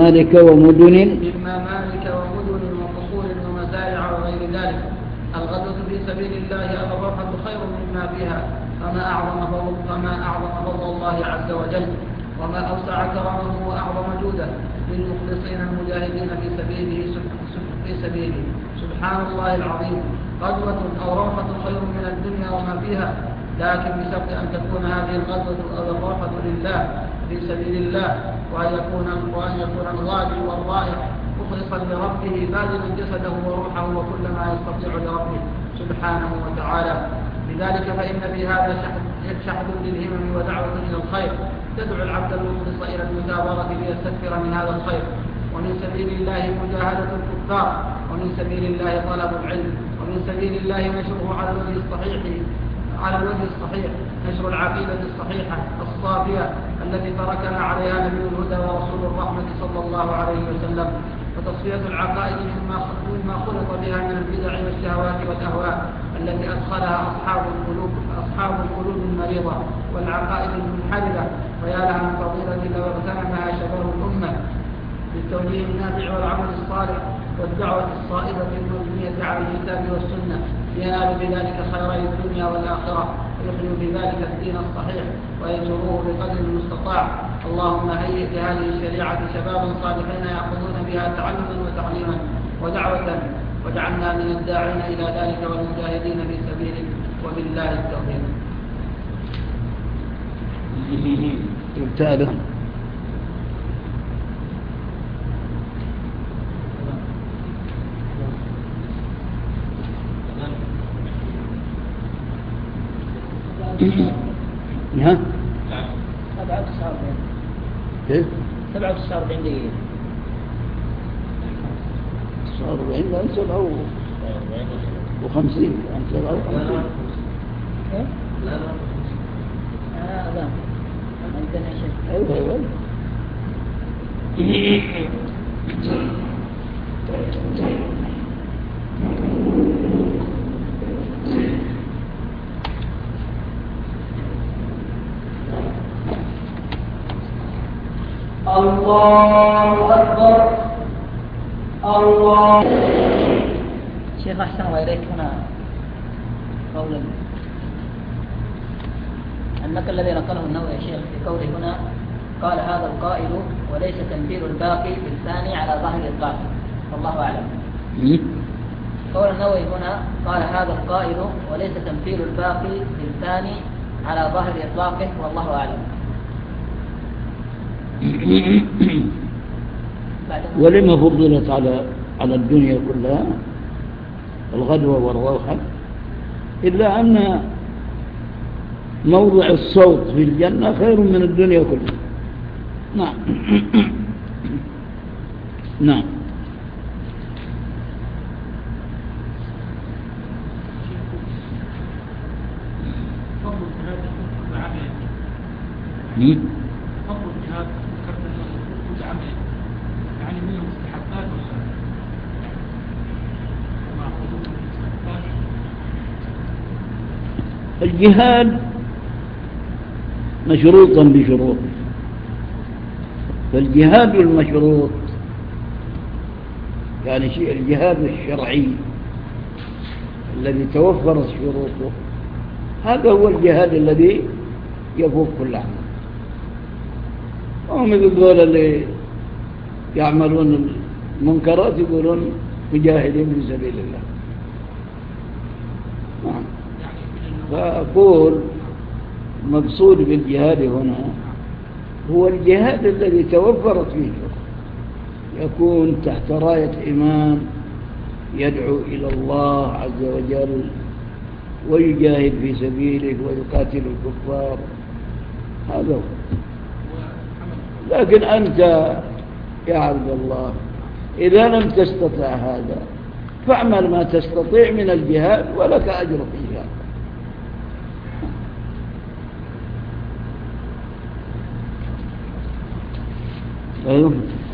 وقصور ومزارع وغير ذلك. الغزوة في سبيل الله الروحة خير مما فيها، فما أعظم فضل الله عز وجل، وما أوسع كرمه وأعظم جوده للمخلصين المجاهدين في سبيله. سبحان الله العظيم. غزوة أو روحة خير من الدنيا وما فيها، لكن بشرط أن تكون هذه الغزوة أو الروحة لله في سبيل الله، وأن يكون الغازي والرائح مخلصا لربه باذلا جسده وروحه وكل ما يستطيع لربه سبحانه وتعالى. لذلك فإن في هذا شحذ للهمم ودعوة إلى الخير، تدعو العبد المخلص إلى المثابرة ليستكثر من هذا الخير. ومن سبيل الله مجاهدة الكفار، ومن سبيل الله طلب العلم، ومن سبيل الله نشره على الوجه الصحيح، نشر العقيدة الصحيحة الصافية التي تركنا عليها نبي الهدى ورسول الرحمة صلى الله عليه وسلم، وتصفية العقائد مما خلط بها من البدع والشهوات والأهواء التي أدخلها أصحاب القلوب المريضة والعقائد المنحرفة. ويا لها من فضيلة لو اغتنمها شباب الأمة بالتوجيه النافع والعمل الصالح والدعوة الصائبة المبنية على الكتاب والسنة، لينال بذلك خيري الدنيا والآخرة، ويحيوا بذلك الدين الصحيح وينشروه بقدر المستطاع. اللهم هيئ لهذه الشريعة شبابا صالحين يأخذون بها تعلما وتعليما ودعوة، واجعلنا من الداعين إلى ذلك والمجاهدين في سبيلك، وبالله التوفيق. ها؟ 47 كيف؟ 47 دقيقة. 47 لا 57 عن 57. لا لا عندنا شيء. أيوة الله أكبر. الله. شيخ أحسن وإليك هنا قولا النقل الذي نقله النووي يا شيخ في قوله هنا قال هذا القائل وليس تنفير الباقي بالثاني على ظاهر الإطلاق والله أعلم. قول النووي هنا قال هذا القائل وليس تنفير الباقي بالثاني على ظاهر إطلاقه والله أعلم. ولما فضلت على الدنيا كلها الغدوة والروحة إلا أن موضع الصوت في الجنة خير من الدنيا كلها. نعم. نعم. فضل الجهاد ذكرت انه كل عمل يعني منه مستحبات ولا الجهاد مشروطا بشروط، فالجهاد المشروط يعني شيء الجهاد الشرعي الذي توفرت شروطه هذا هو الجهاد الذي يفوق كل عمل. هم يقولون اللي يعملون المنكرات يقولون مجاهدين في سبيل الله. نعم. فأقول المقصود بالجهاد هنا هو الجهاد الذي توفرت فيه يكون تحت راية إمام يدعو إلى الله عز وجل ويجاهد في سبيله ويقاتل الكفار، هذا هو. لكن أنت يا عبد الله إذا لم تستطع هذا فاعمل ما تستطيع من الجهاد ولك أجر فيها. أيوه.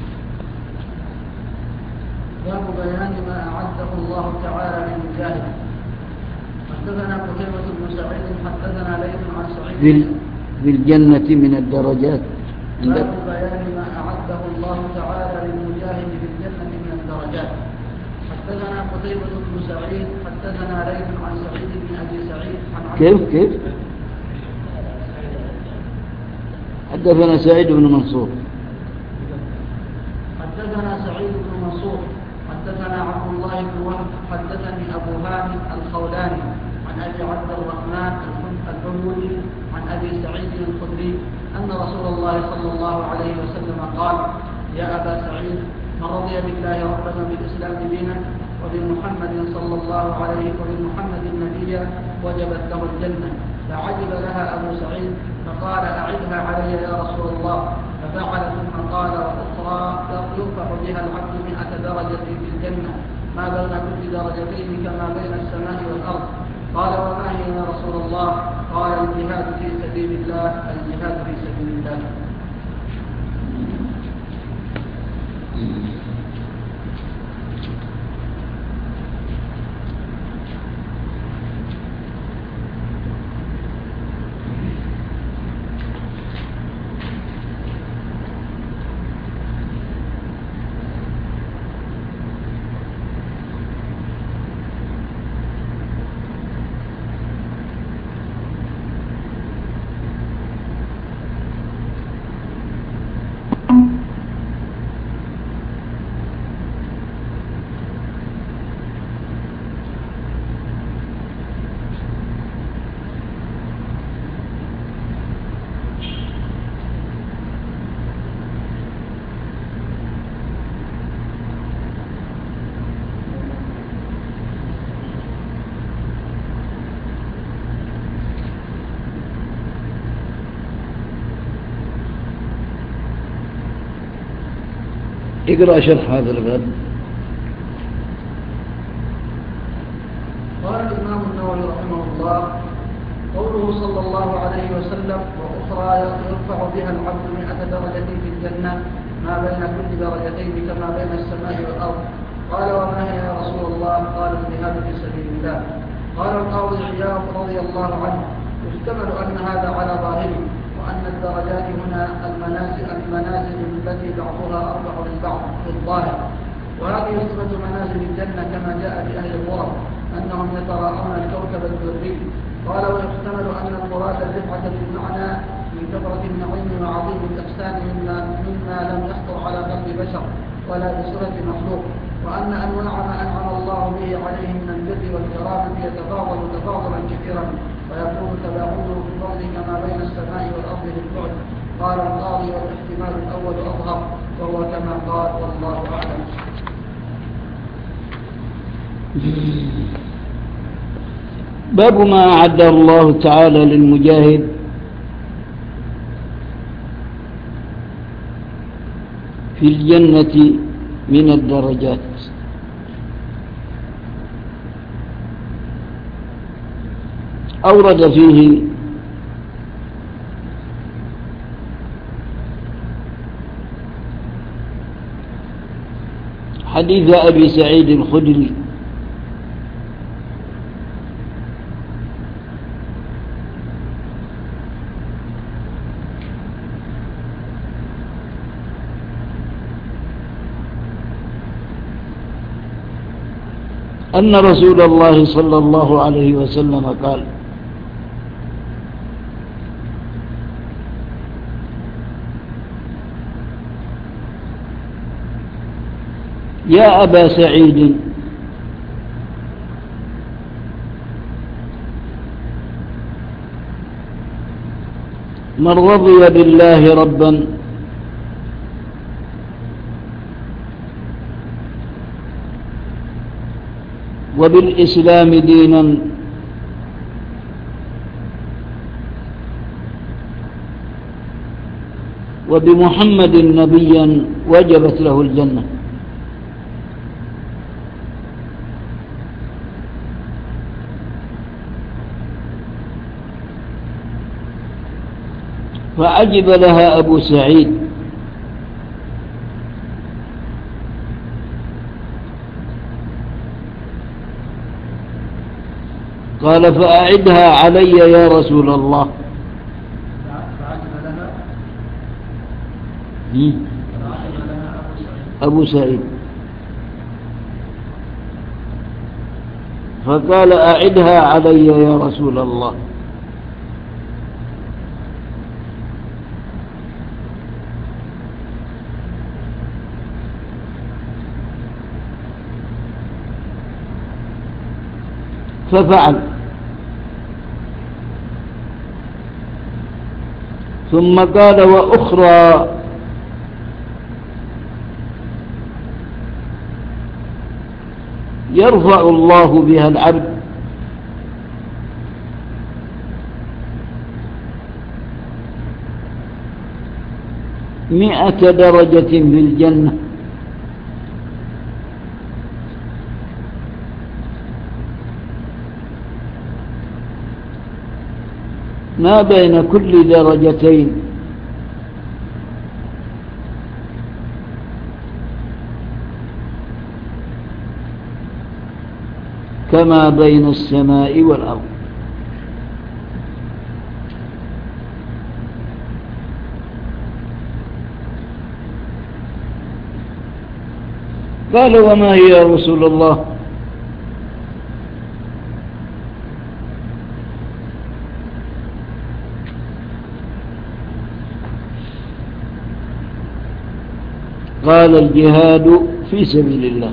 باب بيان ما أعده الله تعالى للمجاهد. حدثنا قتيبة بن سعيد حدثنا ليث عن سعيد في الجنة من الدرجات. باب بيان ما أعده الله تعالى للمجاهد في الجنة من الدرجات. حدثنا قتيبة بن سعيد حدثنا ليث عن سعيد بن أبي سعيد عن كيف حدثنا سعيد بن منصور حدثنا سعيد بن منصور حدثنا عبد الله بن وهب حدثني أبو هاني الخولاني عن أبي عبد الرحمن الحمولي عن أبي سعيد الخدري أن رسول الله صلى الله عليه وسلم قال يا أبا سعيد من رضي بالله ربا بالإسلام دينا وبمحمد صلى الله عليه وبمحمد نبيا وجبت له الجنة. فعجب لها أبو سعيد فقال أعدها علي يا رسول الله، ففعل ثم قال وأخرى يرفع بها العبد 100 درجة في الجنة ما بين كل درجتين كما بين السماء والأرض. قال وما هي يا رسول الله؟ قال الجهاد في سبيل الله، الجهاد في سبيل الله. اقرأ شرح هذا الباب. قال الإمام النووي رحمه الله قوله صلى الله عليه وسلم وأخرى يرفع بها العبد 100 درجة في الجنة ما بين كل درجتين كما بين السماء والأرض. قال وما هي يا رسول الله؟ قال الجهاد في سبيل الله. قال القاضي عياض رضي الله عنه يحتمل أن هذا على ظاهره وأن الدرجات هنا المنازل التي بعضها أرفع من بعض في الظاهر، وهذه صفة منازل الجنة كما جاء في أهل الغرب أنهم يتراءون الكوكب الدري. قال ويحتمل أن المراد الرفعة بالمعنى من كثرة النعيم وعظيم الإحسان الإحسان مما لم يخطر على قلب بشر ولا بصفة مخلوق، وأن أنواع ما أنعم الله به عليه من البر والكرامة يتفاضل تفاضلا كثيرا، ويكون تباعده في الفضل كما بين السماء والأرض بالبعد. قال القاضي: والاحتمال الأول أظهر، وهو كما قال، والله أعلم. باب ما أعد الله تعالى للمجاهد في الجنة من الدرجات. أورد فيه حديث أبي سعيد الخدري أن رسول الله صلى الله عليه وسلم قال: يا أبا سعيد، من رضي بالله ربا وبالإسلام دينا وبمحمد نبيا وجبت له الجنة. فعجب لها أبو سعيد قال: فأعدها علي يا رسول الله. أبو سعيد فقال: أعدها علي يا رسول الله. ففعل، ثم قال: وأخرى يرفع الله بها العبد 100 درجة في الجنة، ما بين كل درجتين كما بين السماء والأرض. قال: وما هي يا رسول الله؟ قال: الجهاد في سبيل الله.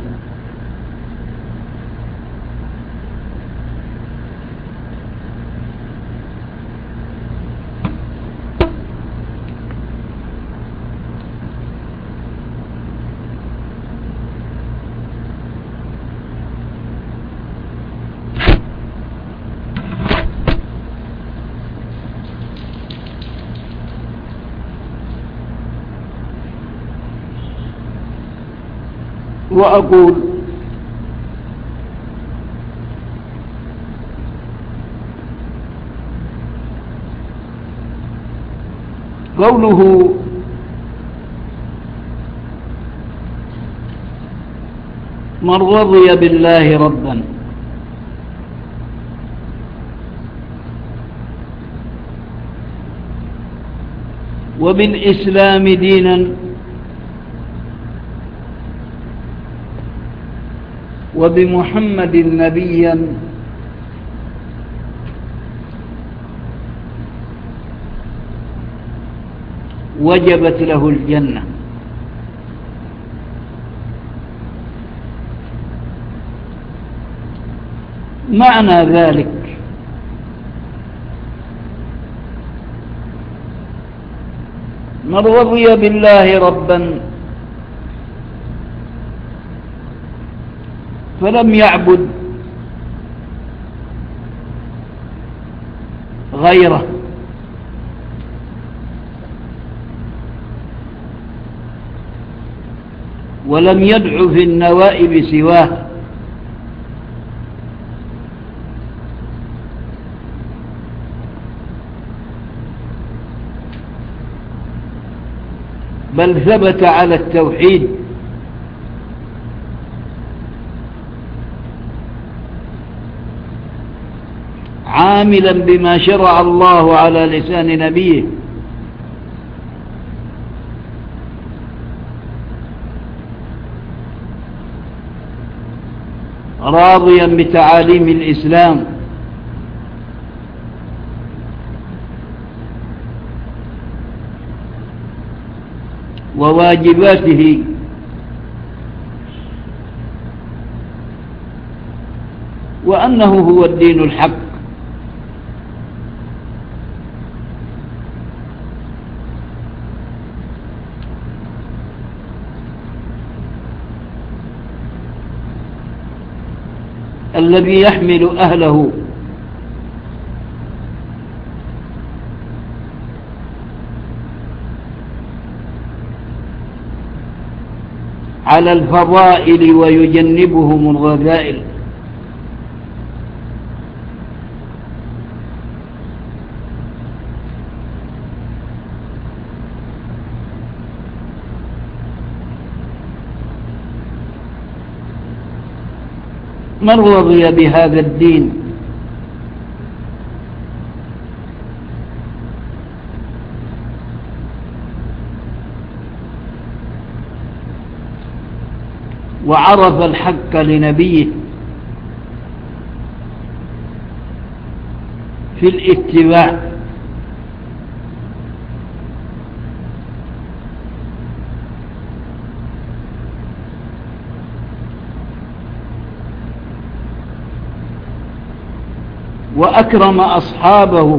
وأقول: قوله من رضي بالله ربا وبالإسلام دينا وبمحمد نبيا وجبت له الجنة. معنى ذلك من رضي بالله ربا فلم يعبد غيره ولم يدع في النوائب سواه بل ثبت على التوحيد عاملا بما شرع الله على لسان نبيه راضيا بتعاليم الإسلام وواجباته وأنه هو الدين الحق. الذي يحمل أهله على الفضائل ويجنبهم الرذائل. من رضي بهذا الدين وعرف الحق لنبيه في الاتباع وأكرم أصحابه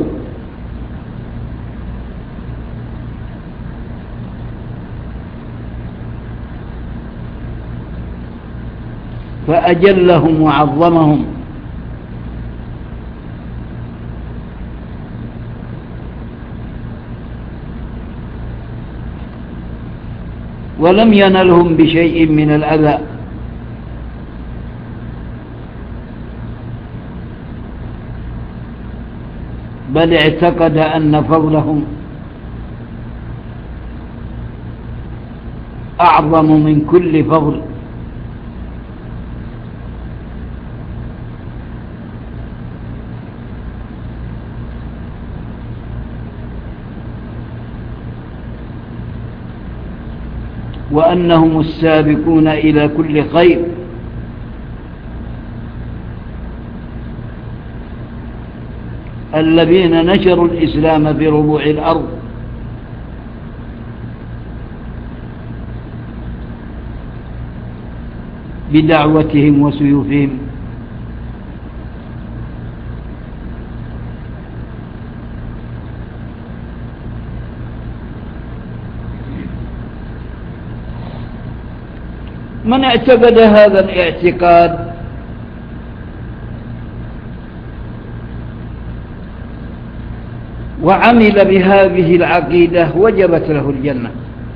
فأجلهم وعظمهم ولم ينلهم بشيء من الأذى بل اعتقد أن فضلهم أعظم من كل فضل وأنهم السابقون إلى كل خير الذين نشروا الإسلام في ربوع الأرض بدعوتهم وسيوفهم. من اعتقد هذا الاعتقاد وعمل بهذه العقيدة وجبت له الجنة.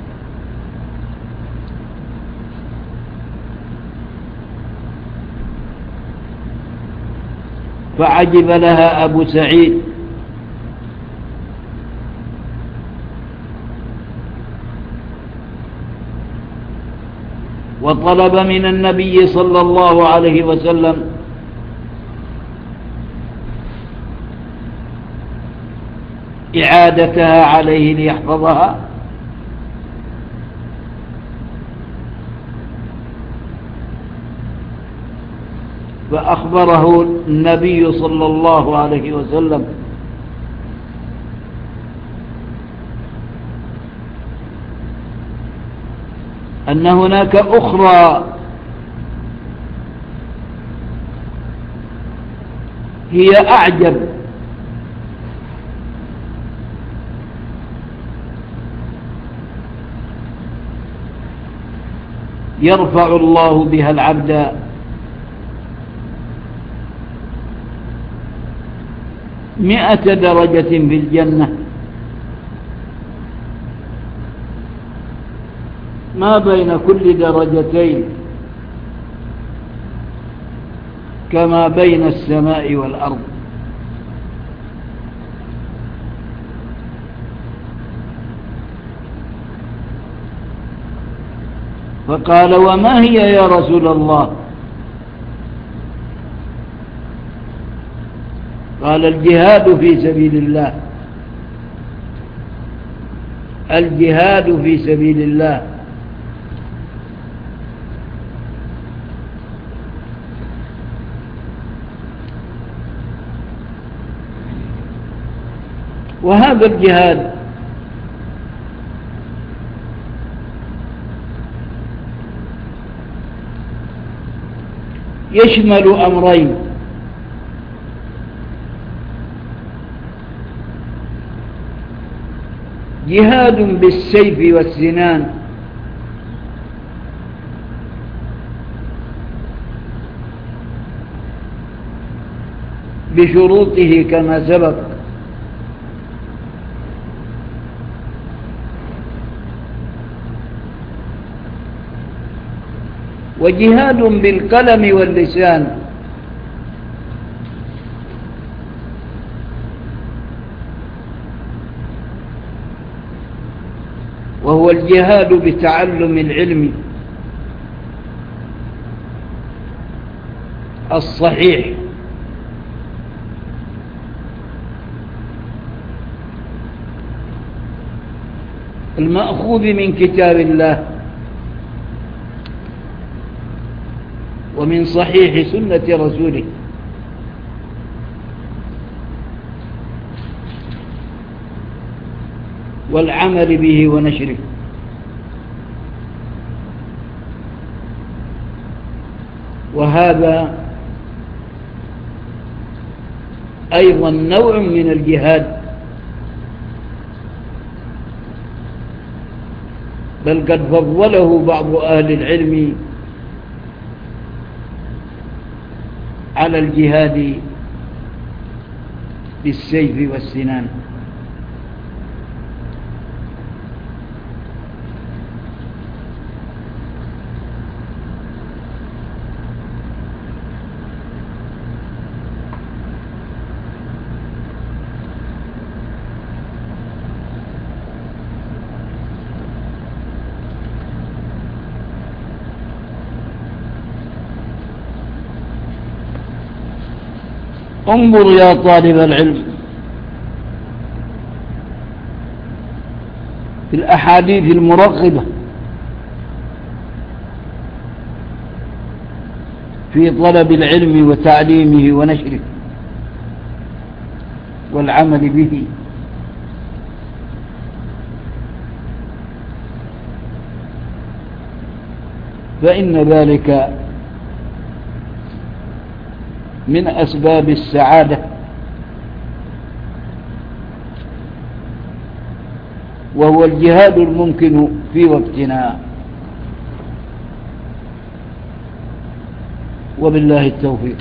فعجب لها أبو سعيد وطلب من النبي صلى الله عليه وسلم إعادتها عليه ليحفظها، فأخبره النبي صلى الله عليه وسلم أن هناك أخرى هي أعجب، يرفع الله بها العبد 100 درجة في الجنة، ما بين كل درجتين كما بين السماء والأرض. فقال: وما هي يا رسول الله؟ قال: الجهاد في سبيل الله، الجهاد في سبيل الله. وهذا الجهاد يشمل أمرين: جهاد بالسيف والسنان، بشروطه كما سبق، وجهاد بالقلم واللسان، وهو الجهاد بتعلم العلم الصحيح المأخوذ من كتاب الله ومن صحيح سنة رسوله، والعمل به ونشره. وهذا أيضا نوع من الجهاد، بل قد فضله بعض أهل العلم على الجهاد بالسيف والسنان. انظر يا طالب العلم في الأحاديث المرغبة في طلب العلم وتعليمه ونشره والعمل به، فإن ذلك من أسباب السعادة، وهو الجهاد الممكن في وقتنا. وبالله التوفيق.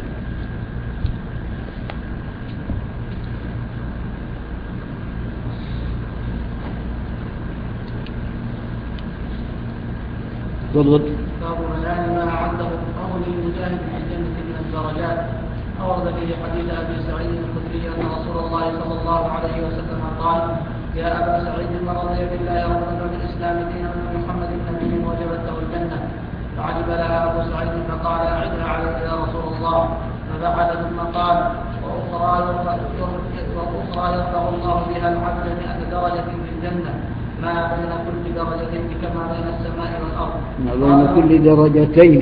تفضل. باب بيان ما أعده الله للمجاهد في الجنة من الدرجات. أورد فيه حديث أبي سعيد الخدري أن رسول الله صلى الله عليه وسلم قال: يا أبا سعيد من رضي بالله ربا وبالإسلام دينا وبمحمد نبيا وجبت له الجنة. فعجب لها أبو سعيد فقال: أعدها علي يا رسول الله. فبعد ثم قال: وأخرى يرفع الله بها العبد 100 درجة في الجنة، ما بين كل درجتين كما بين السماء والأرض. ما بين كل درجتين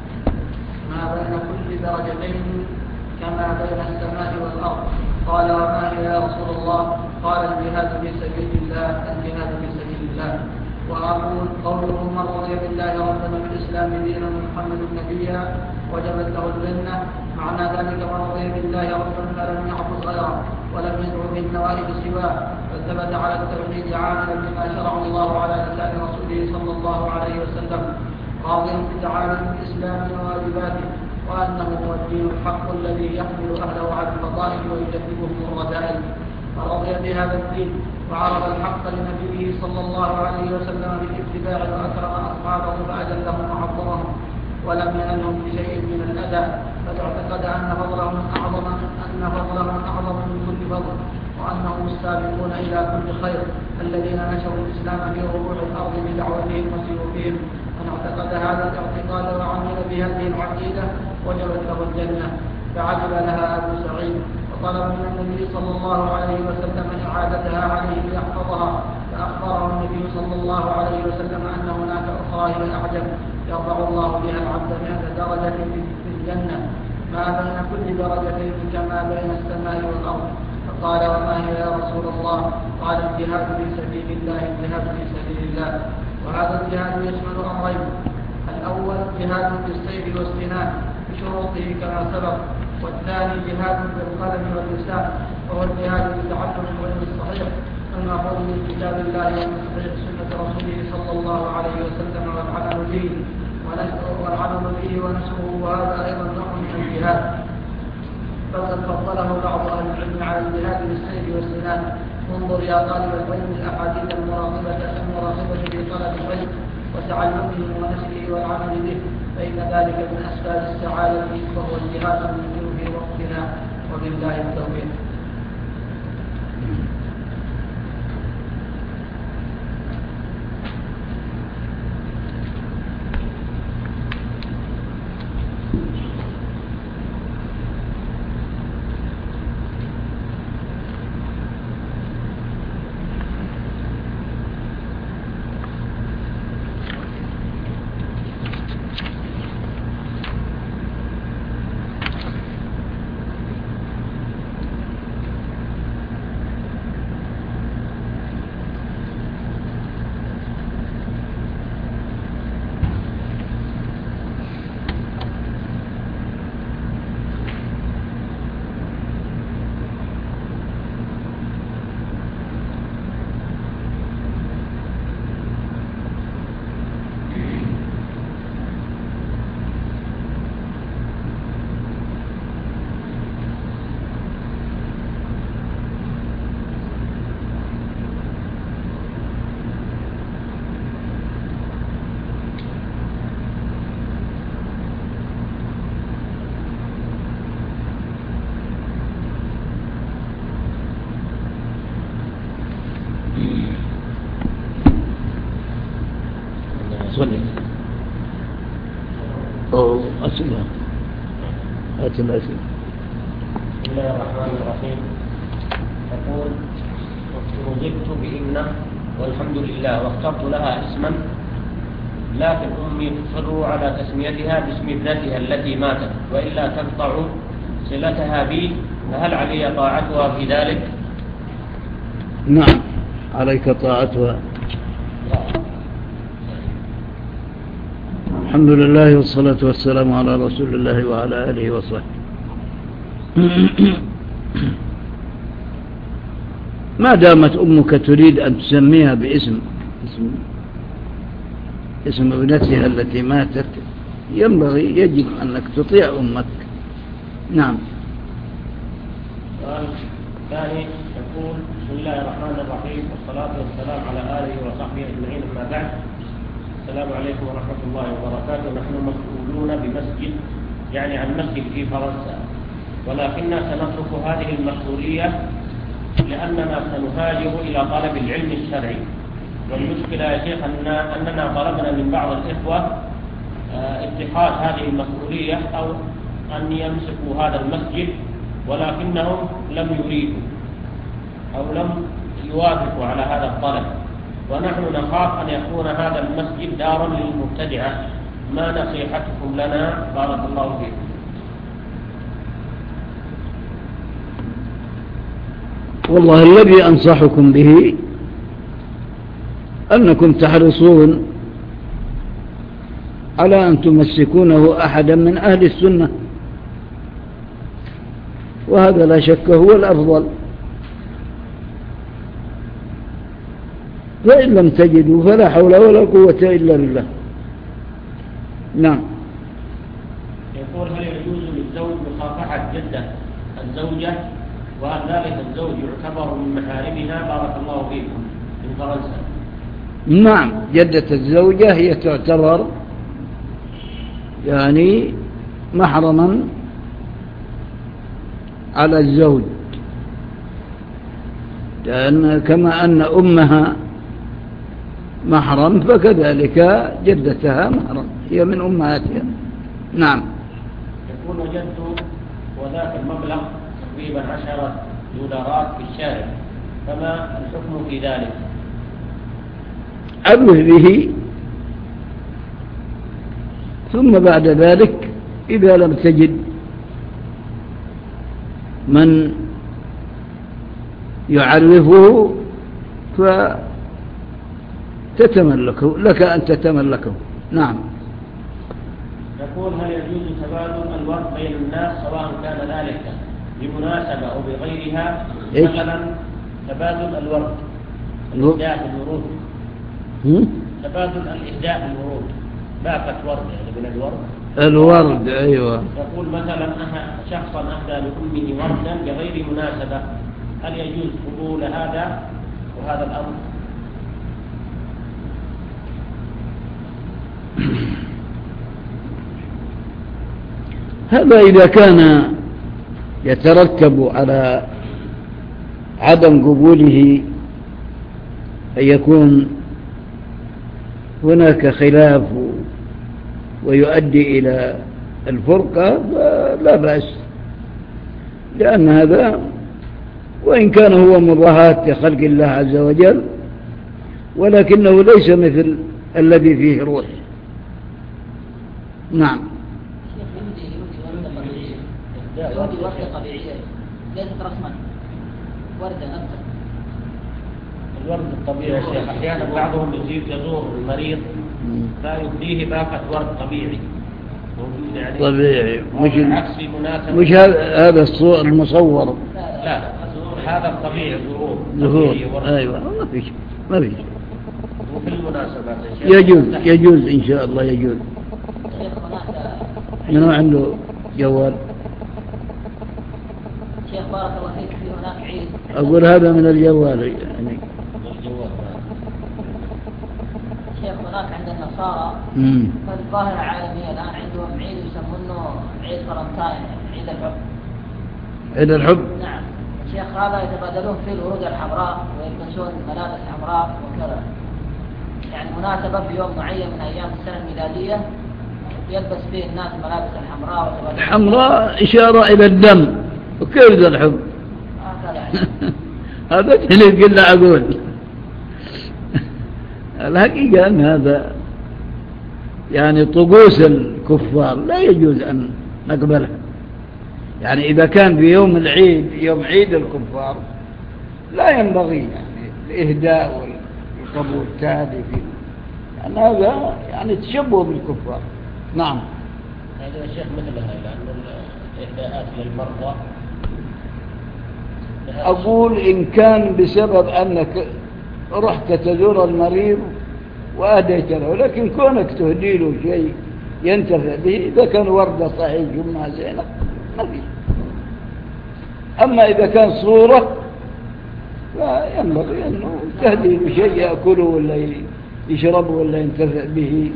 كما بين السماء والأرض. قال: وما هي يا رسول الله؟ قال: الجهاد في سبيل الله، الجهاد في سبيل الله. وأقول قوله من رضي بالله ربا وبالإسلام دينا ومحمد نبيا وجبت له الجنة، معنى ذلك من رضي بالله ربا فلم يعبد غيره ولم يدعو بالنوائب سواه، فثبت على التوحيد عاملا بما شرع الله على لسان رسوله صلى الله عليه وسلم، راضيا بتعاليم الإسلام وواجباته، وأنه هو الدين الحق الذي يحمل أهله على الفضائل ويجنبهم الرذائل. فرضي بهذا الدين وعرض الحق لنبيه صلى الله عليه وسلم بالاتباع، وأكرم أصحابه فأجلهم وعظمهم ولم ينلهم بشيء من الأذى، بل اعتقد أن فضلهم أعظم من كل فضل، وأنهم السابقون إلى كل خير الذين نشروا الإسلام في ربوع الأرض بدعوتهم وسيوفهم. من اعتقد هذا الاعتقاد وعمل بهذه العقيدة وجبت له الجنة. فعجب لها أبو سعيد وطلب من النبي صلى الله عليه وسلم إعادتها عليه ليحفظها، فأخبره النبي صلى الله عليه وسلم أن هناك أخرى هي الأعجب يرفع الله بها العبد 100 درجة في الجنة، ما بين كل درجتين كما بين السماء والأرض. فقال وما هي يا رسول الله؟ قال الجهاد في سبيل الله، الجهاد في سبيل الله. وهذا الجهاد يشمل أمرين: الأول جهاد بالسيف والسنان بشروطه كما سبق، والثاني جهاد بالقلم واللسان وهو الجهاد بتعلم العلم الصحيح المأخوذ من كتاب الله ومن صحيح سنة رسوله صلى الله عليه وسلم والعمل به ونشره، وهذا أيضا نوع من الجهاد. فقد فضله بعض أهل العلم على الجهاد بالسيف والسنان. انظر يا طالب العلم الأحاديث المراغبة في طلب العلم وتعلمه ونشره والعمل به، فإن ذلك من أسباب السعادة، وهو الجهاد الممكن في وقتنا، وبالله التوفيق. بسم الله الرحمن الرحيم. يقول: رزقت بإمنة والحمد لله، واخترت لها اسما، لكن أمي تصر على تسميتها باسم ابنتها التي ماتت، وإلا تقطع صلتها بي، فهل علي طاعتها في ذلك؟ نعم، عليك طاعتها. الحمد لله والصلاة والسلام على رسول الله وعلى آله وصحبه. ما دامت أمك تريد أن تسميها باسم ابنتها التي ماتت، يجب أنك تطيع أمك. نعم. الثاني يقول: بسم الله الرحمن الرحيم، والصلاة والسلام على آله وصحبه أجمعين، أما بعد. السلام عليكم ورحمة الله وبركاته. نحن مسؤولون بمسجد، يعني عن مسجد في فرنسا، ولكننا سنترك هذه المسؤولية لأننا سنهاجر إلى طلب العلم الشرعي. والمشكلة يا شيخ أننا طلبنا من بعض الإخوة اتخاذ هذه المسؤولية أو أن يمسكوا هذا المسجد، ولكنهم لم يريدوا أو لم يوافقوا على هذا الطلب، ونحن نخاف أن يكون هذا المسجد دارا للمبتدعة. ما نصيحتكم لنا؟ بارك الله فيكم. والله الذي أنصحكم به أنكم تحرصون على أن تمسكونه أحدا من أهل السنة، وهذا لا شك هو الأفضل. فإن لم تجدوا فلا حول ولا قوة إلا بالله. نعم. يقول: هل يجوز للزوج مصافحة جدة الزوجة، وهل ذلك الزوج يعتبر من محارمها؟ بارك الله فيكم، من فرنسا. نعم، جدة الزوجة هي تعتبر يعني محرما على الزوج، لأن كما أن أمها محرم فكذلك جدتها محرم، هي من أمهاتها. نعم. يقول: وجدت وذاك المبلغ تقريبا 10 دولارات في الشارع، فما الحكم في ذلك؟ أبه به، ثم بعد ذلك إذا لم تجد من يعرفه فتتملكه، لك أن تتملكه. نعم. يقول: هل يجوز تبادل الورد بين الناس سواء كان ذلك بمناسبة أو بغيرها؟ مثلا تبادل الورد، الإهداء بالورود، تبادل الإهداء بالورود، باقة ورد يعني من الورد. أيوة. يقول: مثلا شخصا أهدى لأمه وردا بغير مناسبة، هل يجوز قبول هذا وهذا الأمر؟ هذا إذا كان يترتب على عدم قبوله أن يكون هناك خلاف ويؤدي إلى الفرقة، فلا بأس، لأن هذا وإن كان هو مضاهاة لخلق الله عز وجل، ولكنه ليس مثل الذي فيه روح. نعم. يهودي وردة طبيعية ليست رسما، وردة نفسها. الورد الطبيعي يا شيخ أحيانا بعضهم يزور المريض لا يهديه باقة ورد طبيعي، يعني طبيعي، مش هذا الصور المصور. لا، هذا الطبيعي، ظهور. أيوة، ما فيش. وفي المناسبات يجوز إن شاء الله يجوز. منو عنده جوال؟ شيخ بارك الله فيك، في هناك عيد. أقول هذا من الجوال يعني. شيخ هناك عند النصارى فالظاهرة عالمية الآن عندهم عيد يسمونه عيد فالنتاين، عيد الحب. عيد الحب. نعم. شيخ هذا يتبادلون فيه الورود الحمراء ويلبسون ملابس حمراء وكذا، يعني مناسبة في يوم معين من أيام السنة الميلادية يلبس فيه الناس ملابس الحمراء حمراء إشارة إلى الدم. وكيف ذا الحب؟ هذا اللي قلنا أقول الحقيقة أن هذا يعني طقوس الكفار لا يجوز أن نقبلها. يعني إذا كان في يوم العيد، يوم عيد الكفار، لا ينبغي يعني الإهداء والقبول التالي فيه، يعني هذا يعني تشبه بالكفار. نعم. هذا الشيخ مثلها، لأن الإهداءات للمرضى. أقول إن كان بسبب أنك رحت تزور المريض وأهديت له، لكن كونك تهدي له شيء ينتفع به، إذا كان وردة صحيح جمعة زينة ما فيه. أما إذا كان صورة فينبغي أنه تهدي له شيء يأكله ولا يشربه ولا ينتفع به.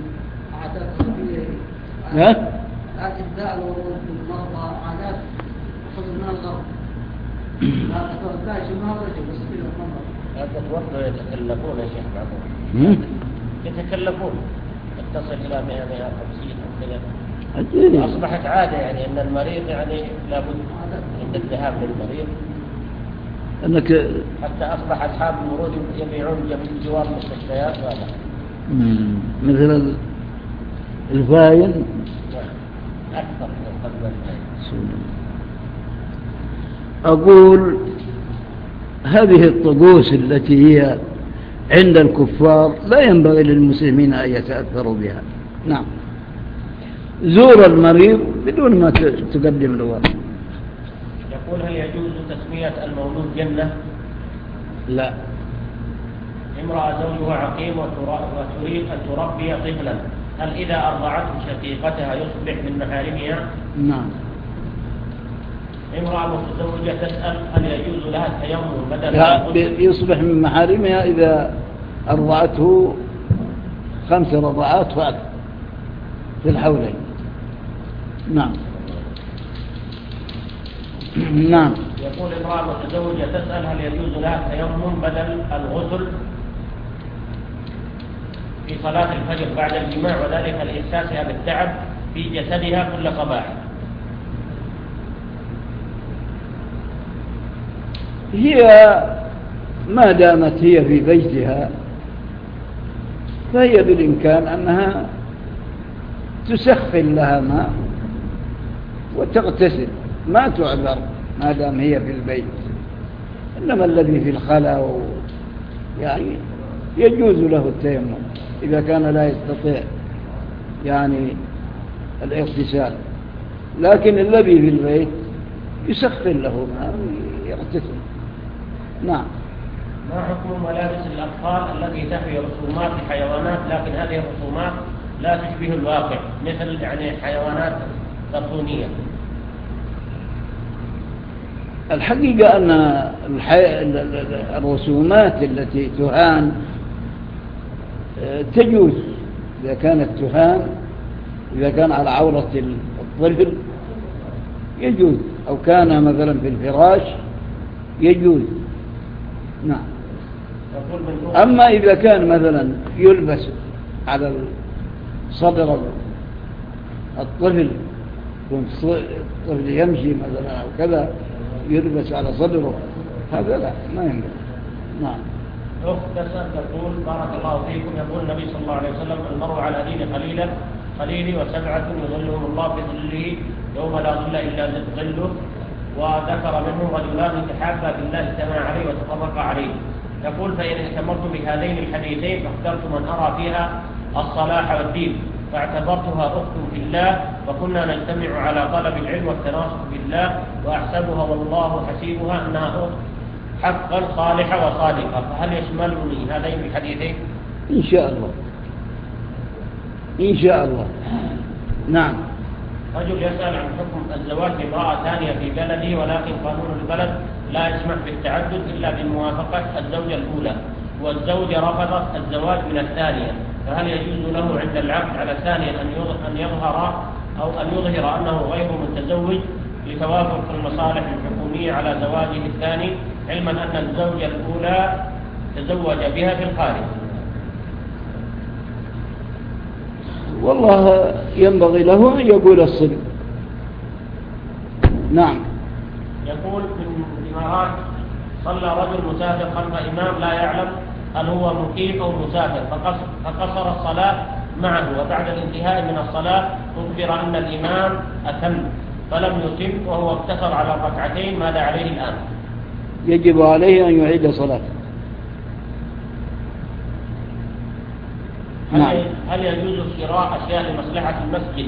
عادات إبداء الورود للمرضى عادات خذ من الغرب، لا تتوقعش ما هو بس في المرضى. هذا الورد يتكلفون يا شيخ بعضهم. يتكلفون تصل إلى 150 أو كذا. أصبحت عادة يعني أن المريض يعني لابد عند الذهاب للمريض أنك حتى أصبح أصحاب المرود يبيعون جوار المستشفيات وهذا مثل الفاين أكثر من الفاين. أقول هذه الطقوس التي هي عند الكفار لا ينبغي للمسلمين أن يتأثروا بها. نعم. زور المريض بدون ما تقدم له. يقول هل يجوز تسمية المولود جنة؟ لا. امرأة زوجها عقيم وتريد أن تربي طفلا، هل إذا أرضعته شقيقتها يصبح من محارمها؟ نعم. امرأة متزوجة تسأل هل يجوز لها التيمم بدل يصبح من محارمها إذا أرضعته 5 رضعات فأكثر في الحولين. نعم. نعم. يقول امرأة متزوجة تسأل هل يجوز لها التيمم بدل الغسل في صلاة الفجر بعد الجماع، وذلك لإحساسها بالتعب في جسدها كل صباح. هي ما دامت هي في بيتها فهي بالإمكان أنها تسخن لها ماء وتغتسل، ما تعذر ما دام هي في البيت. إنما الذي في الخلاء يعني يجوز له التيمم إذا كان لا يستطيع يعني الاغتسال، لكن الذي في البيت يسخن له ماء ويغتسل. نعم. ما حكم ملابس الأطفال التي تحوي رسومات لحيوانات لكن هذه الرسومات لا تشبه الواقع، مثل يعني حيوانات كرتونية؟ الحقيقة أن الرسومات التي تهان تجوز إذا كانت تهان، إذا كان على عورة الطفل يجوز، أو كان مثلا في الفراش يجوز. نعم. أما إذا كان مثلا يلبس على صدر الطفل، الطفل يمشي مثلا أو كذا يلبس على صدره، هذا لا، ما ينبغي. نعم. أخت تسأل تقول بارك الله فيكم، يقول النبي صلى الله عليه وسلم المرء على دين خليل وسبعة يظلهم الله بظله يوم لا ظل إلا ظله، وذكر منهم رجلان تحابا بالله اجتمع عليه وتفرقا عليه. يقول فإن اهتمرت بهذين الحديثين فاخترت من أرى فيها الصلاح والدين، فاعتبرتها أخت في الله، وكنا نجتمع على طلب العلم والتناصح بالله، وأحسبها والله حسيبها أنها أخت حقا صالحة وصادقة، فهل يشملني هذين الحديثين؟ إن شاء الله، إن شاء الله. نعم. رجل يسأل عن حكم الزواج بامرأة ثانية في بلده، ولكن قانون البلد لا يسمح بالتعدد إلا بموافقة الزوجة الأولى، والزوجة رفضت الزواج من الثانية، فهل يجوز له عند العقد على الثانية أن يظهر أنه غير متزوج لتوافق المصالح الحكومية على زواجه الثاني، علما أن الزوجة الأولى تزوج بها في الخارج؟ والله ينبغي له أن يقول الصدق. نعم. يقول في الإمارات صلى رجل مسافر خلف إمام لا يعلم هل هو مقيم أو مسافر، فقصر الصلاة معه، وبعد الانتهاء من الصلاة أخبر أن الإمام أتم فلم يتم وهو اقتصر على الركعتين، ماذا عليه الآن؟ يجب عليه أن يعيد صلاته. نعم. هل يجوز شراء أشياء لمصلحة المسجد؟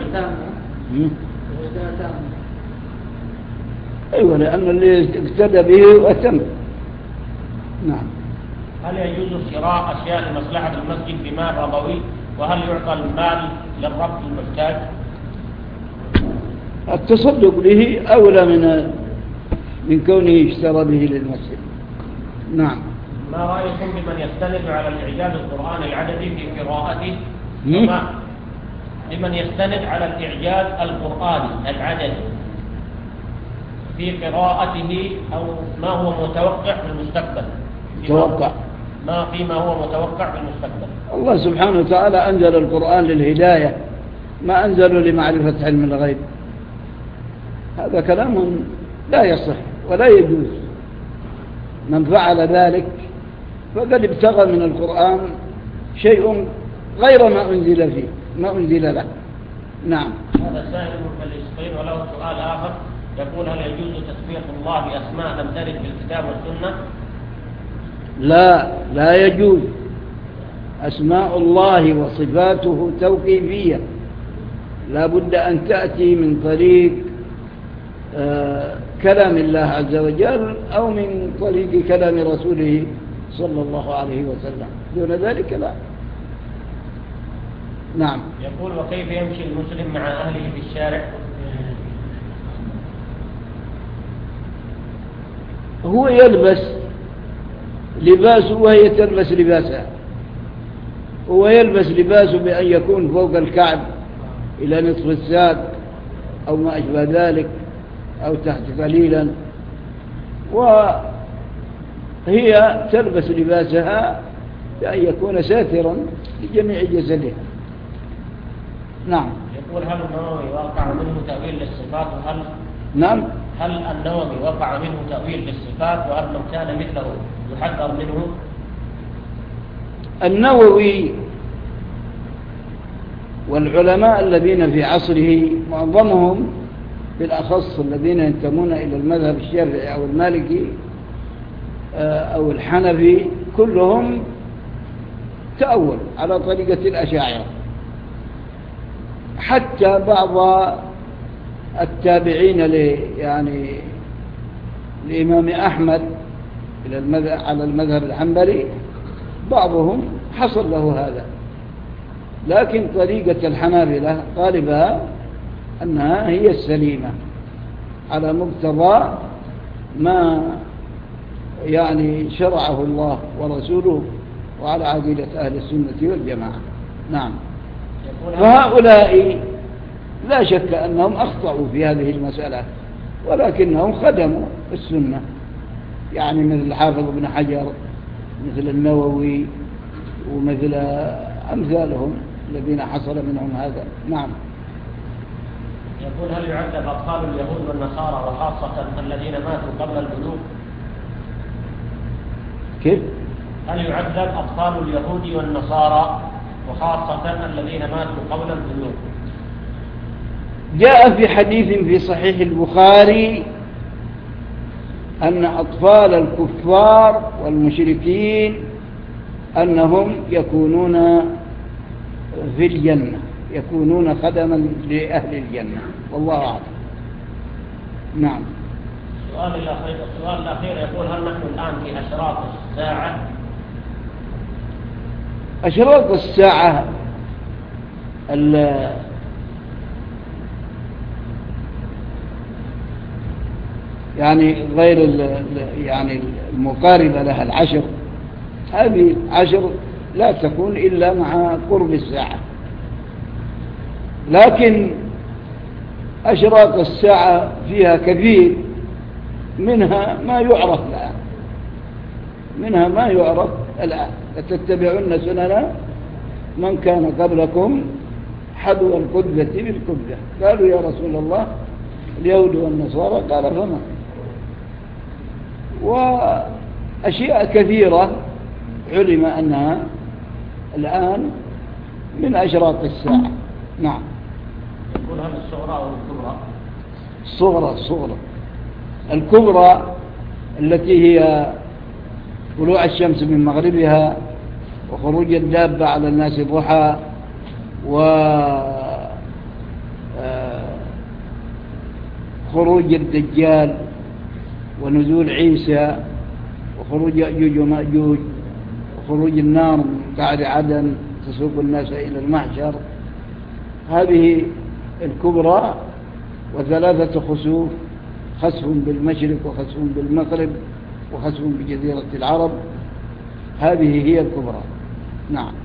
أيوة، لأن اللي اقتدى به أتم. نعم. هل يجوز شراء أشياء لمصلحة المسجد بمال ربوي؟ وهل يعطى المال للرب المحتاج؟ التصدق به أولى من كونه يشترى به للمسجد. نعم. ما رأيكم بمن يستند على الإعجاز القرآني العددي في قراءته؟ لمن يستند على الإعجاز القرآني العددي في قراءته، أو ما هو متوقع في المستقبل؟ فيما هو متوقع في المستقبل. الله سبحانه وتعالى أنزل القرآن للهداية، ما أنزله لمعرفة علم الغيب. هذا كلام لا يصح ولا يجوز. من فعل ذلك فقد ابتغى من القرآن شيء غير ما أنزل له. نعم. هذا سائل من فلسطين وله سؤال آخر، يقول هل يجوز تسمية الله بأسماء لم ترد في الكتاب والسنة؟ لا يجوز. أسماء الله وصفاته توقيفية، لا بد أن تأتي من طريق كلام الله عز وجل أو من طريق كلام رسوله صلى الله عليه وسلم، دون ذلك لا. نعم. يقول: وكيف يمشي المسلم مع أهله في الشارع؟ هو يلبس لباسه وهي تلبس لباسها، هو يلبس لباسه بأن يكون فوق الكعب إلى نصف الساق أو ما أشبه ذلك، أو تحت قليلا، وهي تلبس لباسها بأن يكون ساترا لجميع جسدها. نعم. يقول: هل النووي وقع منه تأويل للصفات؟ نعم. هل النووي وقع منه تأويل للصفات؟ وهل لو كان مثله يحذر منه؟ النووي والعلماء الذين في عصره معظمهم بالأخص الذين ينتمون إلى المذهب الشافعي أو المالكي أو الحنفي كلهم تأول على طريقة الأشاعرة، حتى بعض التابعين يعني الإمام أحمد على المذهب الحنبلي بعضهم حصل له هذا، لكن طريقة الحنابلة غالبها أنها هي السليمة على مقتضى ما يعني شرعه الله ورسوله وعلى عقيدة أهل السنة والجماعة. نعم. فهؤلاء لا شك أنهم أخطأوا في هذه المسألة، ولكنهم خدموا السنة، يعني مثل الحافظ بن حجر، مثل النووي، ومثل أمثالهم الذين حصل منهم هذا. نعم. يقول: هل يعذب أطفال اليهود والنصارى وخاصة الذين ماتوا قبل البلوغ؟ كيف؟ هل يعذب أطفال اليهود والنصارى وخاصة الذين ماتوا قبل البلوغ؟ جاء في حديث في صحيح البخاري أن أطفال الكفار والمشركين أنهم يكونون في الجنة، يكونون خدما لأهل الجنة، والله أعلم. نعم. السؤال الأخير يقول: هل نحن الآن في أشراط الساعة؟ أشراط الساعة يعني غير يعني المقاربة لها العشر، هذه العشر لا تكون إلا مع قرب الساعة، لكن أشراط الساعة فيها كثير، منها ما يعرف الآن، لتتبعن سنن من كان قبلكم حذو القدة بالقدة. قالوا: يا رسول الله اليهود والنصارى؟ قال: فما؟ وأشياء كثيرة علم أنها الآن من أشراط الساعة. نعم. يقول: هل الصغرى أو الكبرى؟ الصغرى الكبرى التي هي طلوع الشمس من مغربها، وخروج الدابة على الناس ضحى، وخروج الدجال، ونزول عيسى، وخروج يأجوج ومأجوج، وخروج النار من قعر عدن تسوق الناس إلى المحشر، هذه الكبرى. وثلاثة خسوف: خسف بالمشرق، وخسف بالمغرب، وخسف بجزيرة العرب، هذه هي الكبرى. نعم.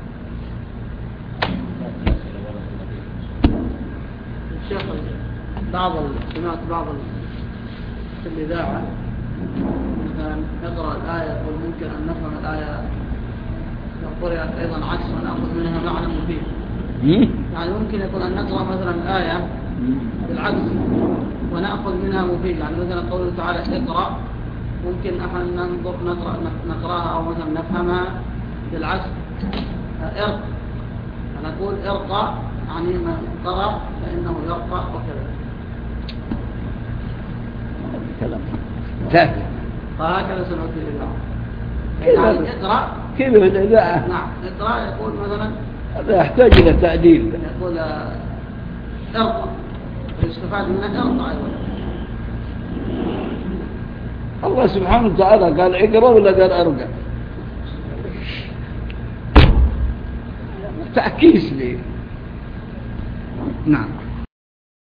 الشيخ سمعت بعض في الإذاعة مثلا يقرأ الآية يقول ممكن أن نفهم الآية لو قرأت أيضا عكس ونأخذ منها معنى مفيد، يعني ممكن يكون أن نقرأ مثلا الآية بالعكس ونأخذ منها مفيد، يعني مثلا قوله تعالى اقرأ، ممكن احنا نقرأها أو مثلا نفهمها بالعكس ارق، نقول ارقى يعني من قرأ فإنه يرقى وكذا. كلام تافه. فهكذا سمعت الإذاعة. يعني اقرأ كيف الإذاعة؟ نعم اقرأ يقول مثلا هذا يحتاج إلى تعديل. يقول ارقى يستفاد منك ارقى أيضا. الله سبحانه وتعالى قال اقرأ ولا قال ارقى؟ تعكيس لي. نعم.